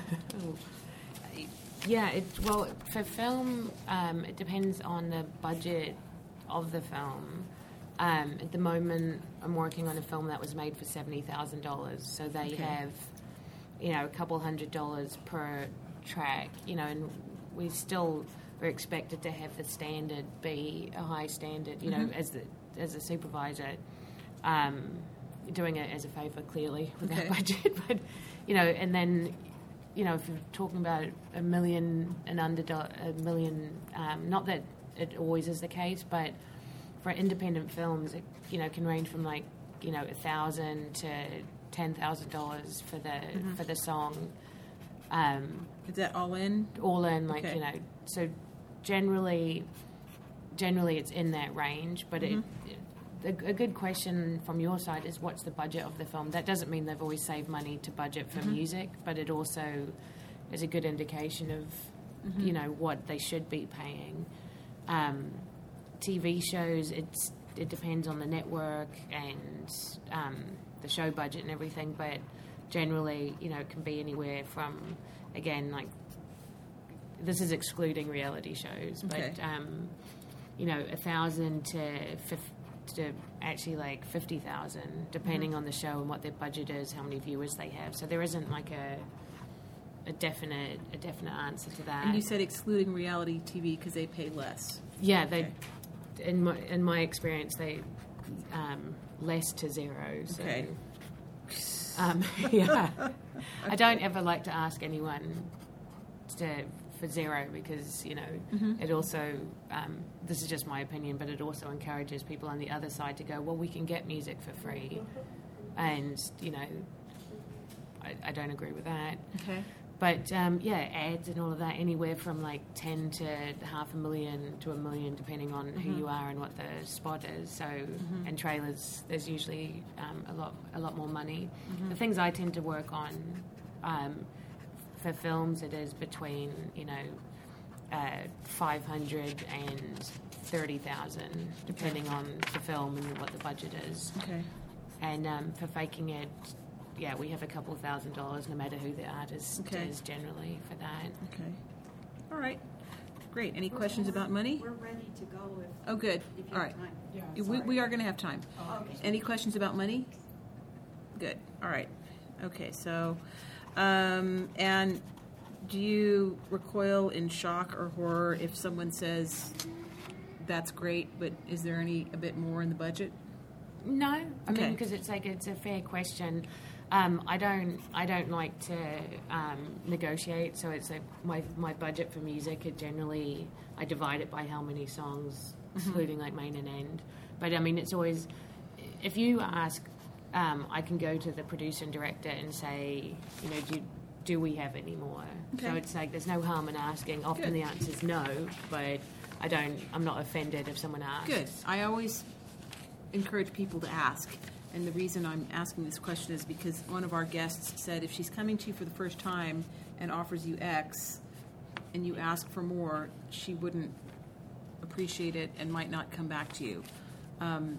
yeah, it, well, for film, um, it depends on the budget of the film. Um, at the moment, I'm working on a film that was made for seventy thousand dollars, so they Okay. have, you know, a couple hundred dollars per track, you know, and we still are expected to have the standard be a high standard, you know, Mhm. as the as a supervisor, um, doing it as a favour, clearly, with Okay. our budget, but, you know, and then, you know, if you're talking about a million and under, do- a million, um, not that it always is the case, but for independent films, it, you know, can range from like, you know, a thousand to ten thousand dollars for the Mhm. for the song. Um, Is that all in? all in, like, Okay. you know, so generally, generally it's in that range, but Mhm. it, it, a, a good question from your side is what's the budget of the film? That doesn't mean they've always saved money to budget for Mhm. music, but it also is a good indication of, Mhm. you know, what they should be paying. Um, T V shows, it's it depends on the network and um, the show budget and everything, but generally, you know, it can be anywhere from, again, like, this is excluding reality shows, Okay. but, um, you know, a thousand to fif- to actually like fifty thousand, depending Mhm. on the show and what their budget is, how many viewers they have. So there isn't like a a definite a definite answer to that. And you said excluding reality T V because they pay less. Yeah, they. Okay. In my in my experience, they um, less to zero. So, Okay. Um, yeah, I don't ever like to ask anyone to for zero because you know Mhm. it also um, this is just my opinion, but it also encourages people on the other side to go, well, we can get music for free, and you know, I, I don't agree with that. Okay. But um, yeah, ads and all of that, anywhere from like ten to half a million to a million, depending on who Mhm. you are and what the spot is. So, Mhm. and trailers, there's usually um, a lot, a lot more money. Mhm. The things I tend to work on um, for films, it is between you know uh, five hundred and thirty thousand, depending on the film and what the budget is. Okay. And um, for faking it. Yeah, we have a couple of thousand dollars, no matter who the artist Okay. is, generally for that. Okay. All right. Great. Any questions about money? We're ready to go if. Oh, good. If you All have right. time. Yeah, we, sorry. we are going to have time. Oh, okay. Any questions about money? Good. All right. Okay. So, um, and do you recoil in shock or horror if someone says, "That's great, but is there any a bit more in the budget?" No, I Okay. mean because it's like it's a fair question. Um, I don't I don't like to um, negotiate, so it's like my my budget for music. It generally I divide it by how many songs, Mhm. excluding like main and end. But I mean, it's always if you ask, um, I can go to the producer and director and say, you know, do do we have any more? So Okay. it's like there's no harm in asking. Often Good. the answer is no, but I don't. I'm not offended if someone asks. Good. I always encourage people to ask. And the reason I'm asking this question is because one of our guests said if she's coming to you for the first time and offers you X and you ask for more, she wouldn't appreciate it and might not come back to you. Um,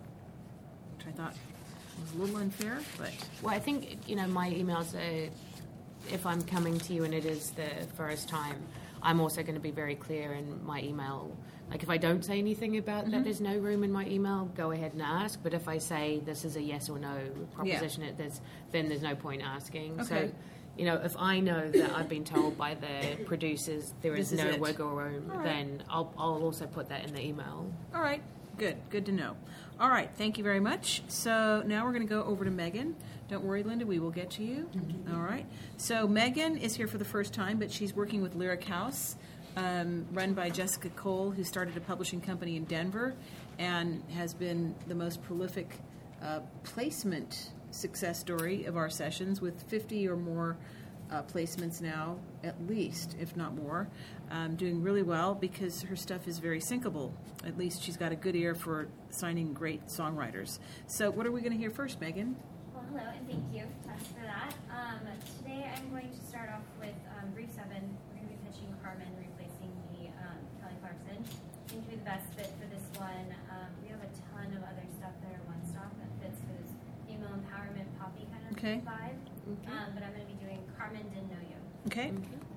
which I thought was a little unfair, but... Well, I think, you know, my emails are, if I'm coming to you and it is the first time, I'm also going to be very clear in my email. Like, if I don't say anything about Mhm. that there's no room in my email, go ahead and ask. But if I say this is a yes or no proposition, it there's, then there's no point asking. Okay. So, you know, if I know that I've been told by the producers there is This is no it. wiggle room, All right. then I'll, I'll also put that in the email. All right. Good, good to know. All right, thank you very much. So now we're going to go over to Megan. Don't worry, Linda, we will get to you. All right. So Megan is here for the first time, but she's working with Lyric House, um, run by Jessica Cole, who started a publishing company in Denver and has been the most prolific uh, placement success story of our sessions, with fifty or more uh, placements now, at least, if not more. Um, doing really well because her stuff is very syncable. At least she's got a good ear for signing great songwriters. So what are we going to hear first, Megan? Well, hello, and thank you, Tess, for that. Um, today I'm going to start off with um, Brief seven. We're going to be pitching Carmen, replacing the um, Kelly Clarkson. Seems to be the best fit for this one. Um, we have a ton of other stuff that are one-stop that fits for this female empowerment poppy kind of Okay. vibe. Okay. Um, but I'm going to be doing Carmen Didn't Know You. Okay.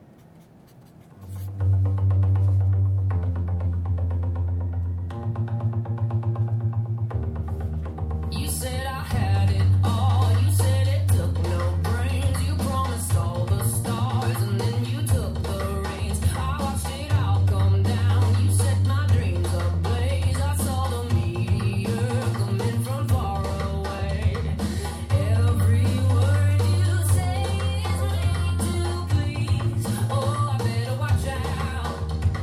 You said I had it all. You said it took no brains. You promised all the stars, and then you took the reins. I watched it all come down. You set my dreams ablaze. I saw the meteor coming from far away. Every word you say is made to please. Oh, I better watch out.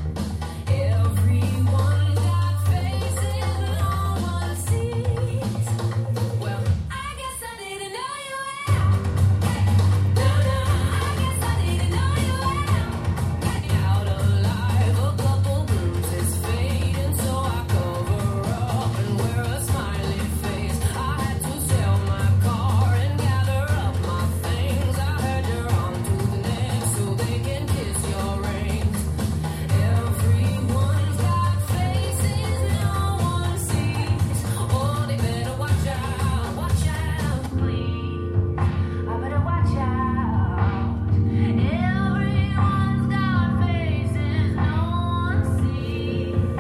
Everyone got faces no one sees. Well, I guess I didn't know you well. No, no, I guess I didn't know you well. Out alive, a couple bruises fading, so I cover up and wear a smiley face. I had to sell my car and gather up my things. I heard you're on to the next, so they can kiss your rings. Everyone's got faces no one sees. Oh, they better watch out, watch out, please. I better watch out. Everyone's got faces no one sees.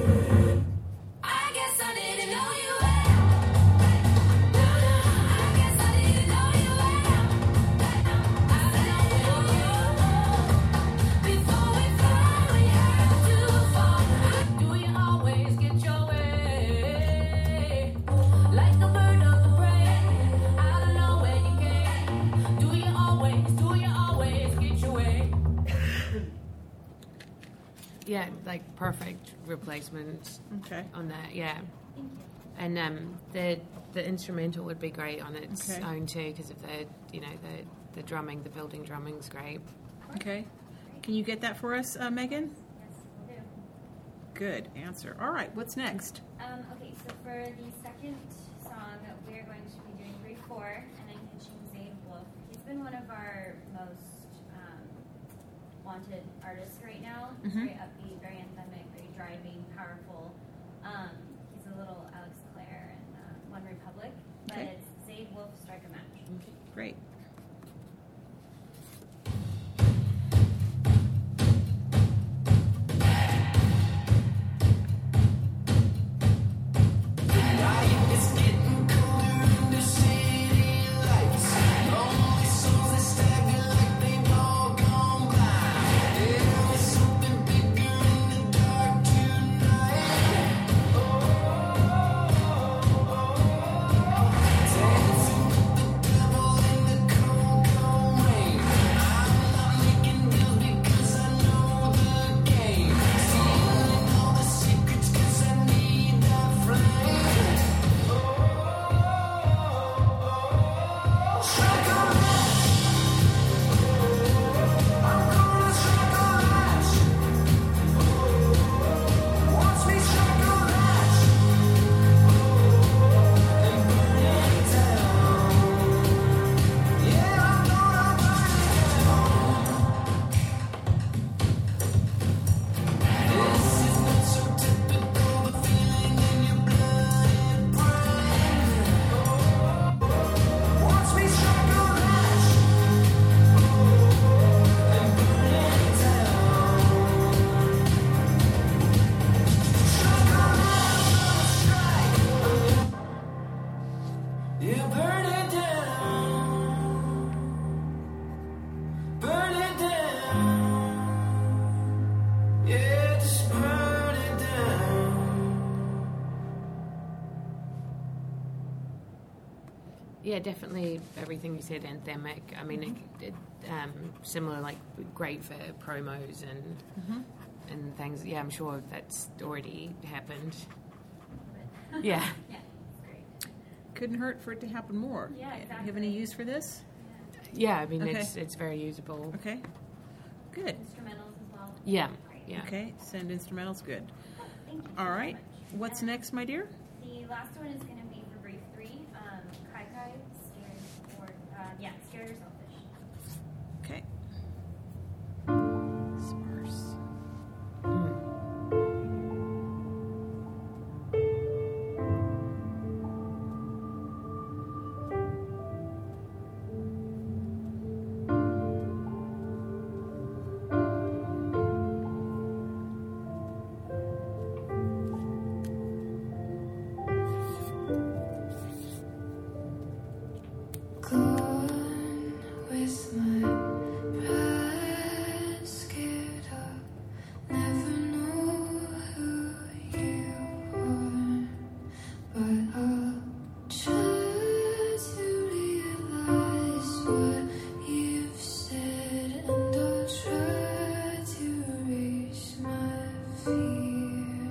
I guess I didn't know you well. No, no, I guess I didn't know you well. I know you. Before we fly, we have to fall. Do you always get your way? Like a bird of the prey, I don't know where you came. Do you always, do you always get your way? Yeah, like perfect replacement. Okay. On that, yeah. And um, the the instrumental would be great on its Okay. own too, because of the you know the the drumming, the building drumming's great. Okay. Can you get that for us, uh, Megan? Yes, will do. Good answer. All right, what's next? Um, okay, so for the second song, we are going to be doing Brief four, and I'm pitching Zayd Wolf. He's been one of our most um, wanted artists right now. He's Mhm. very upbeat, very anthemic, very driving, powerful. Um, he's a little Alex Clare and uh, One Republic, but Okay. it's Zayd Wolf, Strike a Match. Great. It's getting colder in the city lights. Lonely souls that stagger like they've all gone blind. There's something bigger in the dark tonight. Dancing with the devil in the cold, cold rain. I'm not making deals because I know the game. Stealing all the secrets 'cause I need that flame. Strike a match. I'm gonna strike a match. Watch me strike a match and burn it down. Yeah, I'm gonna burn it down. This is not so typical, the feeling in your blood and brain. Watch me strike a match. yeah, definitely everything you said, anthemic. I mean, Mm-hmm. it, it, um, similar, like great for promos and Mhm. and things. Yeah, I'm sure that's already happened. Yeah. Yeah, great. Couldn't hurt for it to happen more. Yeah, Do you have any use for this? Yeah, I mean, Okay. it's it's very usable. Okay. Good. Instrumentals as well. Yeah. Yeah. Okay, send instrumentals, good. Thank you All so right. much. What's next, my dear? The last one is going to be for brief three. Um, Kai Kai, scared or uh, yeah, scared or selfish. Okay. Sparse. Gone with my pride scared up. Never know who you are, but I'll try to realize what you've said, and I'll try to erase my fear.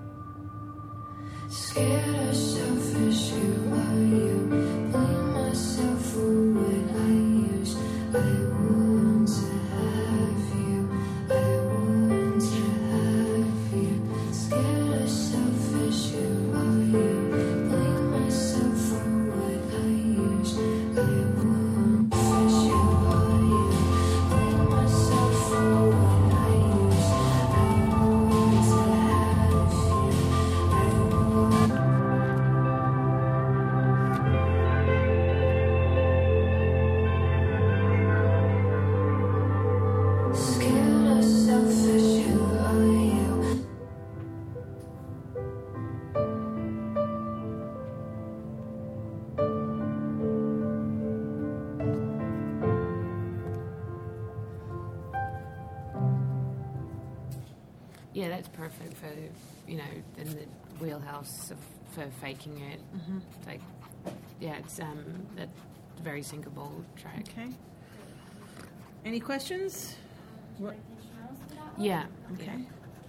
Scared or selfish, who are you? Blame myself for what I used. I want to have you. I want to have you. Scared or selfish, who are you? Blame myself for what I used. I want fish, who are you? Blame myself for what I used. I want to have you. I want. Scared or selfish, who are you? Yeah, that's perfect for, you know, in the wheelhouse of, for faking it. Mhm. Like, yeah, it's um, a very syncable track. Okay. Any questions? What? Instrumentals for that one? Yeah. Okay.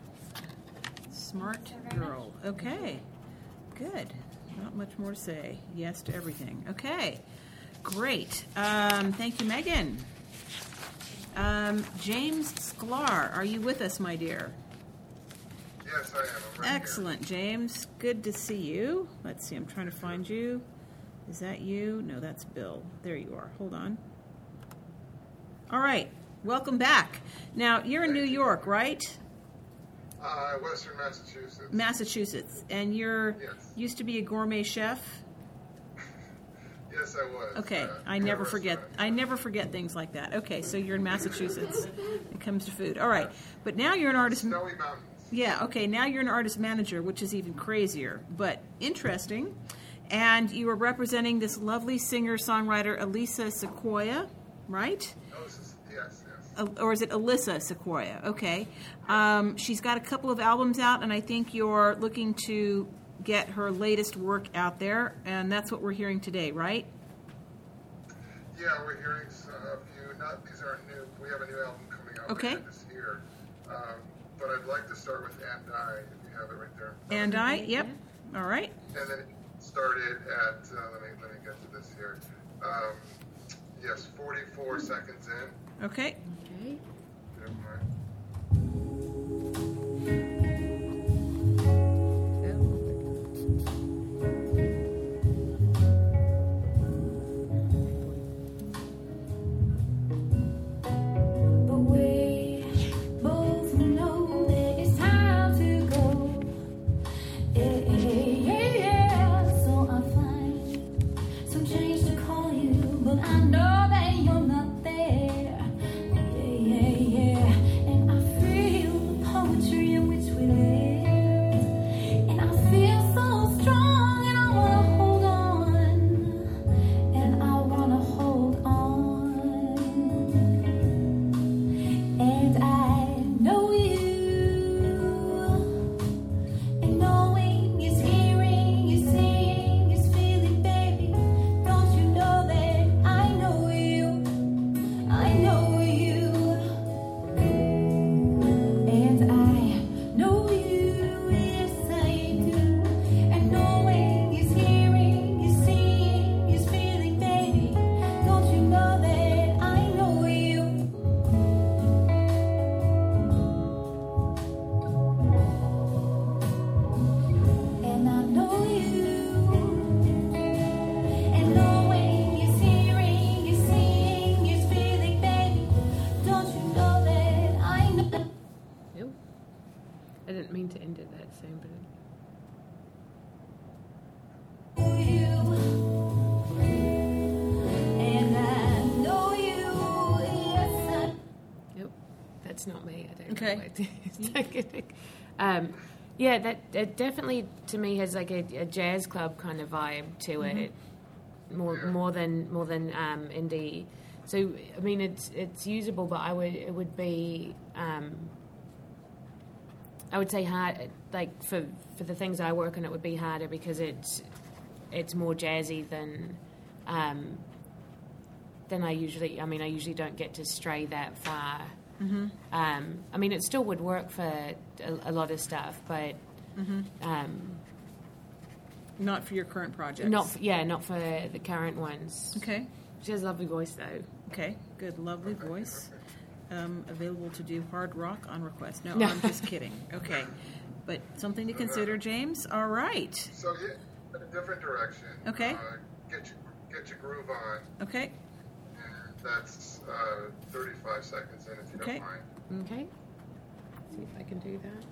Smart girl. Okay. Good. Not much more to say. Yes to everything. Okay. Great. Um, thank you, Megan. Um, James Sklar, are you with us, my dear? Yes, I am. I'm right Excellent, James. Good to see you. Let's see, I'm trying to find you. Is that you? No, that's Bill. There you are. Hold on. All right. Welcome back. Now, you're in New York, right? here. Uh, Western Massachusetts. Massachusetts. And you're Yes. used to be a gourmet chef? Yes, I was. Okay, Uh, I in a never forget. restaurant. I never forget things like that. Okay, so you're in Massachusetts. It comes to food. All right, but now you're an artist. Snowy Mountains. Yeah. Okay. Now you're an artist manager, which is even crazier, but interesting. And you are representing this lovely singer-songwriter Elisa Sequoia, right? Oh, this is, yes, yes. Uh, Or is it Alyssa Sequoia? Okay. Um, she's got a couple of albums out, and I think you're looking to get her latest work out there, and that's what we're hearing today, right? Yeah, we're hearing s- a few. Not these aren't new. We have a new album coming out Okay. later this year. Um, but I'd like to start with "And I," if you have it right there. And I, yep. All right. And then it started at. Uh, let me let me get to this here. Um, yes, forty-four seconds in. Okay. Okay. Never mind. But we both know that it's time to go. Yeah, yeah, yeah. So I find some change to call you, but I know that you're not there. Yeah, yeah, yeah. And I feel the poetry in which we live, and I feel so strong, and I wanna hold on, and I wanna hold on. And I know you, and knowing is hearing, is seeing, is feeling, baby. Don't you know? Okay. um, yeah, that it definitely to me has like a, a jazz club kind of vibe to Mhm. it, more more than more than um, indie. So I mean, it's it's usable, but I would it would be um, I would say hard like for for the things I work on, it would be harder because it's it's more jazzy than. Um, than I usually, I mean, I usually don't get to stray that far. Mhm. Um, I mean, it still would work for a, a lot of stuff, but Mhm. um, Not for your current projects. not, f- yeah, not for the current ones. Okay. She has a lovely voice, though. Okay, good, lovely voice. Um, available to do hard rock on request. No, No. I'm just kidding. Okay, but something to consider, James. All right. So yeah, in a different direction. Okay. Uh, get your get your groove on. Okay. That's uh, thirty-five seconds in, if you Okay. don't mind. Okay. See if I can do that.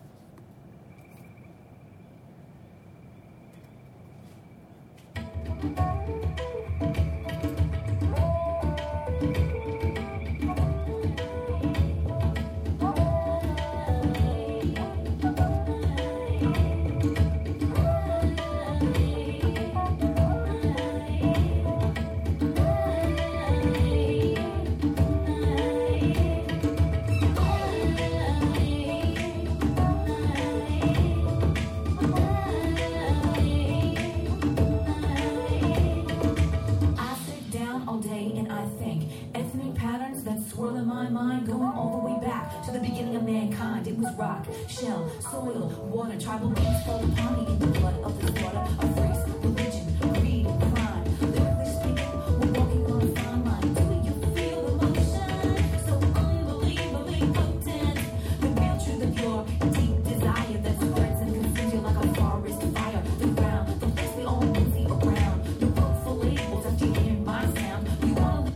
I sit down all day and I think ethnic patterns that swirl in my mind, going all the way back to the beginning of mankind. It was rock, shell, soil, water, tribal beings fall upon me in the blood of the slaughter of race, religion, greed, crime. Lyrically speaking, we're walking on a fine line. Do you feel the motion? So unbelievably potent. The real truth of your deep desire that spreads and consumes you like a forest fire. The ground, the place we all move around. The road for labels after you hear my sound. You wanna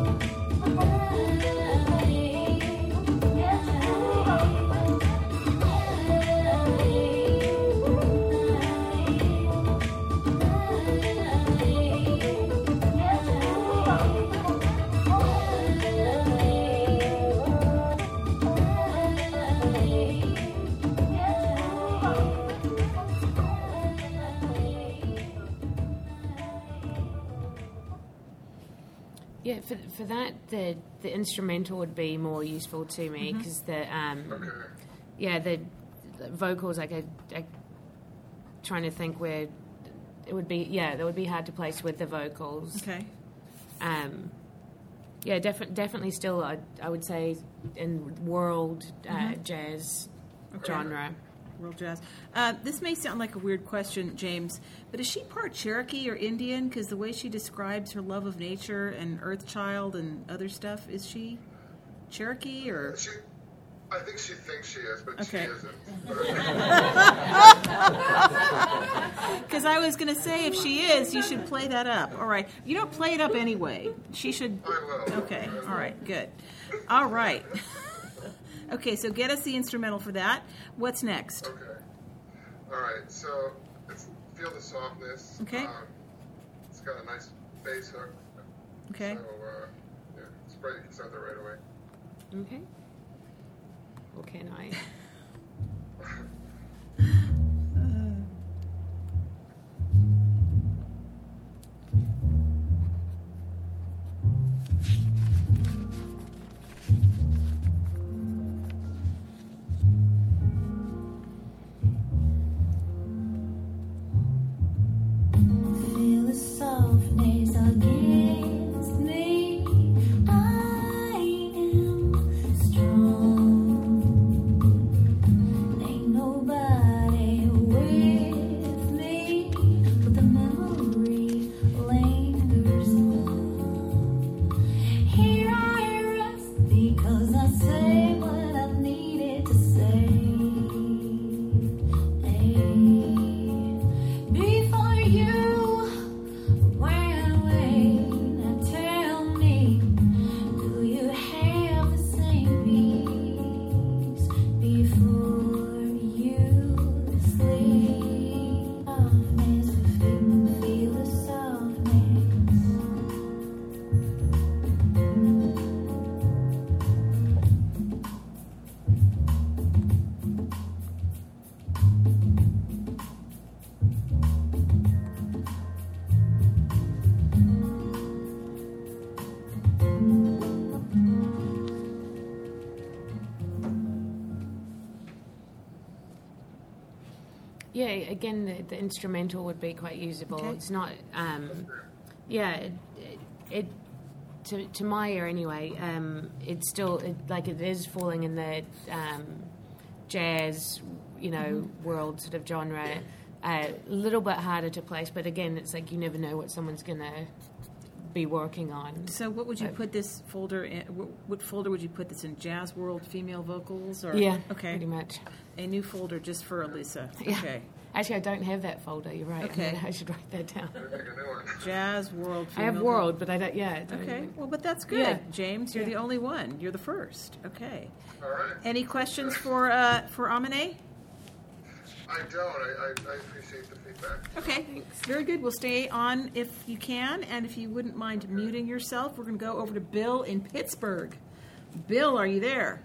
Yeah, for for that, the the instrumental would be more useful to me Mhm. because the um, yeah the, the vocals like I, I trying to think where it would be yeah that would be hard to place with the vocals. Okay. Um, yeah, definitely definitely still I I would say in world uh, Mhm. jazz Okay. genre. World jazz. Uh, this may sound like a weird question, James, but is she part Cherokee or Indian? Because the way she describes her love of nature and Earthchild and other stuff, is she Cherokee or? She, I think she thinks she is, but Okay. she isn't. Because I was going to say, if she is, you should play that up. All right. You don't play it up anyway. She should. I will. Okay. All right. Good. All right. Okay, so get us the instrumental for that. What's next? Okay. All right. So it's, feel the softness. Okay. Um, it's got a nice bass hook. Okay. So uh, yeah, it's ready. You can start that right away. Okay. Or can I? feel the softness against me? I am strong. Ain't nobody with me, but the memory lingers on. Here I rest because I yeah, again, the, the instrumental would be quite usable. Okay. It's not, um, yeah, it, it, it to, to my ear anyway, um, it's still, it, like it is falling in the um, jazz, you know, Mm-hmm. world sort of genre. A uh, little bit harder to place, but again, it's like you never know what someone's going to be working on. So what would you But- put this folder in? wh- What folder would you put this in? Jazz World Female Vocals? Or Yeah, okay. pretty much. A new folder just for Elisa. Yeah. Okay. Actually, I don't have that folder. You're right. Okay. I should write that down. Jazz World I have Female World, Voc- but I don't. Yeah. I don't Okay. Well, but that's good, Yeah. James. You're Yeah. the only one. You're the first. Okay. All right. Any questions for uh, for Amine? I don't. I, I, I appreciate the feedback. Okay, very good. We'll stay on if you can, and if you wouldn't mind muting yourself, we're going to go over to Bill in Pittsburgh. Bill, are you there?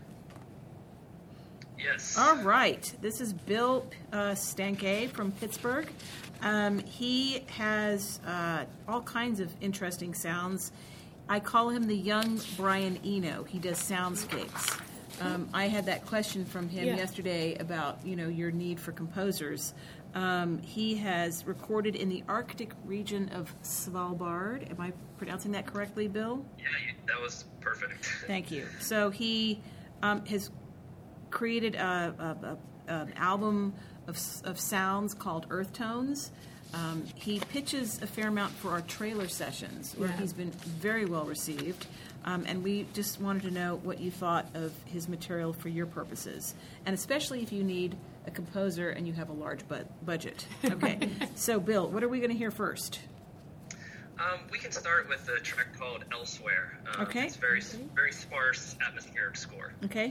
Yes. All right. This is Bill uh, Stanke from Pittsburgh. Um, he has uh, all kinds of interesting sounds. I call him the young Brian Eno. He does soundscapes. Um, I had that question from him Yeah. yesterday about, you know, your need for composers. Um, he has recorded in the Arctic region of Svalbard. Am I pronouncing that correctly, Bill? Yeah, you, that was perfect. Thank you. So he um, has created a, a, a, an album of, s- of sounds called Earth Tones. Um, he pitches a fair amount for our trailer sessions, where Yeah. he's been very well received. Um, and we just wanted to know what you thought of his material for your purposes, and especially if you need a composer and you have a large bu- budget. Okay. So, Bill, what are we going to hear first? Um, we can start with a track called Elsewhere. Um, Okay. It's very, very sparse atmospheric score. Okay.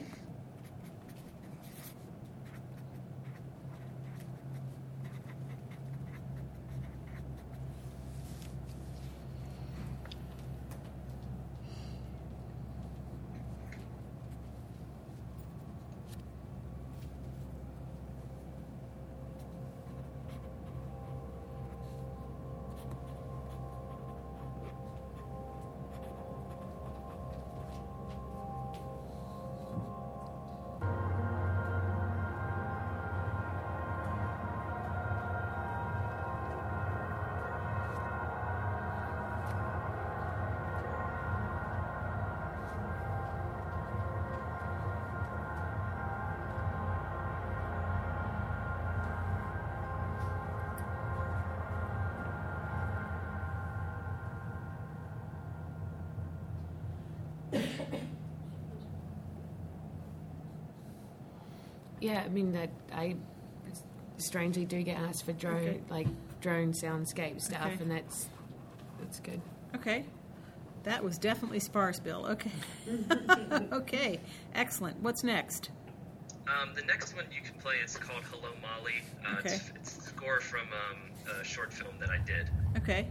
Yeah, I mean that I strangely do get asked for drone Okay. like drone soundscape stuff, Okay. and that's that's good. Okay. That was definitely sparse, Bill. Okay. Okay. Excellent. What's next? Um, the next one you can play is called Hello Molly. Uh, Okay. it's, it's a score from um, a short film that I did. Okay.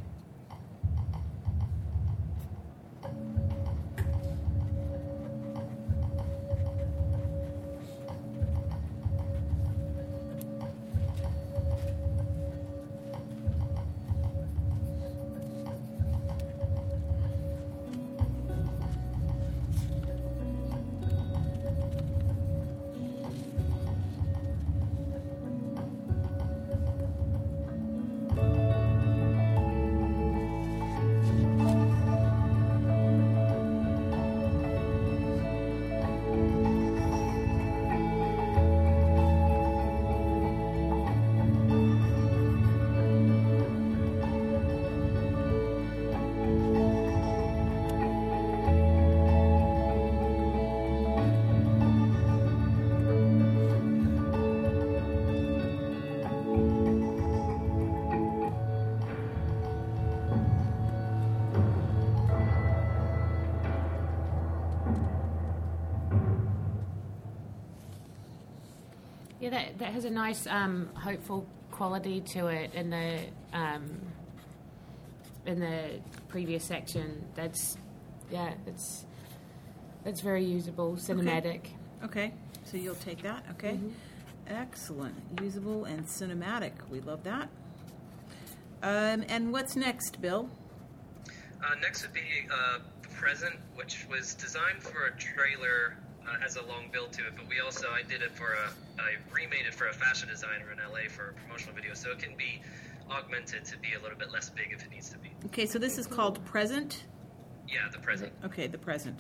Yeah, that that has a nice um, hopeful quality to it in the um, in the previous section. That's yeah, that's that's very usable, cinematic. Okay. So you'll take that. Okay. Mhm. Excellent. Usable and cinematic. We love that. Um, and what's next, Bill? Uh, next would be uh, The Present, which was designed for a trailer uh, has a long build to it, but we also, I did it for a, I remade it for a fashion designer in L A for a promotional video, so it can be augmented to be a little bit less big if it needs to be. Okay, so this is called Present? Yeah, the present. Okay, the Present.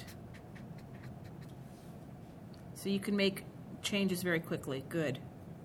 So you can make changes very quickly. Good.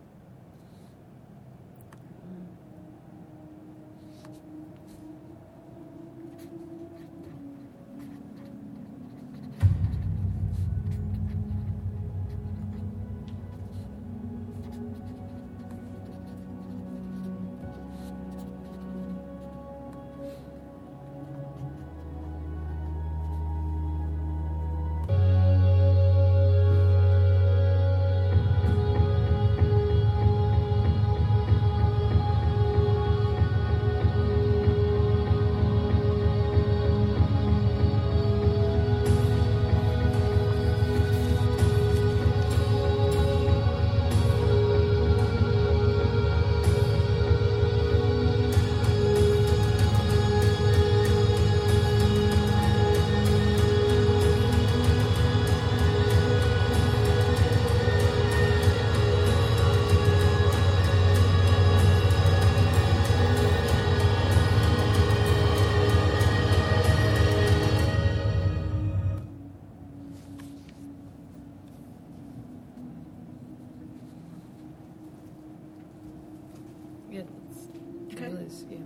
Yeah, trailers, yeah.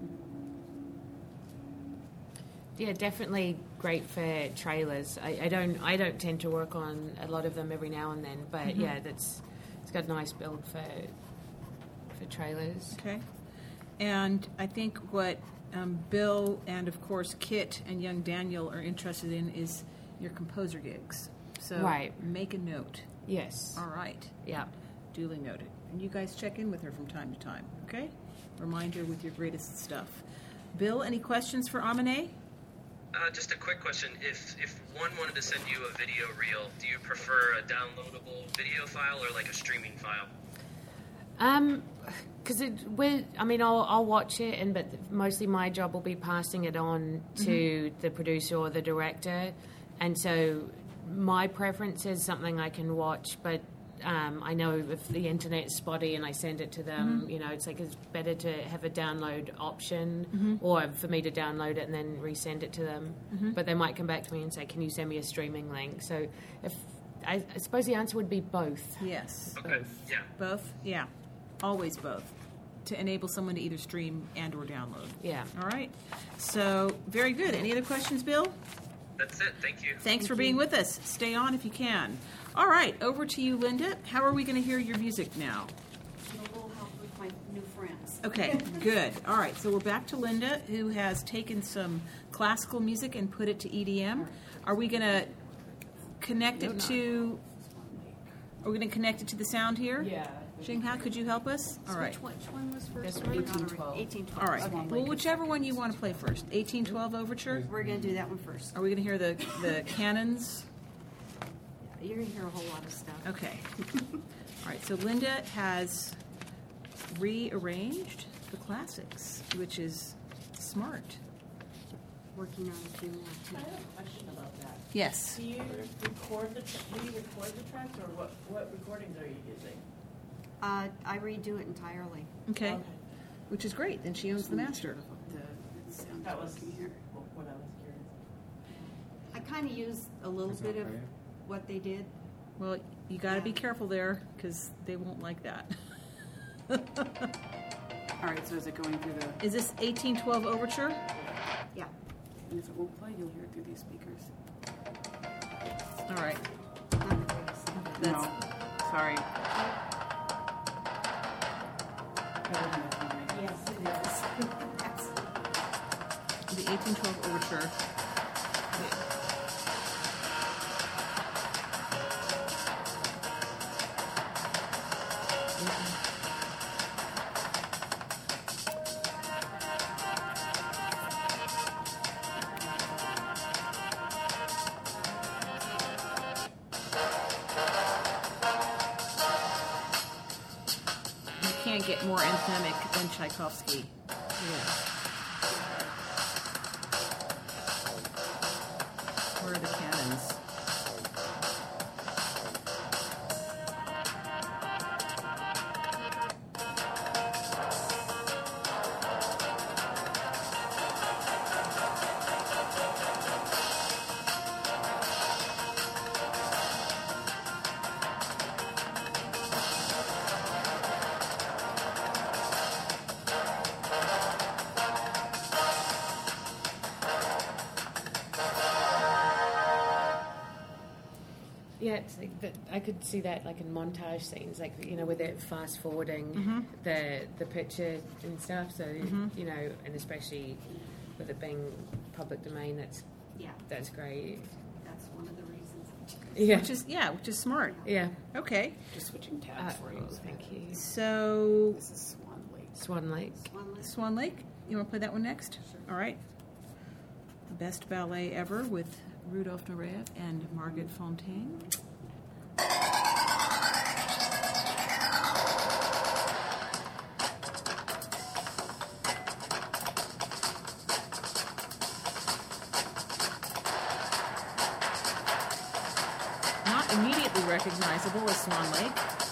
Yeah, definitely great for trailers. I, I don't I don't tend to work on a lot of them every now and then, but Mhm. yeah, that's it's got a nice build for for trailers. Okay. And I think what um, Bill and, of course, Kit and young Daniel are interested in is your composer gigs. So Right. make a note. Yes. All right. Yeah. Duly noted. And you guys check in with her from time to time, okay? Remind her with your greatest stuff. Bill, any questions for Amine? Uh, just a quick question. If if one wanted to send you a video reel, do you prefer a downloadable video file or like a streaming file? Um, because it, we I mean, I'll, I'll watch it, and but mostly my job will be passing it on to the producer or the director, and so my preference is something I can watch, but um, I know if the internet's spotty and I send it to them, Mhm. you know, it's like it's better to have a download option, Mhm. or for me to download it and then resend it to them. Mhm. But they might come back to me and say, "Can you send me a streaming link?" So, if I, I suppose the answer would be both. Yes. Okay. Yeah. Both? Yeah. Always both. To enable someone to either stream and or download. Yeah. All right. So, very good. Any other questions, Bill? That's it. Thank you. Thanks for being with us. Stay on if you can. All right, over to you, Linda. How are we going to hear your music now? With a little help with my new friends. Okay, good. All right, so we're back to Linda, who has taken some classical music and put it to E D M. Are we going to connect it to? Are we going to connect it to the sound here? Yeah. Xinghao, could you help us? All So right. Which one, which one was first? This one, eighteen twelve. eighteen twelve. All right. Well, whichever one you want to play first. eighteen twelve Overture? We're going to do that one first. Are we going to hear the, the cannons? You're going to hear a whole lot of stuff. Okay. All right, so Linda has rearranged the classics, which is smart. Working on a few more too. I have a question about that. Yes. Do you record the, tra- do you record the tracks, or what, what recordings are you using? Uh, I redo it entirely. Okay. Which is great. Then she owns the master. That was here. what I was curious. I kind of use a little Is bit that of right? what they did. Well, you got to be careful there because they won't like that. All right, so is it going through the... Is this eighteen twelve Overture? Yeah. And if it won't play, you'll hear it through these speakers. All right. No, sorry. Yes, it is. The eighteen twelve Overture. You can't get more anthemic than Tchaikovsky. Where are the cannons? Yeah, it's like the, I could see that like in montage scenes, like you know, with it fast forwarding Mhm. the the picture and stuff. So Mhm. you know, and especially with it being public domain, that's Yeah. that's great. That's one of the reasons. Yeah, Which is yeah, which is smart. Yeah. Okay. Just switching tabs Uh, for you. oh, thank you. So This is Swan Lake. Swan Lake. Swan Lake. Swan Lake. You want to play that one next? All right. The best ballet ever with Rudolf Nureyev and Margaret Fontaine. Not immediately recognizable as Swan Lake.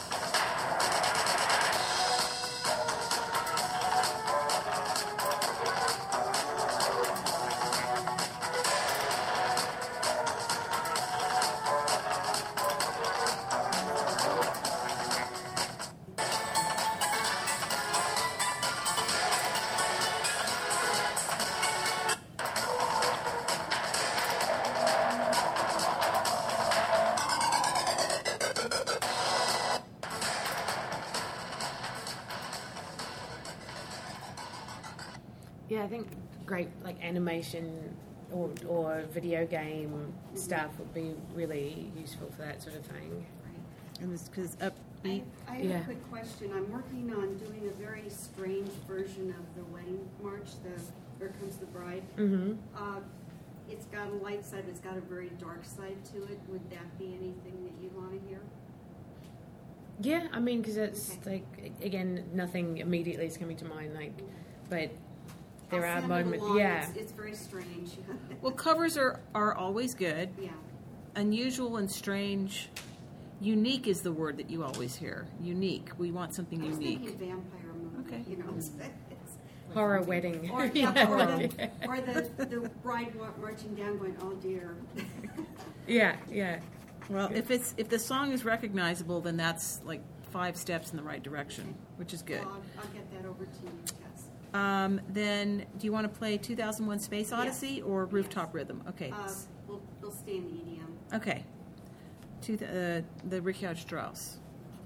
Yeah, I think great like animation or or video game stuff would be really useful for that sort of thing. And it's because I, upbeat. I have Yeah. a quick question. I'm working on doing a very strange version of the wedding march, the Here Comes the Bride. Mhm. Uh, it's got a light side, it's got a very dark side to it. Would that be anything that you'd want to hear? Yeah, I mean, because it's like again, nothing immediately is coming to mind. Like, but there I'll are send it moments. along. Yeah, It's, it's very strange. Well, covers are, are always good. Yeah. unusual and strange. Unique is the word that you always hear. Unique. We want something I was unique. thinking vampire movie. Okay. You know, it's, it's, Horror wedding. Or, Yeah. yeah, or, the, or the, the bride wa- marching down going, oh dear. Yeah, yeah. Well, if it's if the song is recognizable, then that's like five steps in the right direction, which is good. Well, I'll, I'll get that over to you, yes. Um, then, do you want to play two thousand one Space Odyssey Yes. or Rooftop Rhythm? Okay. Uh, we'll, we'll stay in the E D M. Okay. To the, uh, the Richard Strauss.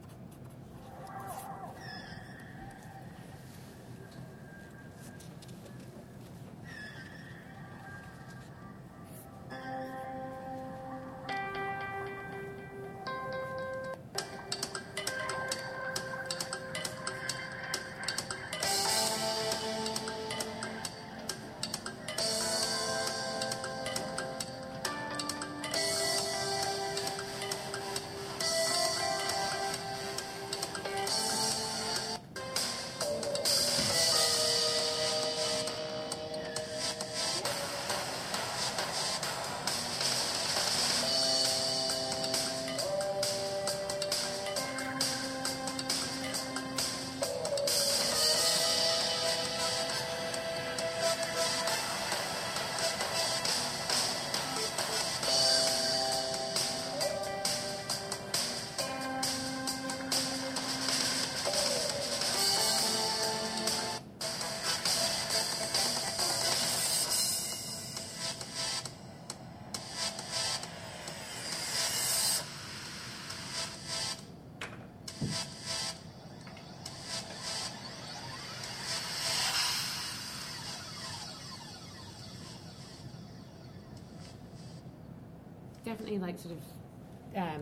Definitely like sort of, um,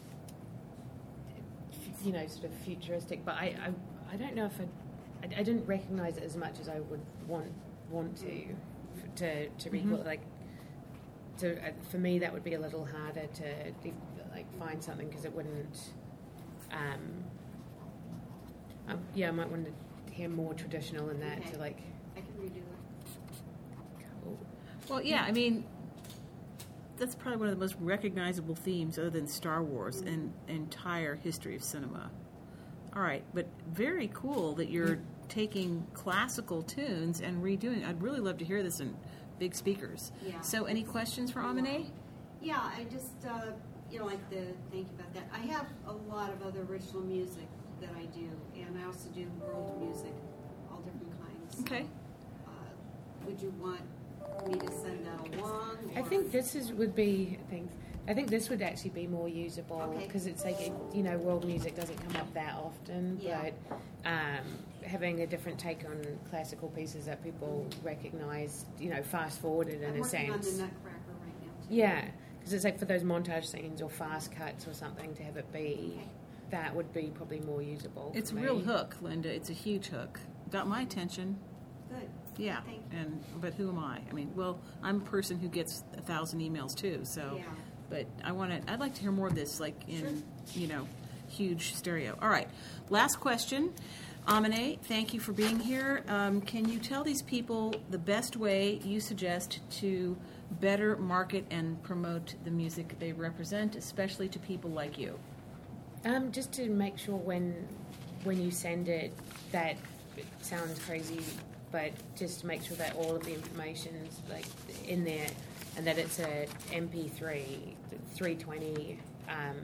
f- you know, sort of futuristic. But I, I, I don't know if I, I, I didn't recognize it as much as I would want want to, f- to to read. Mhm. Like, to uh, for me that would be a little harder to de- like find something because it wouldn't. Um, um, yeah, I might want to hear more traditional in that Okay. to like. I can redo it. Cool. Well, yeah, I mean, that's probably one of the most recognizable themes, other than Star Wars, in entire history of cinema. All right, but very cool that you're taking classical tunes and redoing. I'd really love to hear this in big speakers. Yeah. So, any questions for Amine? Yeah, I just, uh, you know, like the, thank you about that. I have a lot of other original music that I do, and I also do world music, all different kinds. Okay. Uh, would you want me to send that along? I or- think this is would be things. I think this would actually be more usable because it's like, it, you know, world music doesn't come up that often, Yeah. but um, having a different take on classical pieces that people recognise, you know, fast forwarded in I'm a working on sense. the Nutcracker right now. Too. Yeah, because it's like for those montage scenes or fast cuts or something to have it be, that would be probably more usable. It's a for real me. hook, Linda. It's a huge hook. Got my attention. Good. Yeah, Thank and but who am I? I mean, well, I'm a person who gets a thousand emails too. So, Yeah. but I want to. I'd like to hear more of this, like in you know, huge stereo. All right, last question. Amine, thank you for being here. Um, can you tell these people the best way you suggest to better market and promote the music they represent, especially to people like you? Um, just to make sure when when you send it, that it sounds crazy, but just to make sure that all of the information's like in there, and that it's a M P three, three twenty, um,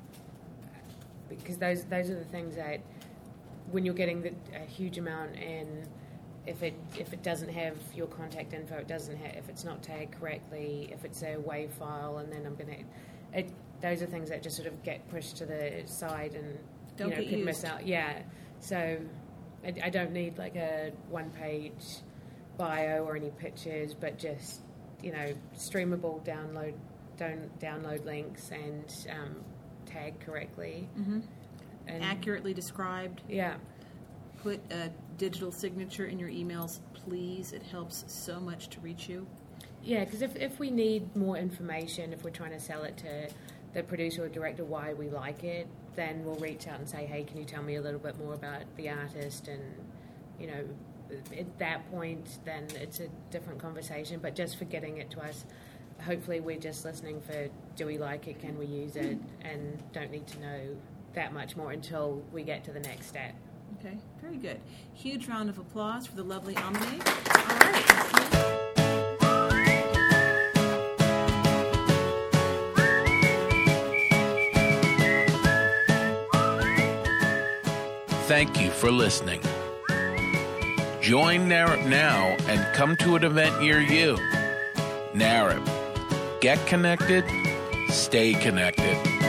because those those are the things that when you're getting the, a huge amount, and if it if it doesn't have your contact info, it doesn't have, if it's not tagged correctly, if it's a WAV file, and then I'm gonna, it, those are things that just sort of get pushed to the side and Don't you know get could miss used. out. Yeah, so I, I don't need like a one-page bio or any pictures, but just you know streamable download, don't download links and um, tag correctly. Mm-hmm. And Accurately described. Yeah. Put a digital signature in your emails, please. It helps so much to reach you. Yeah, because if, if we need more information, if we're trying to sell it to the producer or director why we like it, then we'll reach out and say, hey, can you tell me a little bit more about the artist? And, you know, at that point, then it's a different conversation. But just for getting it to us, hopefully we're just listening for, do we like it, can we use it, and don't need to know that much more until we get to the next step. Okay, very good. Huge round of applause for the lovely Amine. All right. Thank you for listening. Join NARAP now and come to an event near you. NARAP. Get connected, stay connected.